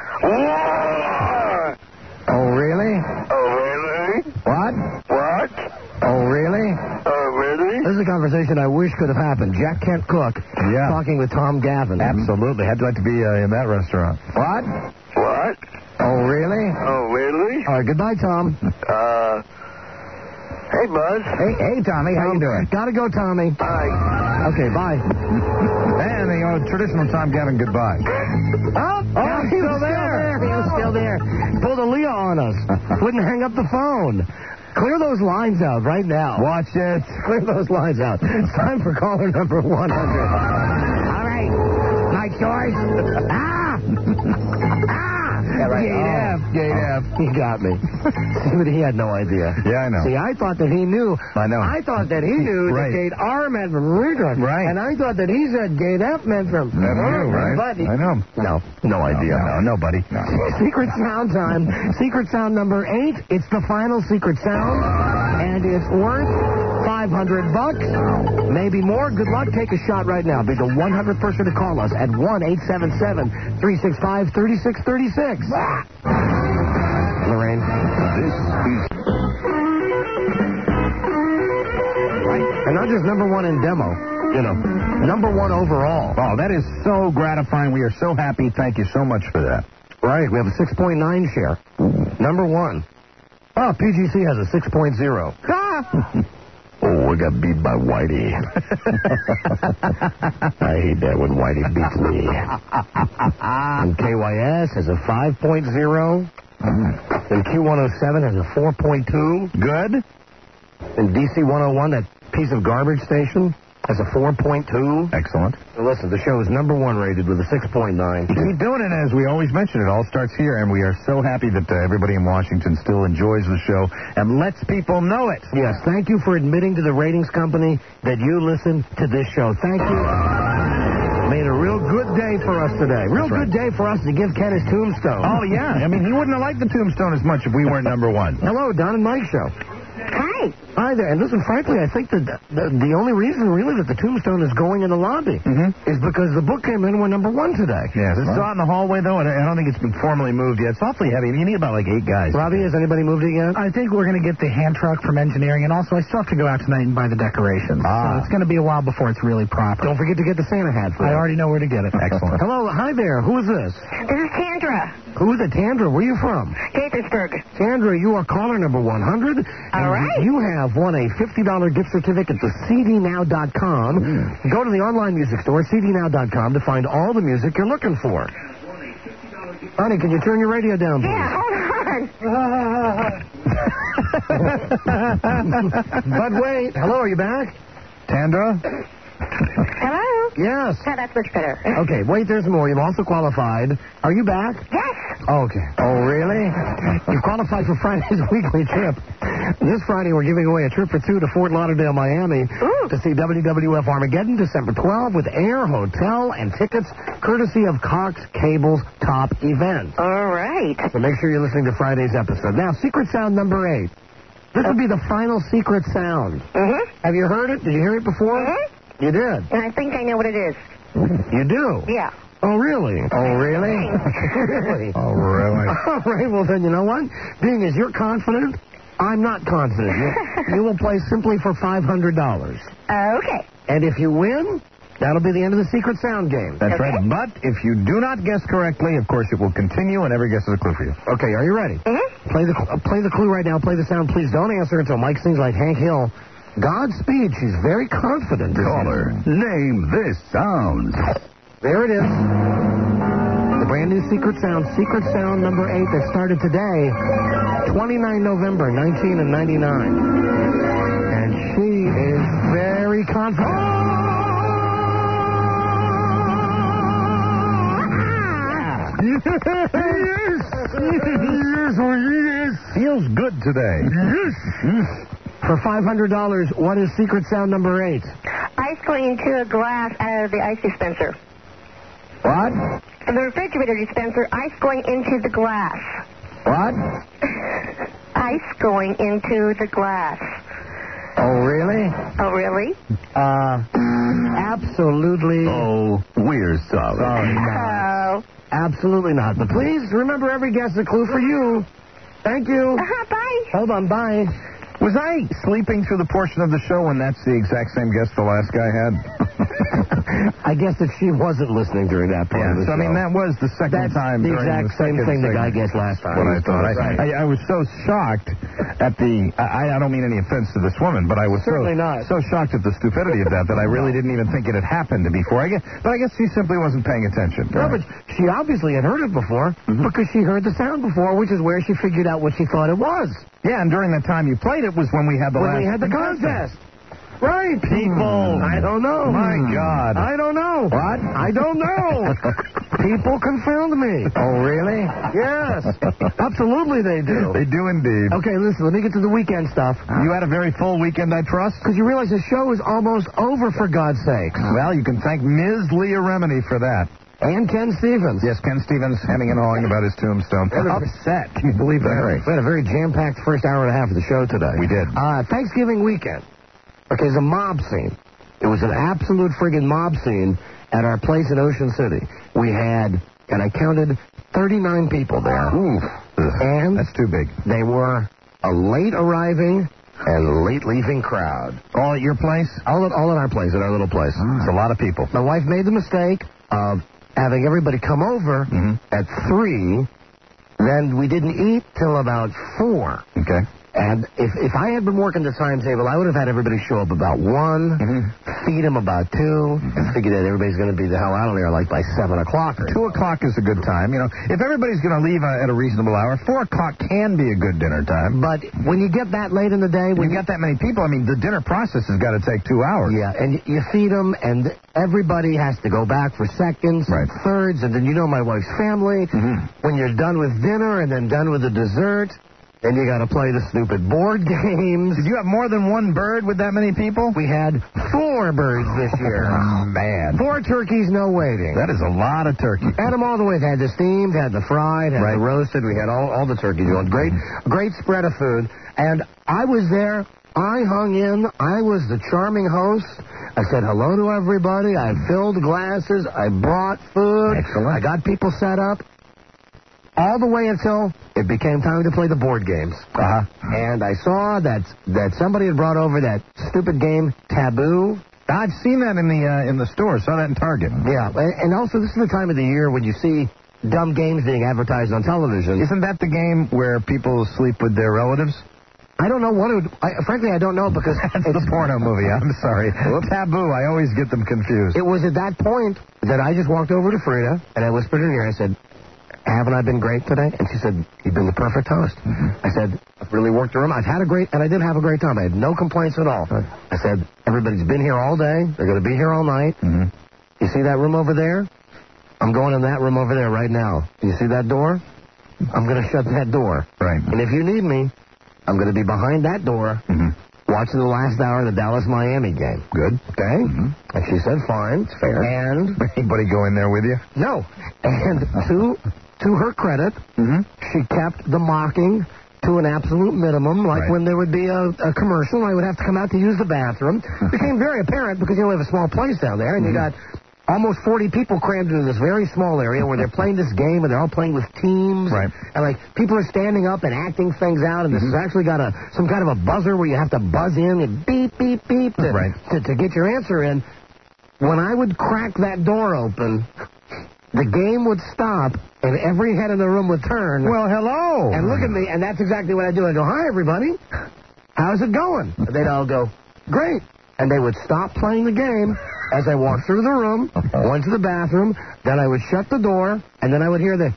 War! Oh, really? Oh, really? What? What? Oh, really? Oh, really? This is a conversation I wish could have happened. Jack Kent Cook Yeah. talking with Tom Gavin. Absolutely. How'd you like to be uh, in that restaurant? What? What? Oh, really? Oh, really? All right, goodbye, Tom. Uh, hey, Buzz. Hey, hey, Tommy, how you doing? Gotta go, Tommy. Bye. Okay, bye. And the uh, traditional Tom Gavin goodbye. Oh, oh he was still there. He was still there. Pulled a Leah on us. Wouldn't hang up the phone. Clear those lines out right now. Watch it. Clear those lines out. It's time for caller number one hundred. All right. My choice. Ah! Ah! Yeah, right. Gate Oh. F. Gate F. He got me. See, but he had no idea. Yeah, I know. See, I thought that he knew. I know. I thought that he knew Right. that gate R meant from Redrun. Right. And I thought that he said gate F meant from... Never knew, right? But he- I know. No, no idea. No, no, nobody. No. Secret sound time. Secret sound number eight. It's the final secret sound, and it's worth five hundred bucks, maybe more. Good luck. Take a shot right now. Be the one hundredth person to call us at one eight seven seven, three six five, three six three six. Lorraine. This is And not just number one in demo, you know, number one overall. Oh, that is so gratifying. We are so happy. Thank you so much for that. Right. We have a six point nine share. Number one. Oh, P G C has a six point oh. Oh, we got beat by Whitey. I hate that when Whitey beats me. And K Y S has a five point oh. And Q one oh seven has a four point two. Good. And D C one oh one, that piece of garbage station, has a four point two. Excellent. So listen, the show is number one rated with a six point nine. Keep doing it, as we always mention. It all starts here, and we are so happy that uh, everybody in Washington still enjoys the show and lets people know it. Yes, thank you for admitting to the ratings company that you listen to this show. Thank you. Made a real good day for us today. Real That's good day for us to give Ken his tombstone. Oh, yeah. I mean, he wouldn't have liked the tombstone as much if we weren't number one. Hello, Don and Mike Show. Hi. Hi there. And listen, frankly, I think that the, the only reason, really, that the Tombstone is going in the lobby Mm-hmm. is because the book came in and we're number one today. Yeah, is it still out in the hallway, though? I don't think it's been formally moved yet. It's awfully heavy. You need about, like, eight guys. Robbie, has anybody moved it yet? I think we're going to get the hand truck from engineering, and also I still have to go out tonight and buy the decorations. Ah. So it's going to be a while before it's really proper. Don't forget to get the Santa hat for I it. already know where to get it. Excellent. Hello, hi there. Who is this? This is Tandra. Who is it? Tandra, where are you from? Gaithersburg. Tandra, you are caller number one hundred. All right. You have won a fifty dollars gift certificate to C D now dot com. Mm. Go to the online music store, C D now dot com, to find all the music you're looking for. Honey, can you turn your radio down, please? Yeah, hold on. But wait. Hello, are you back? Tandra? Hello? Yes. Oh, that's much better. Okay, wait, there's more. You've also qualified. Are you back? Yes. Oh, okay. Oh, really? You've qualified for Friday's weekly trip. This Friday, we're giving away a trip for two to Fort Lauderdale, Miami Ooh. to see W W F Armageddon December twelfth with air, hotel, and tickets courtesy of Cox Cable's Top Event. All right. So make sure you're listening to Friday's episode. Now, secret sound number eight. This will be the final secret sound. Mm-hmm. Have you heard it? Did you hear it before? Mm-hmm. You did? And I think I know what it is. You do? Yeah. Oh, really? Oh, really? Really? Oh, really? All right, well, then, you know what? Being as you're confident, I'm not confident. You, you will play simply for five hundred dollars. Uh, okay. And if you win, that'll be the end of the secret sound game. That's Okay. right. But if you do not guess correctly, of course, it will continue, and every guess is a clue for you. Okay, are you ready? Mm-hmm. Play the uh, play the clue right now. Play the sound. Please don't answer until Mike sings like Hank Hill. Godspeed. She's very confident. Caller, name this sound. There it is. The brand new secret sound, secret sound number eight that started today, the twenty-ninth of November, nineteen ninety-nine. And she is very confident. Yes! Yes, yes. Feels good today. Yes. For five hundred dollars, what is secret sound number eight? Ice going into a glass out of the ice dispenser. What? The refrigerator dispenser, ice going into the glass. What? Ice going into the glass. Oh, really? Oh, really? Uh, absolutely. Oh, we're sorry. Sorry, no. Oh. Absolutely not. But please remember, every guess is a clue for you. Thank you. Uh-huh, bye. Hold on, bye. Was I sleeping through the portion of the show when that's the exact same guess the last guy had? I guess that she wasn't listening during that part Yeah, of the so, show. I mean, that was the second That's time the during exact the same second thing the guy segment. guessed last time. What I thought. I, Right. I, I was so shocked at the... I, I don't mean any offense to this woman, but I was so, Certainly not. so shocked at the stupidity of that that I really didn't even think it had happened before. I guess, but I guess she simply wasn't paying attention. No, but she obviously had heard it before Mm-hmm. because she heard the sound before, which is where she figured out what she thought it was. Yeah, and during the time you played it was when we had the when last we had the contest. contest. Right. People. I don't know. My God. I don't know. What? I don't know. People confound me. Oh, really? Yes. Absolutely they do. They do indeed. Okay, listen, let me get to the weekend stuff. You had a very full weekend, I trust? Because you realize the show is almost over, for God's sakes. Well, you can thank Miz Leah Remini for that. And Ken Stevens. Yes, Ken Stevens hemming and hawing about his tombstone. Upset. Can you believe that? We had a very jam-packed first hour and a half of the show today. We did. Uh, Thanksgiving weekend. Okay, it's a mob scene. It was an absolute friggin' mob scene at our place in Ocean City. We had, and I counted, thirty-nine people there. Ooh. And that's too big. They were a late arriving and late leaving crowd. All at your place? All at, all at our place, at our little place. Mm. It's a lot of people. My wife made the mistake of having everybody come over mm-hmm. at three. Then we didn't eat till about four. Okay. And if if I had been working the timetable, I would have had everybody show up about one, mm-hmm. feed them about two, mm-hmm. and figure that everybody's going to be the hell out of there like by seven o'clock. Or Two o'clock is a good time. You know, if everybody's going to leave uh, at a reasonable hour, four o'clock can be a good dinner time. But when you get that late in the day, when you got that many people, I mean, the dinner process has got to take two hours. Yeah, and you feed them, and everybody has to go back for seconds, right. and thirds, and then you know my wife's family. Mm-hmm. When you're done with dinner and then done with the dessert, then you got to play the stupid board games. Did you have more than one bird with that many people? We had four birds this year. Oh, man. Four turkeys, no waiting. That is a lot of turkey. Had them all the way. Had the steamed, had the fried, had right. the roasted. We had all, all the turkeys. Great, great spread of food. And I was there I hung in. I was the charming host. I said hello to everybody. I filled glasses. I brought food. Excellent. I got people set up. All the way until it became time to play the board games. Uh-huh. And I saw that that somebody had brought over that stupid game, Taboo. I've seen that in the uh, in the store. Saw that in Target. Yeah, and also this is the time of the year when you see dumb games being advertised on television. Isn't that the game where people sleep with their relatives? I don't know what it would... I, frankly, I don't know because... That's the porno movie. I'm sorry. Taboo. I always get them confused. It was at that point that I just walked over to Frida, and I whispered in her ear, I said, haven't I been great today? And she said, you've been the perfect host. Mm-hmm. I said, I've really worked the room. I've had a great... And I did have a great time. I had no complaints at all. Right. I said, everybody's been here all day. They're going to be here all night. Mm-hmm. You see that room over there? I'm going in that room over there right now. You see that door? I'm going to shut that door. Right. And if you need me... I'm going to be behind that door mm-hmm. watching the last hour of the Dallas-Miami game. Good. Okay? Mm-hmm. And she said, fine. It's fair. And... Anybody go in there with you? No. And to to her credit, mm-hmm. she kept the mocking to an absolute minimum. Like right. when there would be a, a commercial, I would have to come out to use the bathroom. It became very apparent because you only have a small place down there, and mm-hmm. you got... almost forty people crammed into this very small area where they're playing this game and they're all playing with teams. Right. And, like, people are standing up and acting things out, and this mm-hmm. has actually got a some kind of a buzzer where you have to buzz in and beep, beep, beep to, right. to, to get your answer in. When I would crack that door open, the game would stop, and every head in the room would turn. Well, hello. And look at me, and that's exactly what I do. I go, hi, everybody. How's it going? And they'd all go, great. And they would stop playing the game as I walked through the room, went to the bathroom, then I would shut the door, and then I would hear the...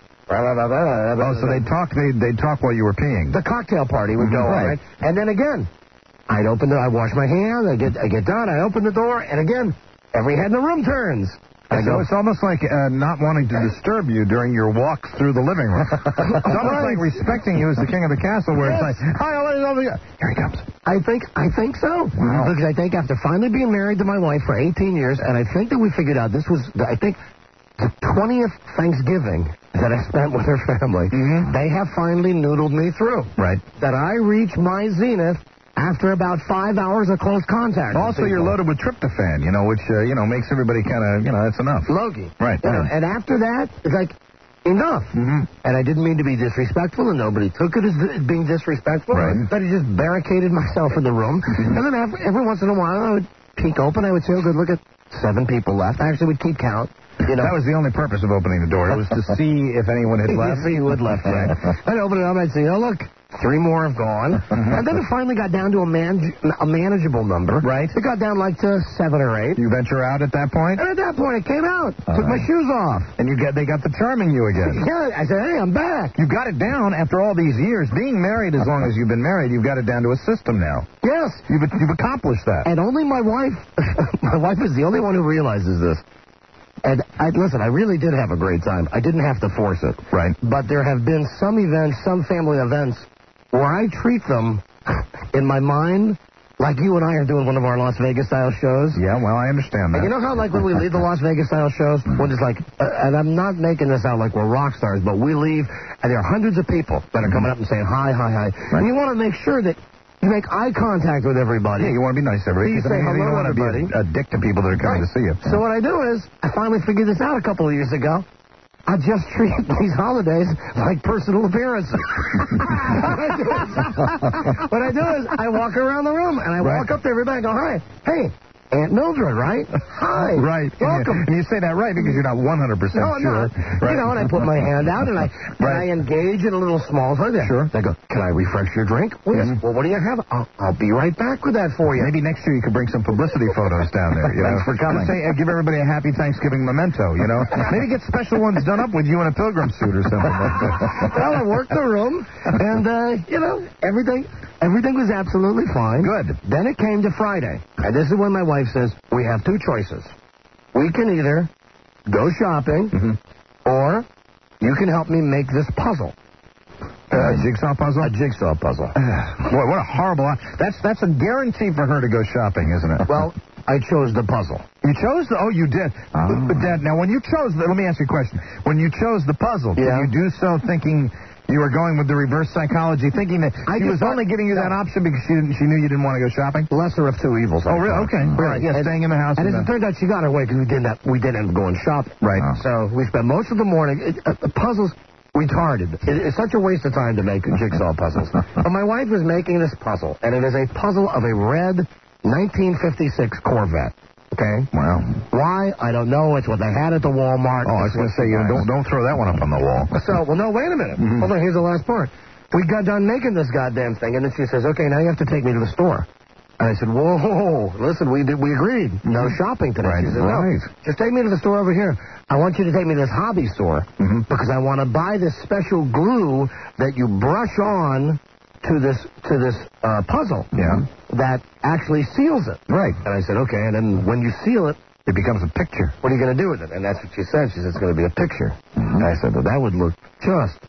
Oh, so they'd talk, they'd, they'd talk while you were peeing. The cocktail party would go on, right? And then again, I'd open the... I'd wash my hands, I'd get, I'd get done, I'd open the door, and again, every head in the room turns. I so go, it's almost like uh, not wanting to disturb you during your walks through the living room. It's almost like respecting you as the king of the castle, where yes. it's like, hi, I'll let you over here. Here he comes. I think I think so. Wow. Because I think after finally being married to my wife for eighteen years, and I think that we figured out this was, I think, the twentieth Thanksgiving that I spent with her family, mm-hmm. they have finally noodled me through. Right. That I reach my zenith after about five hours of close contact. Also, you're loaded with tryptophan, you know, which, uh, you know, makes everybody kind of, you know, that's enough. Logie. Right. You know, and after that, it's like, enough. Mm-hmm. And I didn't mean to be disrespectful, and nobody took it as being disrespectful. Right. But I just barricaded myself in the room. Mm-hmm. And then every, every once in a while, I would peek open. I would say, oh, good, look at seven people left. I actually would keep count. You know? That was the only purpose of opening the door. It was to see if anyone had left. See who had left, right. I'd open it up, and I'd say, oh, look, three more have gone. And then it finally got down to a, man- a manageable number. Right. It got down like to seven or eight. You venture out at that point? And at that point, it came out. All Took right. my shoes off. And you get they got the charming you again. Yeah, I said, hey, I'm back. You got it down after all these years. Being married as long as you've been married, you've got it down to a system now. Yes. You've, you've accomplished that. And only my wife, my wife is the only one who realizes this. And I, listen, I really did have a great time. I didn't have to force it. Right. But there have been some events, some family events, where I treat them in my mind like you and I are doing one of our Las Vegas-style shows. Yeah, well, I understand that. And you know how, like, when we leave the Las Vegas-style shows, when it's like, uh, and I'm not making this out like we're rock stars, but we leave, and there are hundreds of people that are coming up and saying, hi, hi, hi. Right. And you want to make sure that you make eye contact with everybody. Yeah, you want to be nice to everybody. You say I mean, hello you don't to want to be everybody. a, a dick to people that are coming Right. to see you. So what I do is, I finally figured this out a couple of years ago. I just treat these holidays like personal appearances. what, I do is, what I do is, I walk around the room, and I right. walk up to everybody and go, hi, hey, Aunt Mildred, right? Hi. Right. Welcome. And you say that right because you're not one hundred percent no, sure. No, right. You know, and I put my hand out, and I right. and I engage in a little small thing. Sure. I go, can I refresh your drink? Well, yes. Well, what do you have? I'll, I'll be right back with that for you. Maybe next year you could bring some publicity photos down there. You Thanks know? for coming. Say, uh, give everybody a happy Thanksgiving memento, you know? Maybe get special ones done up with you in a pilgrim suit or something like that. Well, I worked the room, and, uh, you know, everything... Everything was absolutely fine. Good. Then it came to Friday. And this is when my wife says, we have two choices. We can either go shopping, mm-hmm. or you can help me make this puzzle. Uh, a jigsaw puzzle? A jigsaw puzzle. Boy, what a horrible... That's that's a guarantee for her to go shopping, isn't it? Well, I chose the puzzle. You chose the... Oh, you did. Oh. But, Dad, now, when you chose... The, let me ask you a question. When you chose the puzzle, yeah. did you do so thinking... You were going with the reverse psychology, thinking that I she was thought, only giving you that option because she didn't, she knew you didn't want to go shopping? Lesser of two evils. Oh, really? Okay. All right. Yeah, and, staying in the house. And as the... it turned out, she got her way because we didn't have, we didn't end up going shopping. Right. Oh. So we spent most of the morning. It, uh, puzzles, retarded. It, it's such a waste of time to make jigsaw puzzles. But my wife was making this puzzle, and it is a puzzle of a red nineteen fifty-six Corvette. Okay. Wow. Why? I don't know. It's what they had at the Walmart. Oh, I was going to say, you know, don't don't throw that one up on the wall. So, well, no, wait a minute. Mm-hmm. Hold on. Here's the last part. We got done making this goddamn thing, and then she says, "Okay, now you have to take me to the store." And I said, "Whoa, listen, we did, we agreed. No shopping today." Right. She said, Right. "No, just take me to the store over here. I want you to take me to this hobby store mm-hmm. because I want to buy this special glue that you brush on to this to this uh, puzzle. Yeah. That actually seals it." Right. And I said, "Okay." And then when you seal it, it becomes a picture. What are you going to do with it? And that's what she said. She said, "It's going to be a picture." Mm-hmm. And I said, "Well, that would look just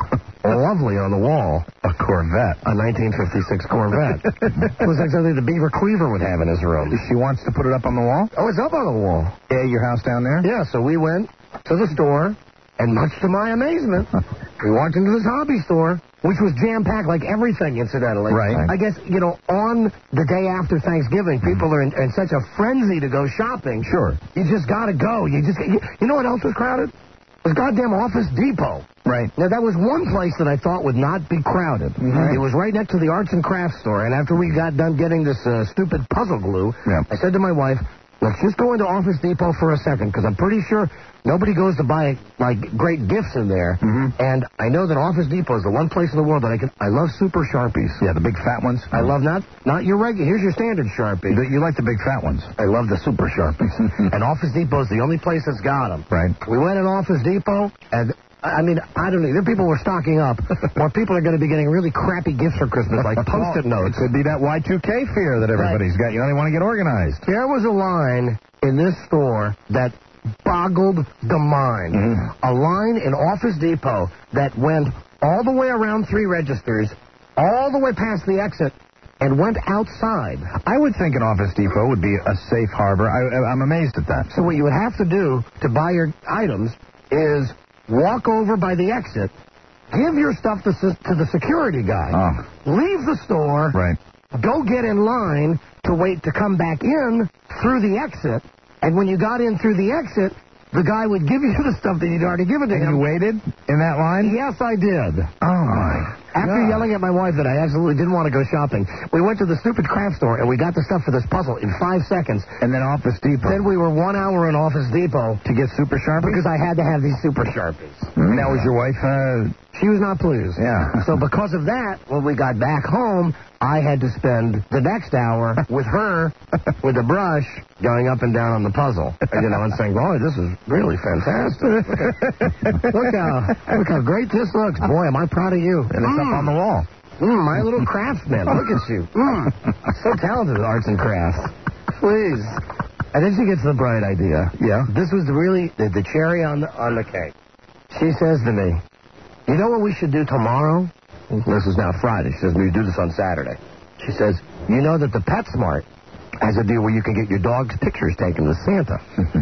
lovely on the wall." A Corvette. A nineteen fifty-six Corvette. It was like something the Beaver Cleaver would have in his room. She wants to put it up on the wall? Oh, it's up on the wall. Yeah, your house down there? Yeah, so we went to the store, and much to my amazement, we walked into this hobby store, which was jam-packed like everything, incidentally. Right. I guess, you know, on the day after Thanksgiving, people are in, in such a frenzy to go shopping. Sure. You just got to go. You just, you, you know what else was crowded? It was goddamn Office Depot. Right. Now, that was one place that I thought would not be crowded. Mm-hmm. It was right next to the arts and crafts store, and after we got done getting this uh, stupid puzzle glue, yeah. I said to my wife, let's just go into Office Depot for a second, because I'm pretty sure nobody goes to buy, like, great gifts in there, mm-hmm. and I know that Office Depot is the one place in the world that I can, I love Super Sharpies. Yeah, the big fat ones. I love not, not your regular, here's your standard Sharpie. You, you like the big fat ones. I love the Super Sharpies. And Office Depot's the only place that's got them. Right. We went in Office Depot, and I mean, I don't know. There people were stocking up, or people are going to be getting really crappy gifts for Christmas, like Post-it notes. It could be that Y two K fear that everybody's got. You know, they want to get organized. There was a line in this store that boggled the mind. Mm-hmm. A line in Office Depot that went all the way around three registers, all the way past the exit, and went outside. I would think an Office Depot would be a safe harbor. I, I'm amazed at that. So what you would have to do to buy your items is walk over by the exit, give your stuff to, to the security guy, oh. leave the store, right. go get in line to wait to come back in through the exit, and when you got in through the exit, the guy would give you the stuff that you'd already given to and him. You waited in that line? Yes, I did. Oh, my After God. yelling at my wife that I absolutely didn't want to go shopping, we went to the stupid craft store, and we got the stuff for this puzzle in five seconds. And then Office Depot. Then we were one hour in Office Depot. To get Super Sharpies? Because I had to have these Super Sharpies. Mm-hmm. Now, was your wife... Uh... She was not pleased. Yeah. So because of that, when we got back home, I had to spend the next hour with her, with a brush, going up and down on the puzzle. You know, and saying, boy, this is really fantastic. Look, at, look, how, look how great this looks. Boy, am I proud of you. And it's mm. up on the wall. Mm, my little craftsman. Look at you. Mm. So talented at arts and crafts. Please. And then she gets the bright idea. Yeah. This was really the, the cherry on the, on the cake. She says to me, you know what we should do tomorrow? This is now Friday. She says, we do this on Saturday. She says, you know that the PetSmart has a deal where you can get your dog's pictures taken with Santa.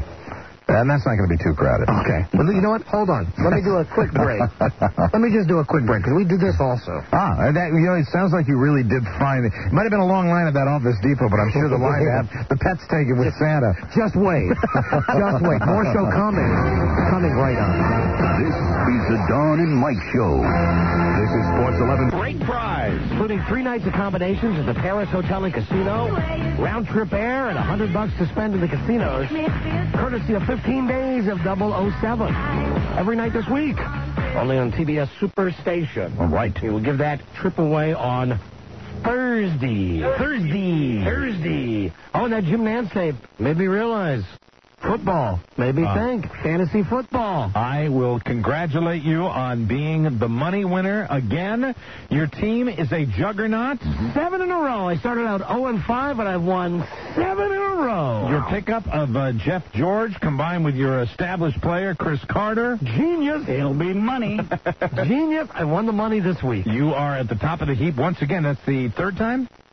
And that's not going to be too crowded. Okay. Well, you know what? Hold on. Let me do a quick break. Let me just do a quick break, because we did this also. Ah, that, you know, it sounds like you really did find it. It might have been a long line at that Office Depot, but I'm sure the line to have the pets taken with Santa. Just wait. Just wait. More show coming. Coming right on. This is the Dawn and Mike Show. This is Sports eleven. Great prize, including three nights accommodations at the Paris Hotel and Casino, round-trip air, and a hundred bucks to spend in the casinos, courtesy of fifteen days of double oh seven. Every night this week, only on T B S Superstation. All right. We will give that trip away on Thursday. Thursday. Thursday. Oh, and that Jim Nance tape made me realize football. Made me uh, think fantasy football. I will congratulate you on being the money winner again. Your team is a juggernaut. Mm-hmm. Seven in a row. I started out oh and five, and I've won seven in a row. Your pickup of uh, Jeff George combined with your established player, Chris Carter. Genius. It'll be money. Genius. I won the money this week. You are at the top of the heap once again. That's the third time?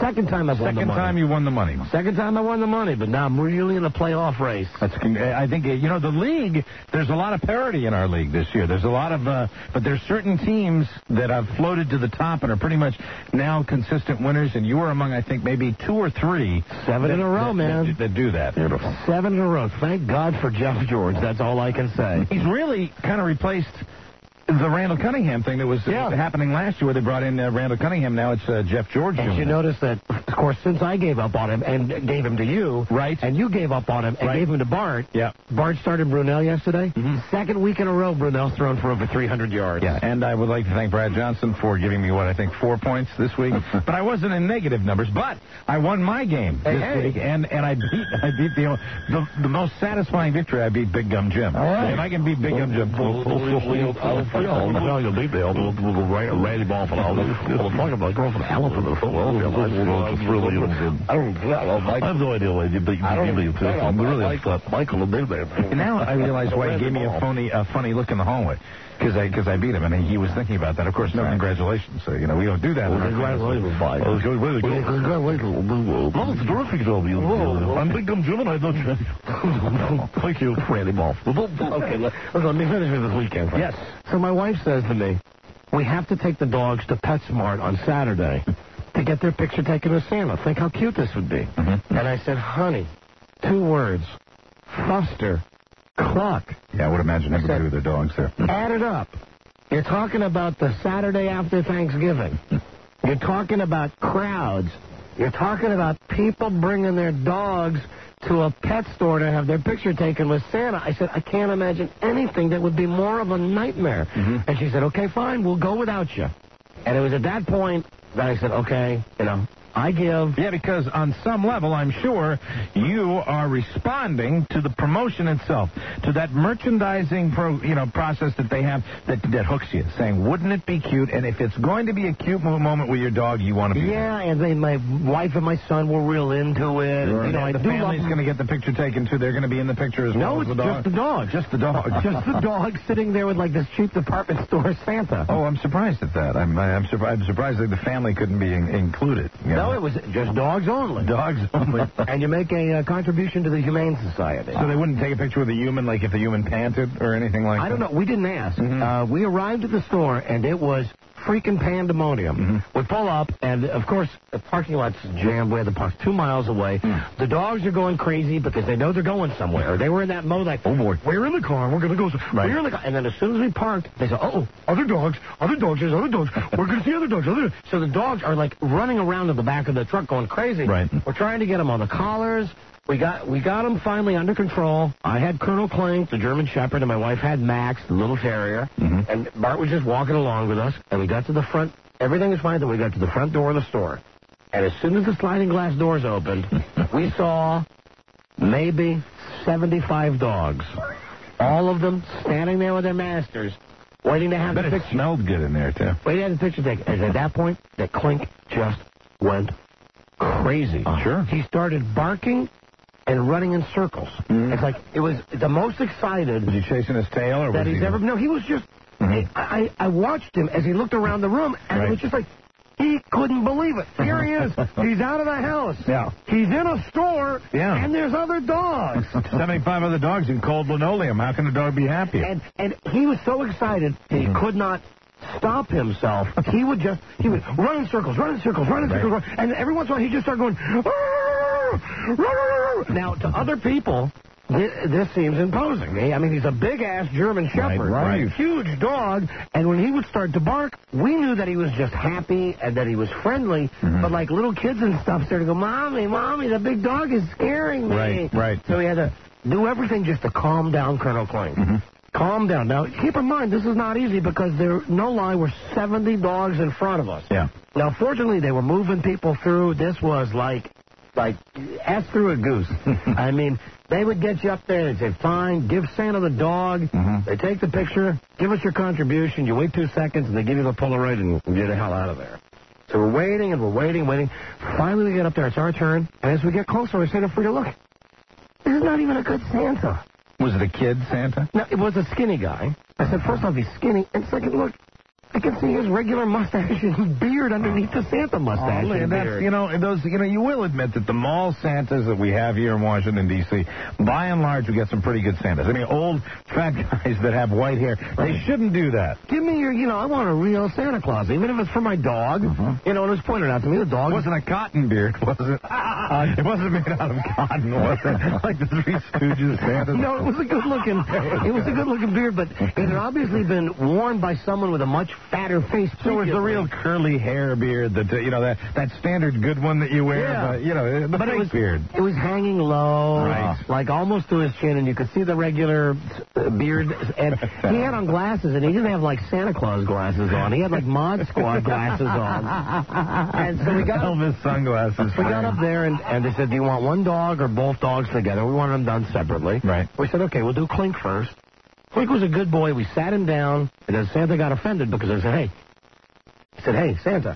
Second time I've won the Second money. time you won the money. Second time I won the money, but now I'm really in a playoff race. That's, I think, you know, the league, there's a lot of parity in our league this year. There's a lot of, uh, but there's certain teams that have floated to the top and are pretty much now consistent winners, and you are among, I think, maybe two or three. Seven that, in a row, that, man. That, that do that. Beautiful. Seven in a row. Thank God for Jeff George. That's all I can say. He's really kind of replaced the Randall Cunningham thing that was yeah. happening last year where they brought in uh, Randall Cunningham. Now it's uh, Jeff George. And you notice that, of course, since I gave up on him and gave him to you, right? And you gave up on him and right. gave him to Bart. Yeah. Bart started Brunel yesterday. Mm-hmm. Second week in a row, Brunel's thrown for over three hundred yards. Yeah, and I would like to thank Brad Johnson for giving me, what, I think four points this week. But I wasn't in negative numbers, but I won my game hey, this hey. week, and, and I beat I beat the, the the most satisfying victory. I beat Big Gum Jim. All right. If I can beat Big Gum Jim. You'll beat me. We'll go Randy Ball for all. We'll talk about going for the elephant in Philadelphia. I don't I have no idea why you beat me. I'm really upset. Michael will be there. Now I realize why he gave me a phony, a funny look in the hallway. Because I, cause I beat him, and he was thinking about that. Of course, no congratulations. So, you know, we don't do that. Well, congratulations, Mike. Oh, congratulations. Well, it's a terrific job. You. I'm Big Gum Jim, and I thought you... Thank you, Randy Ball. Okay, let me finish with this weekend. Yes. So my wife says to me, we have to take the dogs to PetSmart on Saturday to get their picture taken with Santa. Think how cute this would be. Mm-hmm. And I said, honey, two words, Fuster. Cluck. Yeah, I would imagine everybody with their dogs there. Add it up. You're talking about the Saturday after Thanksgiving. You're talking about crowds. You're talking about people bringing their dogs to a pet store to have their picture taken with Santa. I said, I can't imagine anything that would be more of a nightmare. Mm-hmm. And she said, okay, fine, we'll go without you. And it was at that point that I said, okay, you know, I give. Yeah, because on some level, I'm sure you are responding to the promotion itself, to that merchandising pro, you know, process that they have that, that hooks you, saying, wouldn't it be cute? And if it's going to be a cute moment with your dog, you want to be Yeah, there. and then my wife and my son were real into it. Sure. You know, and I the do family's going to get the picture taken, too. They're going to be in the picture as no, well as the dog? just the dog. Just the dog. Just the dog sitting there with, like, this cheap department store Santa. Oh, I'm surprised at that. I'm, I'm, sur- I'm surprised that the family couldn't be in- included. You no, know? it was just dogs only. Dogs only. And you make a uh, contribution to the Humane Society. So they wouldn't take a picture with a human, like if the human panted or anything like that? I don't know. We didn't ask. Mm-hmm. Uh, we arrived at the store, and it was freaking pandemonium. Mm-hmm. We pull up, and, of course, the parking lot's jammed. We had the park two miles away. Mm. The dogs are going crazy because they know they're going somewhere. They were in that mode like, oh, boy. We're in the car. We're going to go. Right. We're in the car. And then as soon as we parked, they said, oh, other dogs, other dogs, there's other dogs. We're going to see other dogs. Other... So the dogs are, like, running around in the back of the truck going crazy. Right. We're trying to get them on the collars. We got we got them finally under control. I had Colonel Clink, the German Shepherd, and my wife had Max, the little terrier. Mm-hmm. And Bart was just walking along with us, and we got to the front. Everything was fine until we got to the front door of the store. And as soon as the sliding glass doors opened, we saw maybe seventy-five dogs. All of them standing there with their masters, waiting to have I the bet picture. It smelled good in there, too. Waiting to have the picture taken. And at that point, the Clink just went crazy. Uh, sure. He started barking and running in circles. Mm-hmm. It's like it was the most excited. Was he chasing his tail, or that was he's he... ever? No, he was just. Mm-hmm. I, I I watched him as he looked around the room, and right. it was just like he couldn't believe it. Here he is. He's out of the house. Yeah. He's in a store. Yeah. And there's other dogs. seventy-five other dogs in cold linoleum. How can a dog be happy? And and he was so excited he mm-hmm. could not stop himself. He would just he would run in circles, run in circles, run in circles, right. run, and every once in a while he just started going. Now to other people, this, this seems imposing. I mean, he's a big-ass German Shepherd, right, right. Huge dog, and when he would start to bark, we knew that he was just happy and that he was friendly, mm-hmm. but like little kids and stuff started to go, Mommy, Mommy, the big dog is scaring me. Right, right. So we had to do everything just to calm down Colonel Clink. Mm-hmm. Calm down. Now, keep in mind, this is not easy because there, no lie, were seventy dogs in front of us. Yeah. Now, fortunately, they were moving people through. This was like, like, ass through a goose. I mean, they would get you up there and say, fine, give Santa the dog. Mm-hmm. They take the picture, give us your contribution. You wait two seconds, and they give you the Polaroid and get the hell out of there. So we're waiting, and we're waiting, waiting. Finally, we get up there. It's our turn. And as we get closer, I say to Frida, look, this is not even a good Santa. Was it a kid Santa? No, it was a skinny guy. I said, first off, he's skinny. And second, look, I can see his regular mustache and beard underneath the Santa mustache. Oh, and that's, beard. you know, those, you know, you will admit that the mall Santas that we have here in Washington, D C, by and large, we get some pretty good Santas. I mean, old, fat guys that have white hair, they shouldn't do that. Give me your, you know, I want a real Santa Claus, even if it's for my dog. Uh-huh. You know, it was pointed out to me, the dog... It wasn't a cotton beard, was it? Uh, it wasn't made out of cotton, was it? Like the Three Stooges Santas? No, it was a good-looking, it was a good-looking beard, but it had obviously been worn by someone with a much fatter face. So it's the real curly hair beard, that, uh, you know, that, that standard good one that you wear, Yeah. but, you know, the but fake it was, beard. It was hanging low, Right. like almost to his chin, and you could see the regular uh, beard. And he had on glasses, and he didn't have like Santa Claus glasses on. He had like Mod Squad glasses on. And so we got Elvis sunglasses. We got up there, and, and they said, do you want one dog or both dogs together? We wanted them done separately. Right. We said, okay, we'll do Clink first. Clink was a good boy. We sat him down, and then Santa got offended because I said, hey, he said, hey, Santa,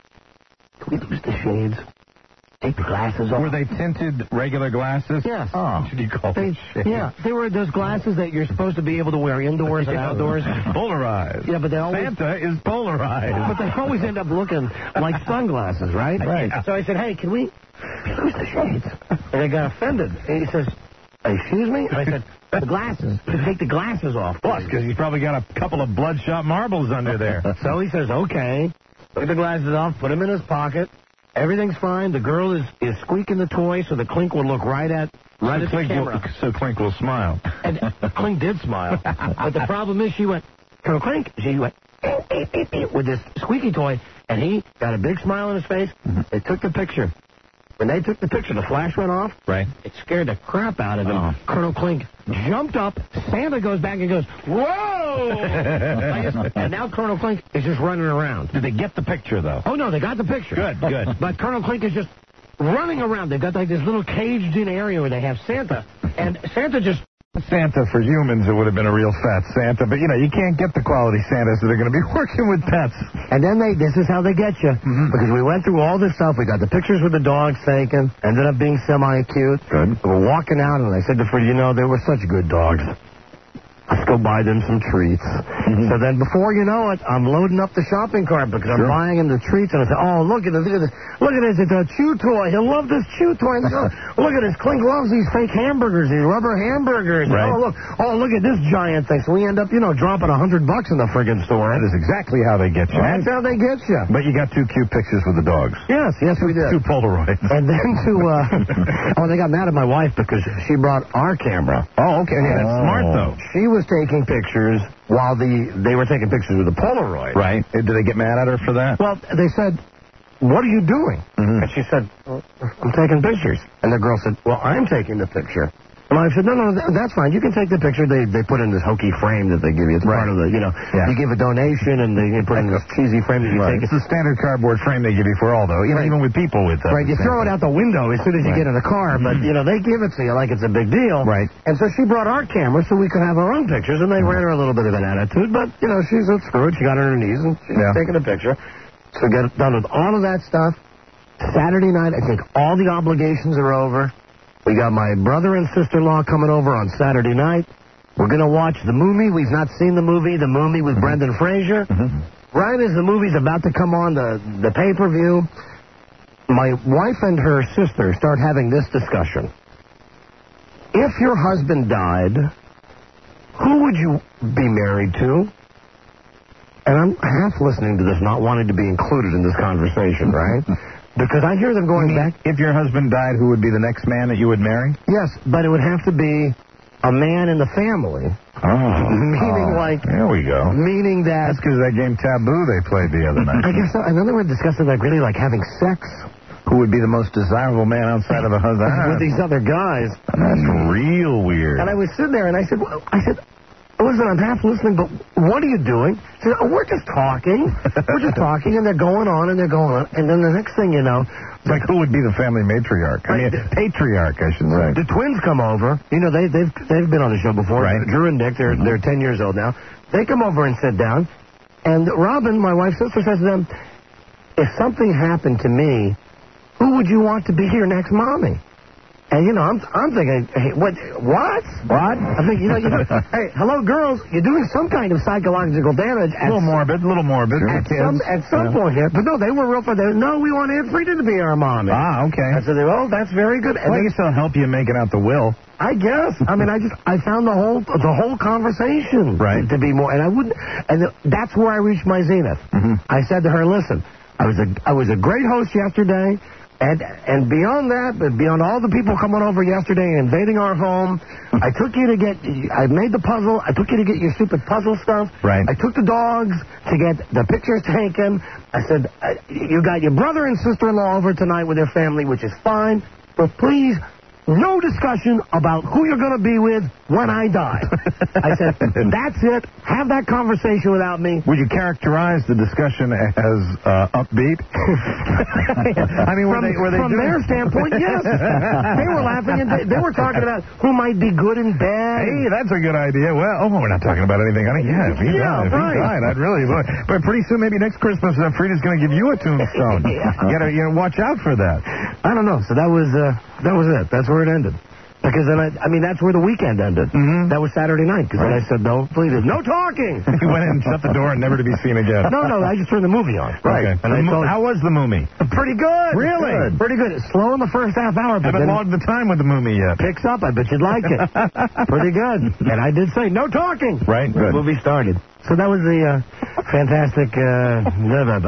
can we lose the shades? Take the glasses off. Were they tinted regular glasses? Yes. Oh, what should you call They, them? Shades. yeah, they were those glasses that you're supposed to be able to wear indoors and Yeah. outdoors. Polarized. Yeah, but they always... Santa is polarized. But they always end up looking like sunglasses, right? Right. So I said, hey, can we lose the shades? And they got offended. And he says, excuse me? And I said, the glasses. To take the glasses off. Plus, because he's probably got a couple of bloodshot marbles under there. So he says, okay. Took the glasses off, put them in his pocket. Everything's fine. The girl is, is squeaking the toy so the Clink will look right at right so at Clink the camera. Will, so Clink will smile. And Clink did smile. But the problem is she went, Colonel Clink, she went beep, beep, beep, beep, with this squeaky toy, and he got a big smile on his face. Mm-hmm. They took the picture. When they took the picture, the flash went off. Right. It scared the crap out of him. Oh. Colonel Clink jumped up. Santa goes back and goes, whoa! And now Colonel Clink is just running around. Did they get the picture, though? Oh, no, they got the picture. Good, good. But Colonel Clink is just running around. They've got like this little caged-in area where they have Santa. And Santa just... Santa for humans, it would have been a real fat Santa. But, you know, you can't get the quality Santas that are going to be working with pets. And then they, this is how they get you. Mm-hmm. Because we went through all this stuff. We got the pictures with the dogs taken. Ended up being semi-cute. Good. We were walking out, and I said to Freddie, you know, they were such good dogs. Let's go buy them some treats. Mm-hmm. So then before you know it, I'm loading up the shopping cart because I'm sure. buying him the treats. And I said, oh, look at this. Look at this. Look at this. It's a chew toy. He'll love this chew toy. And they go, look at this. Clink loves these fake hamburgers, these rubber hamburgers. Right. Oh, look. Oh, look at this giant thing. So we end up, you know, dropping a hundred bucks in the friggin' store. That is exactly how they get you. That's how they get you. But you got two cute pictures with the dogs. Yes, yes, we did. Two Polaroids. And then to, uh, oh, they got mad at my wife because she brought our camera. Oh, okay. Yeah, that's Oh. smart, though. She was taking pictures while the they were taking pictures with the Polaroid. Right. Did they get mad at her for that? Well, they said, what are you doing? Mm-hmm. And she said, well, I'm taking pictures. And the girl said, well, I'm taking the picture. And I said, no, no, th- that's fine. You can take the picture. They they put in this hokey frame that they give you. It's Right. part of the, you know, Yeah. you give a donation and they, they put in this cheesy frame that you Right. take. It's the standard cardboard frame they give you for all, though. You know, Right. even with people with uh, Right, you throw it out the window as soon as you Right. get in the car, but, you know, they give it to you like it's a big deal. Right. And so she brought our camera so we could have our own pictures, and they ran her a little bit of an attitude, but, you know, she's a screw it. She got on her knees, and she's Yeah. taking a picture. So get done with all of that stuff. Saturday night, I think all the obligations are over. We got my brother and sister-in-law coming over on Saturday night. We're going to watch The Movie. We've not seen The Movie, The Movie with Brendan Fraser. Mm-hmm. Right as the movie's about to come on the, the pay-per-view, my wife and her sister start having this discussion. If your husband died, who would you be married to? And I'm half listening to this, not wanting to be included in this conversation, right? Because I hear them going back. If your husband died, who would be the next man that you would marry? Yes, but it would have to be a man in the family. Oh. Meaning oh. like... There we go. Meaning that... That's because of that game Taboo they played the other night. I guess so. And then they were discussing like really like having sex. Who would be the most desirable man outside of a husband? With these other guys. That's real weird. And I was sitting there and I said, well, I said, listen, I'm half listening, but what are you doing? She said, oh, we're just talking. We're just talking, and they're going on, and they're going on. And then the next thing you know... It's like, who would be the family matriarch? I mean, patriarch, I should say. The twins come over. You know, they, they've they've been on the show before. Right. Drew and Nick, they're, they're ten years old now. They come over and sit down. And Robin, my wife's sister, says to them, if something happened to me, who would you want to be your next mommy? And, you know, I'm I'm thinking, hey, what? What? What? I think, you know, you know, hey, hello, girls, you're doing some kind of psychological damage. A little morbid, a little morbid. At some, at some point here. But no, they were real fun. They, no, we want Aunt Frida to be our mommy. Ah, okay. I said, well, that's very good. And well, I they, guess they'll help you making out the will. I guess. I mean, I just, I found the whole, the whole conversation right. to, to be more, and I wouldn't, and that's where I reached my zenith. Mm-hmm. I said to her, listen, I was a, I was a great host yesterday. And and beyond that, but beyond all the people coming over yesterday and invading our home, I took you to get, I made the puzzle, I took you to get your stupid puzzle stuff. Right. I took the dogs to get the pictures taken. I said, you got your brother and sister-in-law over tonight with their family, which is fine, but please, no discussion about who you're going to be with when I die. I said, that's it. Have that conversation without me. Would you characterize the discussion as uh, upbeat? I mean, were from, they, were they from doing... their standpoint, yes. They were laughing, and they, they were talking about who might be good and bad. Hey, that's a good idea. Well, oh, we're not talking about anything, honey. Yeah, if he yeah, died, if right. he died, I'd really... But pretty soon, maybe next Christmas, uh, Frida's going to give you a tombstone. yeah. You got to you know, watch out for that. I don't know. So that was uh, that was it. That's where it ended. Because then I, I mean, that's where the weekend ended. Mm-hmm. That was Saturday night. Because right. then I said, no, please, no talking. He went in and shut the door and never to be seen again. No, no, I just turned the movie on. Right. Okay. And I mo- told, how was the movie? Pretty good. Really? Good. Pretty good. Slow in the first half hour, but haven't then logged the time with the movie yet. Picks up. I bet you'd like it. Pretty good. And I did say, no talking. Right. Good. The movie started. So that was the uh, fantastic uh, blah, blah,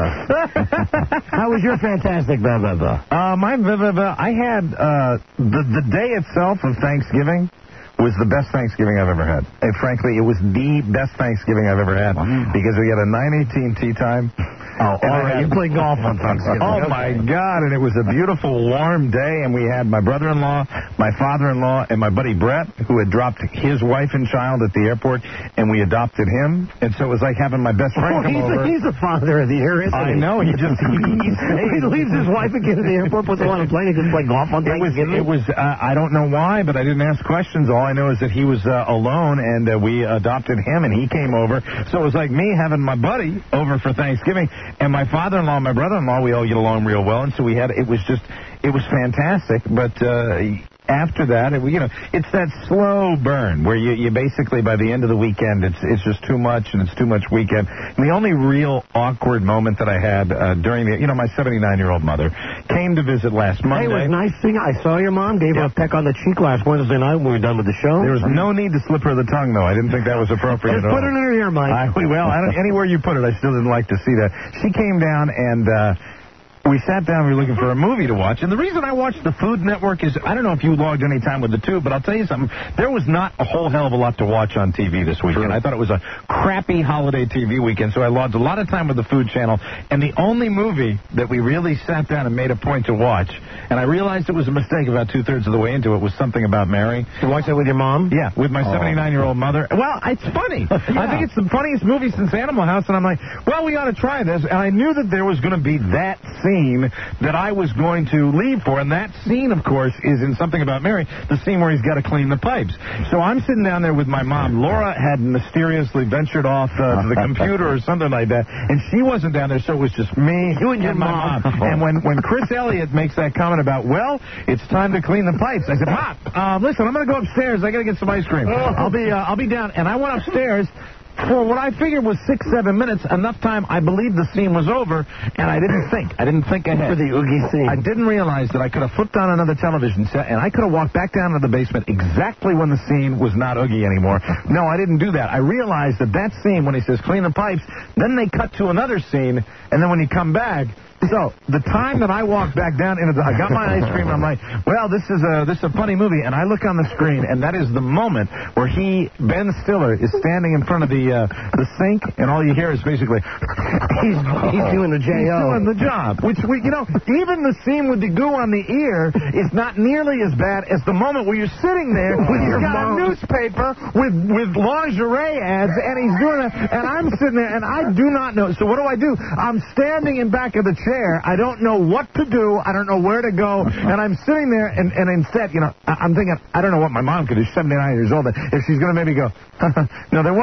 blah. How was your fantastic blah, blah, blah? Uh, my blah, blah, blah, I had uh, the, the day itself of Thanksgiving was the best Thanksgiving I've ever had. And frankly, it was the best Thanksgiving I've ever had wow. because we had a nine eighteen tea time. Oh, all right. You play golf on Thanksgiving. Oh, okay. my God. And it was a beautiful, warm day. And we had my brother-in-law, my father-in-law, and my buddy Brett, who had dropped his wife and child at the airport, and we adopted him. And so it was like having my best friend oh, come he's over. A, he's the father of the year, isn't I he? know. He just he, he leaves his wife and kid at the airport, puts him on a plane, and just play golf on Thanksgiving. It was, it was uh, I don't know why, but I didn't ask questions. All I know is that he was uh, alone, and uh, we adopted him, and he came over. So it was like me having my buddy over for Thanksgiving, and my father-in-law, my brother-in-law, we all get along real well, and so we had, it was just, it was fantastic, but uh, after that, it, you know, it's that slow burn where you, you basically, by the end of the weekend, it's it's just too much, and it's too much weekend. And the only real awkward moment that I had uh, during the, you know, my seventy-nine-year-old mother came to visit last Monday. Hey, it was nice seeing I saw your mom, gave yeah. her a peck on the cheek last Wednesday night when we were done with the show. There was no need to slip her the tongue, though. I didn't think that was appropriate Just at all. put it in her ear, Mike. I, well, I don't, anywhere you put it, I still didn't like to see that. She came down and... Uh, we sat down, we were looking for a movie to watch, and the reason I watched the Food Network is, I don't know if you logged any time with the Tube, but I'll tell you something, there was not a whole hell of a lot to watch on T V this weekend. Sure. I thought it was a crappy holiday T V weekend, so I logged a lot of time with the Food Channel, and the only movie that we really sat down and made a point to watch, and I realized it was a mistake about two-thirds of the way into it, was Something About Mary. You watched it with your mom? Yeah, with my seventy-nine-year-old mother. Well, it's funny. yeah. I think it's the funniest movie since Animal House, and I'm like, well, we ought to try this, and I knew that there was going to be that scene that I was going to leave for, and that scene, of course, is in Something About Mary, the scene where he's got to clean the pipes. So I'm sitting down there with my mom. Laura had mysteriously ventured off uh, to the computer or something like that, and she wasn't down there, so it was just me you and, your and my mom. mom. And when, when Chris Elliott makes that comment about, well, it's time to clean the pipes, I said, Pop, uh, listen, I'm going to go upstairs. I got to get some ice cream. I'll be, uh, I'll be down. And I went upstairs. For what I figured was six, seven minutes, enough time I believed the scene was over, and I didn't think. I didn't think ahead. For the Oogie scene. I didn't realize that I could have flipped on another television set, and I could have walked back down to the basement exactly when the scene was not Oogie anymore. No, I didn't do that. I realized that that scene, when he says clean the pipes, then they cut to another scene, and then when you come back... So, the time that I walked back down into the... I got my ice cream, and I'm like, well, this is a this is a funny movie. And I look on the screen, and that is the moment where he, Ben Stiller, is standing in front of the uh, the sink, and all you hear is basically... He's, he's doing the J O. He's doing the job. Which, we, you know, even the scene with the goo on the ear is not nearly as bad as the moment where you're sitting there with your got mom. a newspaper with, with lingerie ads, and he's doing it, and I'm sitting there, and I do not know. So what do I do? I'm standing in back of the chair. I don't know what to do. I don't know where to go. And I'm sitting there, and, and instead, you know, I'm thinking, I don't know what my mom could do. She's seventy-nine years old. If she's going to maybe go, no, there wasn't any of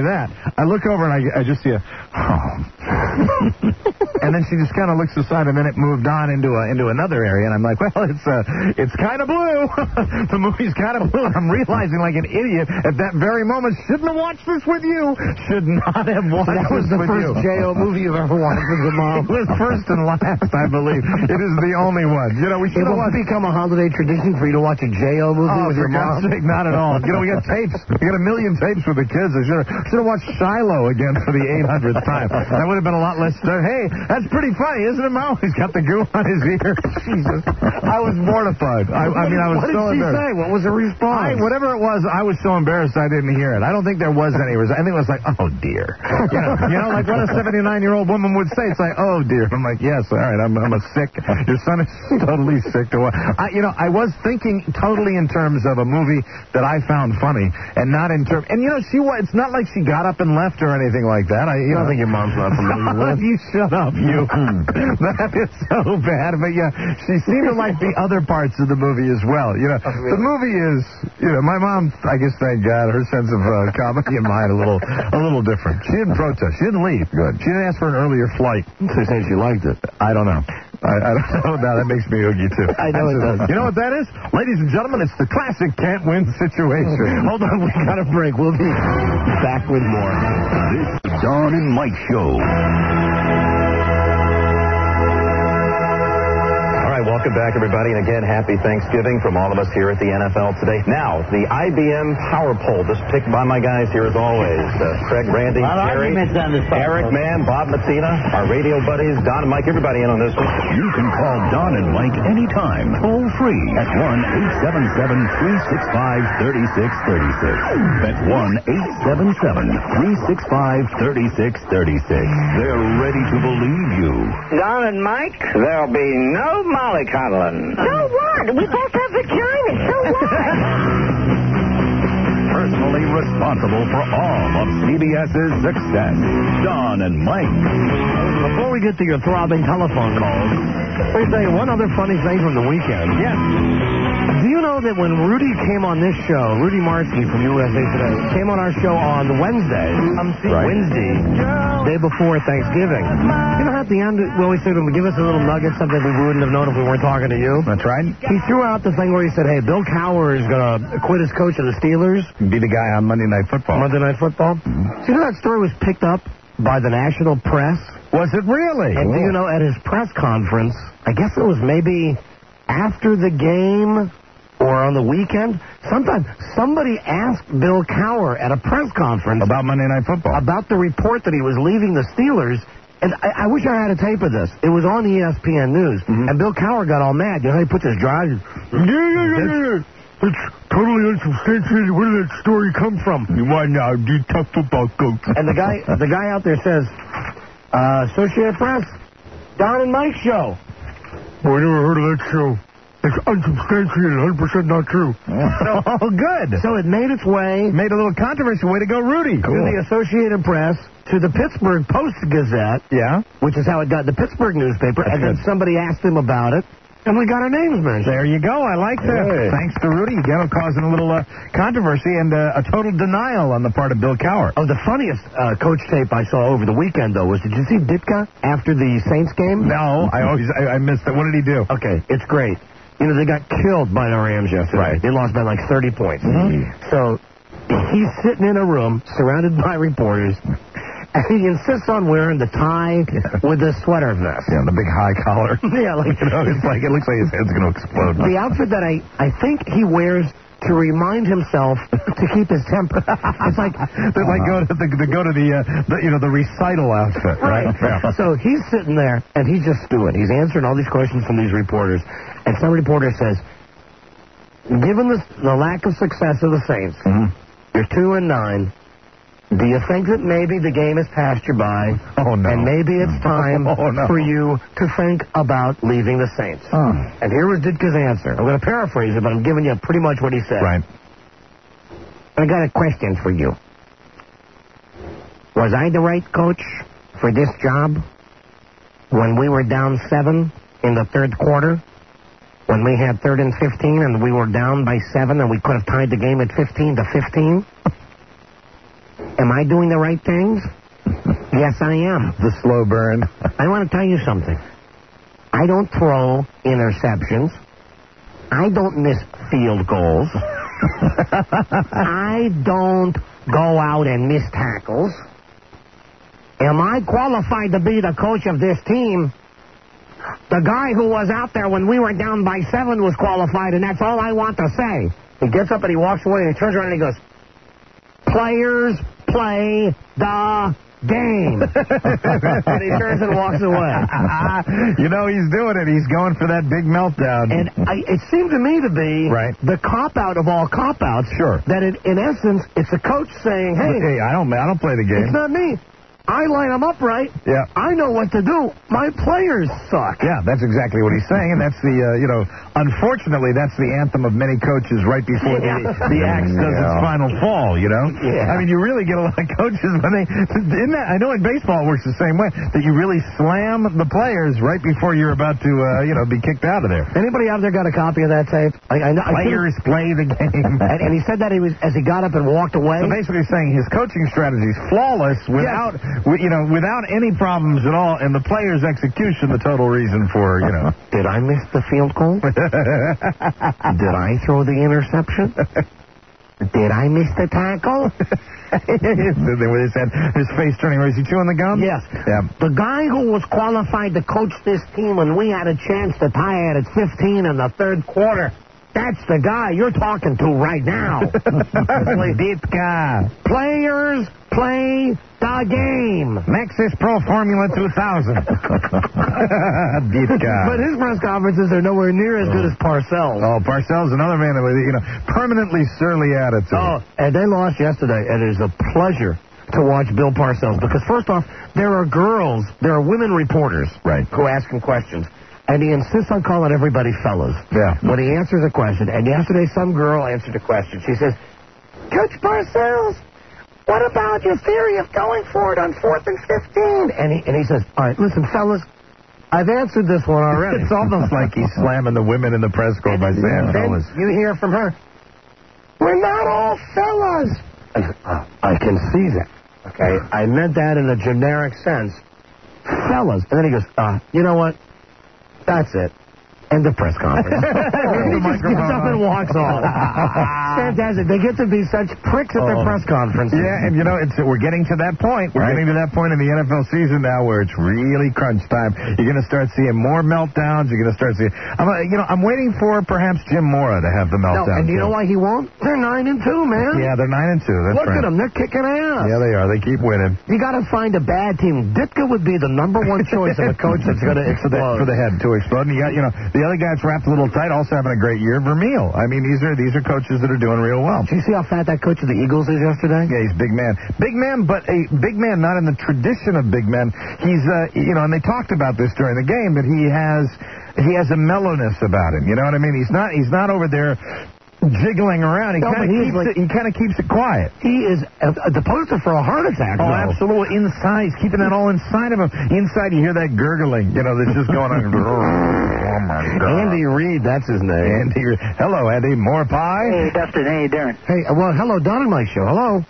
that. I look over and I, I just see a, oh. And then she just kind of looks aside, and then it moved on into a, into another area, and I'm like, well, it's uh, it's kind of blue. The movie's kind of blue. I'm realizing, like an idiot, at that very moment, shouldn't have watched this with you. Should not have watched that was this the with first you. J O movie you've ever watched with your mom. It was first and last, I believe. It is the only one. You know, we should It have will watched... become a holiday tradition for you to watch a J O movie Oh, with for your mom. God's sake, not at all. You know, we got tapes. We got a million tapes with the kids. I should have, should have watched Shiloh again for the eight hundredth time. That would have been a lot less... Uh, hey, that's pretty funny, isn't it, Mo? He's got the goo on his ear. Jesus. I was mortified. I, I mean, I was what so did she embarrassed. say? What was the response? I, whatever it was, I was so embarrassed I didn't hear it. I don't think there was any response. I think it was like, oh, dear. You know, you know, like what a seventy-nine-year-old woman would say. It's like, oh, dear. I'm like, yes, all right, I'm, I'm a sick. Your son is totally sick to watch. I, you know, I was thinking totally in terms of a movie that I found funny, and not in terms. And you know, she it's not like she got up and left or anything like that. I, you I don't know, think your mom's not familiar with it. You shut up, you. That is so bad. But yeah, she seemed to like the other parts of the movie as well. You know, the movie is, you know, my mom, I guess, thank God, her sense of uh, comedy and mine a little, a little different. She didn't protest. She didn't leave. Good. She didn't ask for an earlier flight. She's saying she liked it. I don't know. I, I don't know. Now that makes me oogie too. I know it does. You know what that is? Ladies and gentlemen, it's the classic can't win situation. Hold on, we got a break. We'll be back with more. This is Don and Mike Show. Welcome back, everybody, and again, happy Thanksgiving from all of us here at the N F L today. Now, the I B M Power Poll, just picked by my guys here as always. Uh, Craig, Randy, Jerry, Eric, Mann, Bob Matina, our radio buddies, Don and Mike, everybody in on this one. You can call Don and Mike anytime, toll free at one eight seven seven, three six five, three six three six. That's one eight seven seven, three six five, three six three six. They're ready to believe you. Don and Mike, there'll be no mollycoddling. So what? We both have vaginas. So what? Personally responsible for all of CBS's success, Don and Mike. Before we get to your throbbing telephone calls, let me tell you one other funny thing from the weekend. Yes. Do you know that when Rudy came on this show, Rudy Marsky from U S A Today, came on our show on Wednesday, right. Wednesday, day before Thanksgiving. You know, at the end, we always said, give us a little nugget, something we wouldn't have known if we weren't talking to you. That's right. He threw out the thing where he said, hey, Bill Cowher is going to quit as coach of the Steelers. Be the guy on Monday Night Football. Monday Night Football. Mm-hmm. So you know that story was picked up by the national press? Was it really? And Whoa. do you know, at his press conference, I guess it was maybe after the game or on the weekend, sometime somebody asked Bill Cowher at a press conference about Monday Night Football, about the report that he was leaving the Steelers. And I, I wish I had a tape of this. It was on E S P N News, mm-hmm. and Bill Cowher got all mad. You know, he puts his jaw. Yeah, yeah, yeah, yeah. It's totally unsubstantiated. Where did that story come from? Why now? You tough football coach. And the guy, the guy out there says, uh, Associated Press, Don and Mike show. Oh, I never heard of that show. It's unsubstantiated, one hundred percent not true. So, oh, good. So it made its way... Made a little controversy. Way to go, Rudy. Cool. To the Associated Press, to the Pittsburgh Post-Gazette. Yeah. Which is how it got in the Pittsburgh newspaper. That's and good. then somebody asked him about it. And we got our names mentioned. There you go. I like that. Hey. Thanks to Rudy. Again, causing a little uh, controversy and uh, a total denial on the part of Bill Cowher. Oh, the funniest uh, coach tape I saw over the weekend, though, was, did you see Ditka after the Saints game? No, I always I, I missed it. What did he do? Okay, it's great. You know, they got killed by the Rams yesterday. Right. They lost by like thirty points. Mm-hmm. So he's sitting in a room surrounded by reporters, and he insists on wearing the tie yeah. with the sweater vest. Yeah, the big high collar. Yeah, like, you know, it's like it looks like his head's going to explode. The outfit that I, I think he wears to remind himself to keep his temper. It's like they like go to the, the go to the, uh, the you know the recital outfit, right? right. Yeah. So he's sitting there and he's just doing. He's answering all these questions from these reporters, and some reporter says, "Given the the lack of success of the Saints, mm-hmm. you're two and nine. Do you think that maybe the game has passed you by? Oh, no. And maybe it's time oh, no. for you to think about leaving the Saints." Oh. And here was Ditka's answer. I'm going to paraphrase it, but I'm giving you pretty much what he said. Right. I got a question for you. Was I the right coach for this job when we were down seven in the third quarter? When we had third and fifteen and we were down by seven and we could have tied the game at fifteen to fifteen? Am I doing the right things? Yes, I am. The slow burn. I want to tell you something. I don't throw interceptions. I don't miss field goals. I don't go out and miss tackles. Am I qualified to be the coach of this team? The guy who was out there when we were down by seven was qualified, and that's all I want to say. He gets up and he walks away, and he turns around and he goes, players play the game. And he turns and walks away. You know, he's doing it. He's going for that big meltdown. And I, it seemed to me to be right. the cop-out of all cop-outs. Sure. That it, in essence, it's a coach saying, hey, hey, I don't, I don't play the game. It's not me. I line them up right. Yeah. I know what to do. My players suck. Yeah, that's exactly what he's saying, and that's the, uh, you know, unfortunately, that's the anthem of many coaches right before Yeah. the, the axe does Yeah. its final fall, you know? Yeah. I mean, you really get a lot of coaches when they, in that, I know in baseball it works the same way, that you really slam the players right before you're about to, uh, you know, be kicked out of there. Anybody out there got a copy of that tape? I, I, I Players play the game. and, and he said that he was as he got up and walked away. So basically saying his coaching strategy is flawless without, yes. you know, without any problems at all, and the player's execution the total reason for, you know. Did I miss the field goal? Did I throw the interception? Did I miss the tackle? Where they said his face turning, was he chewing the gum? Yes. Yeah. The guy who was qualified to coach this team when we had a chance to tie it at fifteen in the third quarter. That's the guy you're talking to right now. Ditka. Players play the game. Maxis Pro Formula two thousand. Ditka. But his press conferences are nowhere near as good as Parcells. Oh, Parcells, another man with, you know, permanently surly attitude. Oh, and they lost yesterday, and it is a pleasure to watch Bill Parcells. Because first off, there are girls, there are women reporters right. who ask him questions. And he insists on calling everybody fellas. Yeah. When he answers a question. And yesterday, some girl answered a question. She says, Coach Parcells, what about your theory of going for it on fourth and fifteen? And he, and he says, all right, listen, fellas, I've answered this one already. It's almost like he's slamming the women in the press corps by saying fellas. You hear from her, we're not all fellas. I, said, oh, I can see that. Okay, I meant that in a generic sense. Fellas. And then he goes, uh, you know what? That's it. End of press conference. He just gets up and walks off. Fantastic. They get to be such pricks at their oh. press conferences. Yeah, and you know, it's we're getting to that point. We're right. getting to that point in the N F L season now where it's really crunch time. You're going to start seeing more meltdowns. You're going to start seeing. I'm, uh, you know, I'm waiting for perhaps Jim Mora to have the meltdown. No, and you too. know why he won't? They're nine and two, man. Yeah, they're nine and two. That's Look right. at them. They're kicking ass. Yeah, they are. They keep winning. You got to find a bad team. Ditka would be the number one choice of a coach that's going to explode. For the head to explode. And you got, you know, the other guy that's wrapped a little tight, also having a great year. Vermeil. I mean, these are these are coaches that are doing real well. Did you see how fat that coach of the Eagles is yesterday? Yeah, he's big man. Big man, but a big man not in the tradition of big men. He's, uh, you know, and they talked about this during the game, that he has he has a mellowness about him. You know what I mean? He's not he's not over there jiggling around. He no, kind of keeps like, it. He kind of keeps it quiet. He is a, a deposer for a heart attack. Oh, though. absolutely. Inside, he's keeping that all inside of him. Inside, you hear that gurgling. You know, that's just going on. Oh my God. Andy Reid, that's his name. Andy. Hello, Andy. More pie. Hey, Dustin. How you doing? Hey, well, hello, Don and Mike show. Hello.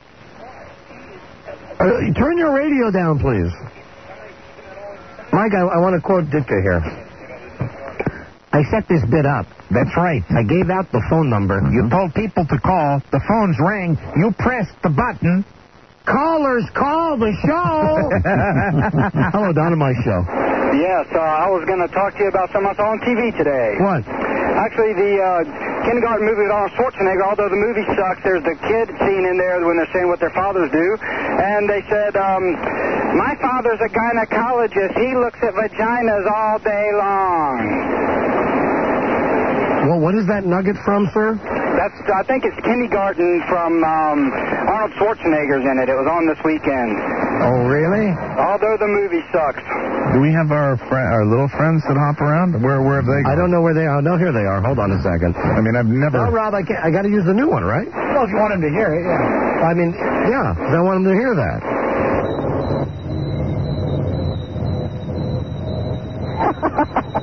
Uh, turn your radio down, please. Mike, I, I want to quote Ditka here. I set this bit up. That's right. I gave out the phone number. Mm-hmm. You told people to call. The phones rang. You pressed the button. Callers, call the show. Hello, Don and Mike show. Yes, uh, I was going to talk to you about something I saw on T V today. What? Actually, the uh, kindergarten movie with Arnold Schwarzenegger, although the movie sucks, there's the kid scene in there when they're saying what their fathers do. And they said, um, my father's a gynecologist. He looks at vaginas all day long. Well, what is that nugget from, sir? That's, I think it's kindergarten from um, Arnold Schwarzenegger's in it. It was on this weekend. Oh, really? Although the movie sucks. Do we have our fr- our little friends that hop around? Where where have they gone? I don't know where they are. No, here they are. Hold on a second. I mean, I've never... No, Rob, I, can't, I got to use the new one, right? Well, if you want him to hear it, yeah. I mean, yeah, 'cause I want him to hear that.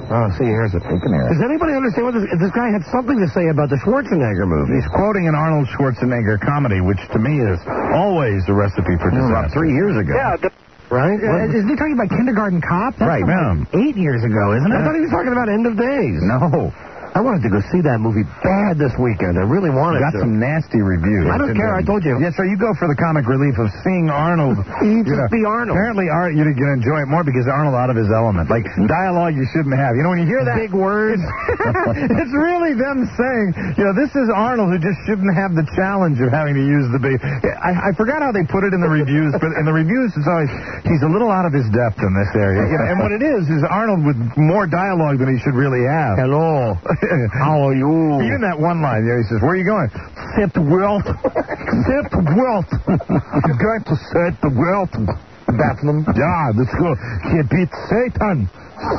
Oh, see, here's it. Does anybody understand what this... This guy had something to say about the Schwarzenegger movie. He's quoting an Arnold Schwarzenegger comedy, which to me is always a recipe for disaster. About three years ago. Yeah, the Right? Uh, isn't he talking about Kindergarten Cop? That's Right, from, like, eight years ago, isn't it? I thought he was talking about End of Days. No. I wanted to go see that movie bad this weekend. I really wanted Got to. some nasty reviews. I don't care. I told you. Yeah, so you go for the comic relief of seeing Arnold. He you just know, be Arnold. Apparently, Art, you're going to enjoy it more because Arnold out of his element. Like, dialogue you shouldn't have. You know, when you hear that... Big words. It's really them saying, you know, this is Arnold who just shouldn't have the challenge of having to use the big... I, I forgot how they put it in the reviews, but in the reviews it's always, he's a little out of his depth in this area. You know, and what it is, is Arnold with more dialogue than he should really have. Hello. How are you? Even that one line, you know, he says, where are you going? Set the world. Set the world. I'm going to set the world. Batman. Yeah, let's go. He beat Satan.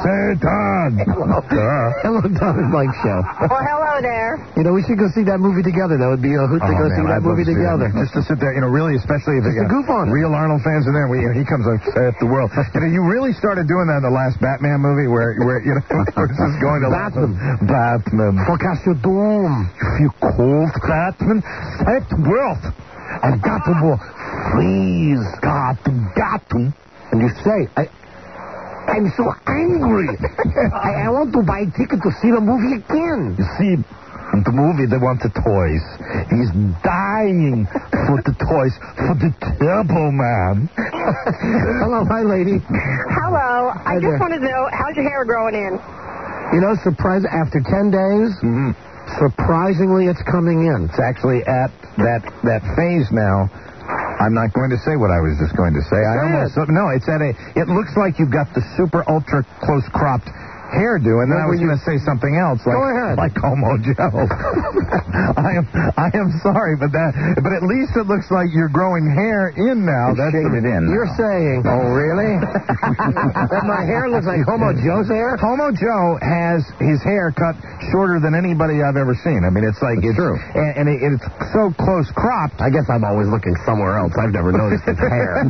Satan. Hello, Don and Mike Show. Well, hello there. You know, we should go see that movie together. That would be a hoot to Oh, go man, see that I'd love movie to see together. it. Just to sit there, you know, really, especially if Just they to got goof on it. real Arnold fans in there. We, you know, he comes like, set the world. You know, you really started doing that in the last Batman movie where, where you know, where it's just going to... Batman. Batman. Forecast your doom. If you cold, Batman, set the world. I've got to go. Freeze. Got to, got to. And you say, I... I'm so angry. I, I want to buy a ticket to see the movie again. You see, in the movie, they want the toys. He's dying for the toys, for the Turbo Man. Hello, hi, lady. Hello. I Hi just there. wanted to know, how's your hair growing in? You know, surprise, after ten days, Mm-hmm. surprisingly, it's coming in. It's actually at that that phase now. I'm not going to say what I was just going to say. I almost no. It's at a. It looks like you've got the super ultra close cropped hairdo, and then I was going to say something else, like, Go ahead. like Homo Joe. I am, I am sorry, but that, but at least it looks like you're growing hair in now. It's That's shaded in. You're saying, Oh, really? that my hair looks like Homo Joe's hair? Homo Joe has his hair cut shorter than anybody I've ever seen. I mean, it's like It's it's true. and, and it, it's so close cropped. I guess I'm always looking somewhere else. I've never noticed his hair.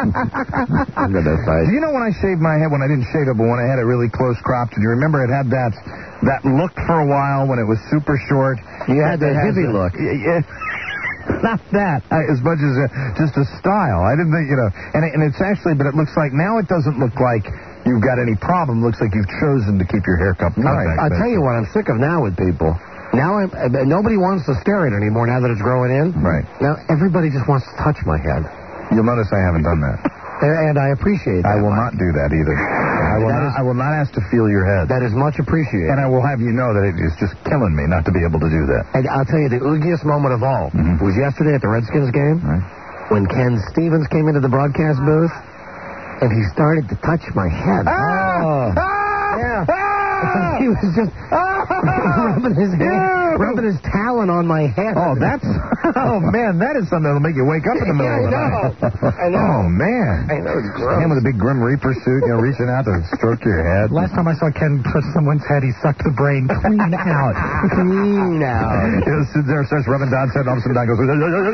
I'm gonna say. Do you know when I shaved my head, when I didn't shave it, but when I had it really close cropped, and you remember it had that that look for a while when it was super short? You had that It has hippie a- look. Yeah, not that, I, as much as a, just a style. I didn't think, you know, and, it, and it's actually, but it looks like, now it doesn't look like you've got any problem. It looks like you've chosen to keep your hair cut. I, I'll tell you what I'm sick of now with people. Now, I'm, uh, nobody wants to stare at it anymore now that it's growing in. Right. Now, everybody just wants to touch my head. You'll notice I haven't done that. And, and I appreciate that. I will not do that either. I will That not, is- I will not ask to feel your head. That is much appreciated. And I will have you know that it is just killing me not to be able to do that. And I'll tell you, the oogiest moment of all Mhm. was yesterday at the Redskins game Right. when Ken Stevens came into the broadcast booth and he started to touch my head. Oh. Yeah. He was just rubbing his hand, rubbing his talon on my head. Oh, that's... Oh, man, that is something that'll make you wake up in the middle Yeah, I of the know. night. I know. Oh, man. I know, it's gross. Him with a big Grim Reaper suit, you know, reaching out to stroke your head. Last time I saw Ken touch someone's head, he sucked the brain clean out. Clean out. He just sits there, starts rubbing Don's head, and all of a sudden Don goes...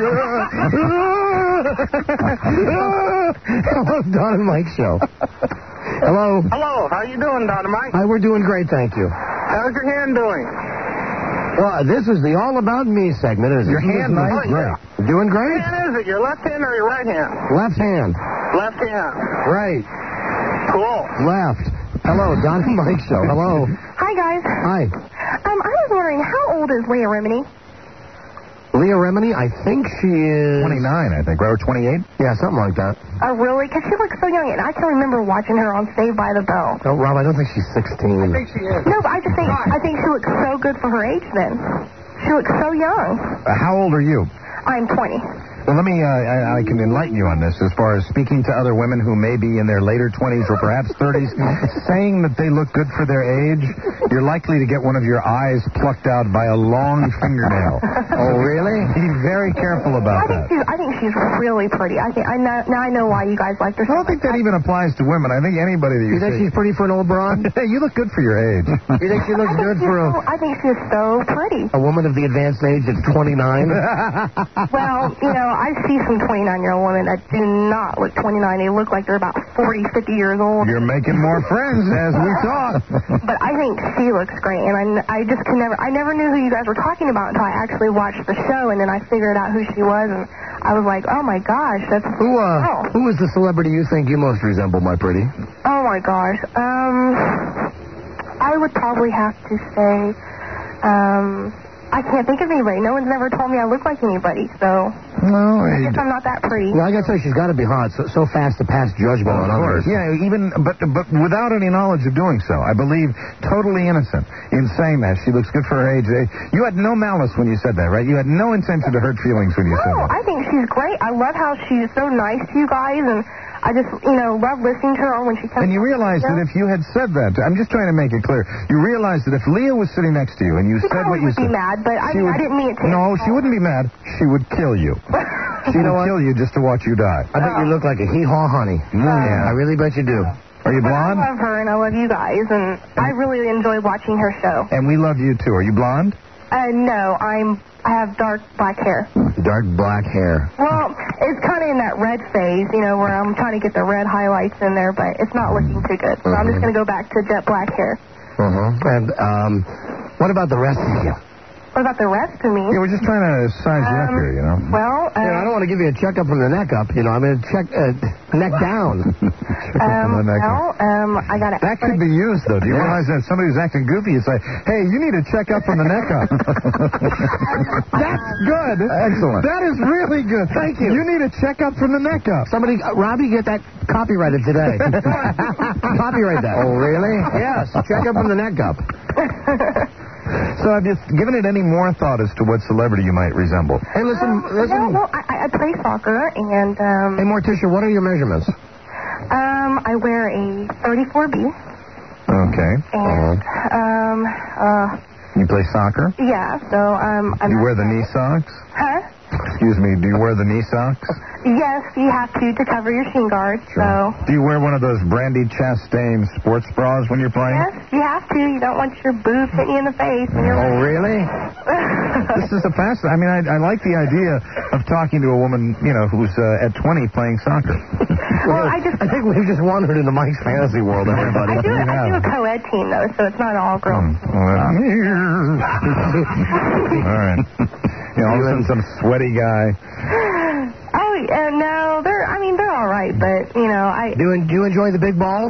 Hello, Don and Mike Show. Hello. Hello, how you doing, Dynamite? Hi, we're doing great, thank you. How's your hand doing? Well, this is the All About Me segment, isn't Your it? hand, This is nice. great. Doing What great? hand is it, your left hand or your right hand? Left hand. Left hand. Right. Cool. Left. Hello, Don and Mike Show. Hello. Hi, guys. Hi. Um, I was wondering, how old is Leah Remini? Leah Remini, I think she is... twenty-nine, I think, right? Or twenty-eight? Yeah, something like that. Oh, really? Because she looks so young, and I can remember watching her on Saved by the Bell. No, Rob, I don't think she's sixteen. I think she is. No, but I just think I think she looks so good for her age then. She looks so young. Uh, how old are you? I'm twenty. Well, let me, uh, I, I can enlighten you on this as far as speaking to other women who may be in their later twenties or perhaps thirties, saying that they look good for their age, you're likely to get one of your eyes plucked out by a long fingernail. Oh, really? Be very careful I about think that. she's I think she's really pretty. I think I know now I know why you guys like her. I don't think that even applies to women. I think anybody that you You think see... she's pretty for an old broad? Hey, you look good for your age. You think she looks I think good she's for a, so, I think she's so pretty. a woman of the advanced age of twenty-nine? Well, you know, I see some twenty-nine-year-old women that do not look twenty-nine. They look like they're about forty, fifty years old. You're making more friends as we talk. But I think she looks great, and I, I just can never, I never knew who you guys were talking about until I actually watched the show, and then I figured out who she was, and I was like, oh my gosh, that's Who, uh, oh. who is the celebrity you think you most resemble, my pretty? Oh my gosh. Um, I would probably have to say, um, I can't think of anybody. No one's ever told me I look like anybody, so well, I guess I'm not that pretty. Well, I gotta say, she's got to be hot, so, so fast to pass judgment Well, on of others. course. Yeah, even, but, but without any knowledge of doing so. I believe totally innocent in saying that. She looks good for her age. You had no malice when you said that, right? You had no intention to hurt feelings when you said No, that. I think she's great. I love how she's so nice to you guys, and I just, you know, love listening to her when she comes. And you realize that if you had said that, I'm just trying to make it clear, you realize that if Leah was sitting next to you and you She said what probably you would be said... mad, but I, she mean, would- I didn't mean it to. No, she wouldn't be mad. She would kill you. She would kill you just to watch you die. I bet you look like a hee-haw honey. Mm, yeah. I really bet you do. Are you But blonde? I love her, and I love you guys, and I really enjoy watching her show. And we love you, too. Are you blonde? Uh, no, I'm. I have dark black hair. Dark black hair. Well, it's kind of in that red phase, you know, where I'm trying to get the red highlights in there, but it's not looking too good. So I'm just going to go back to jet black hair. Uh-huh. And, um, what about the rest of you? What about the rest of me? Yeah, we're just trying to size you up Um, here, you know. Well, uh, You know, I don't want to give you a checkup from the neck up. You know, I'm going to check uh, neck down. um, the neck well, um, I got to. That could be used, though. Do you realize that if somebody who's acting goofy, you say, hey, you need a checkup from the neck up. That's good. Excellent. That is really good. Thank you. You need a checkup from the neck up. Somebody, uh, Robbie, get that copyrighted today. Copyright that. Oh, really? Yes. Checkup from the neck up. So have you given it any more thought as to what celebrity you might resemble? Hey, listen, listen. Well, well I, I play soccer, and um, Hey, Morticia, what are your measurements? um, I wear a thirty-four B, Okay. and um, uh, You play soccer? yeah. So um, I'm. You wear the knee socks? Huh? Excuse me, do you wear the knee socks? Yes, you have to to cover your shin guard. So Do you wear one of those Brandy Chastain sports bras when you're playing? yes, you have to. You don't want your boobs hitting you in the face. When you're Oh, really? This is a fascinating. I mean, I, I like the idea of talking to a woman, you know, who's uh, at twenty playing soccer. Well, I just. I think we've just wandered into Mike's fantasy world, everybody. I do, I do a co-ed team, though, so it's not all girls. All right. You know, all of a sudden some sweaty guy. Oh, uh, no, they're, I mean, they're all right, but, you know, I, Do you, do you enjoy the big balls?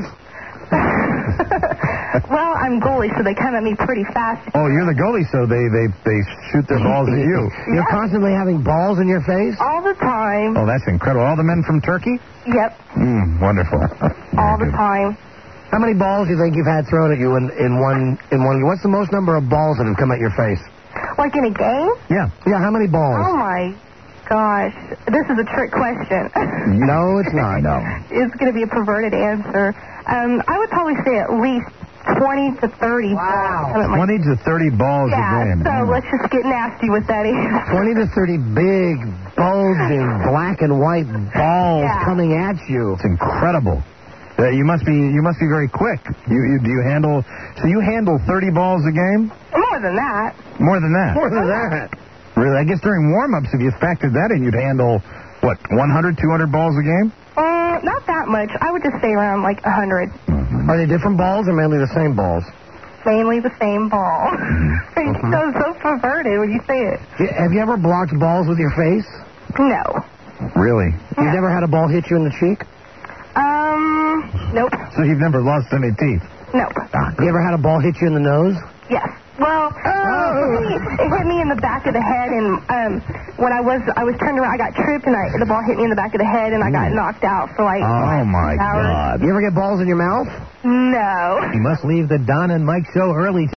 well, I'm goalie, so they come at me pretty fast. Oh, you're the goalie, so they, they, they shoot their balls at you. You're constantly having balls in your face? All the time. Oh, that's incredible. All the men from Turkey? Yep, Mm, wonderful. all the time. How many balls do you think you've had thrown at you in, in one in one? What's the most number of balls that have come at your face? Like in a game? Yeah. Yeah, how many balls? Oh, my gosh. This is a trick question. No, it's not. No. It's going to be a perverted answer. Um, I would probably say at least twenty to thirty balls. come at my- twenty to thirty balls yeah, a game. so let's just get nasty with that answer. twenty to thirty big, bulging, black and white balls Yeah. coming at you. It's incredible. Uh, you must be you must be very quick. You, you do you handle so you handle thirty balls a game? More than that. More than that. More than that. Really? I guess during warm-ups, if you factored that in, you'd handle what, one hundred, two hundred balls a game? Uh, not that much. I would just say around like one hundred. Are they different balls or mainly the same balls? Mainly the same ball. It's Mhm. so, so perverted when you say it. Have you ever blocked balls with your face? No. Really? You've never had a ball hit you in the cheek? Um, nope. So you've never lost any teeth? Nope. You ever had a ball hit you in the nose? Yes. Well, it, hit me, it hit me in the back of the head, and um, when I was I was turned around, I got tripped, and I, the ball hit me in the back of the head, and I got knocked out for like. Oh, my hours. God. You ever get balls in your mouth? No. You must leave the Don and Mike show early.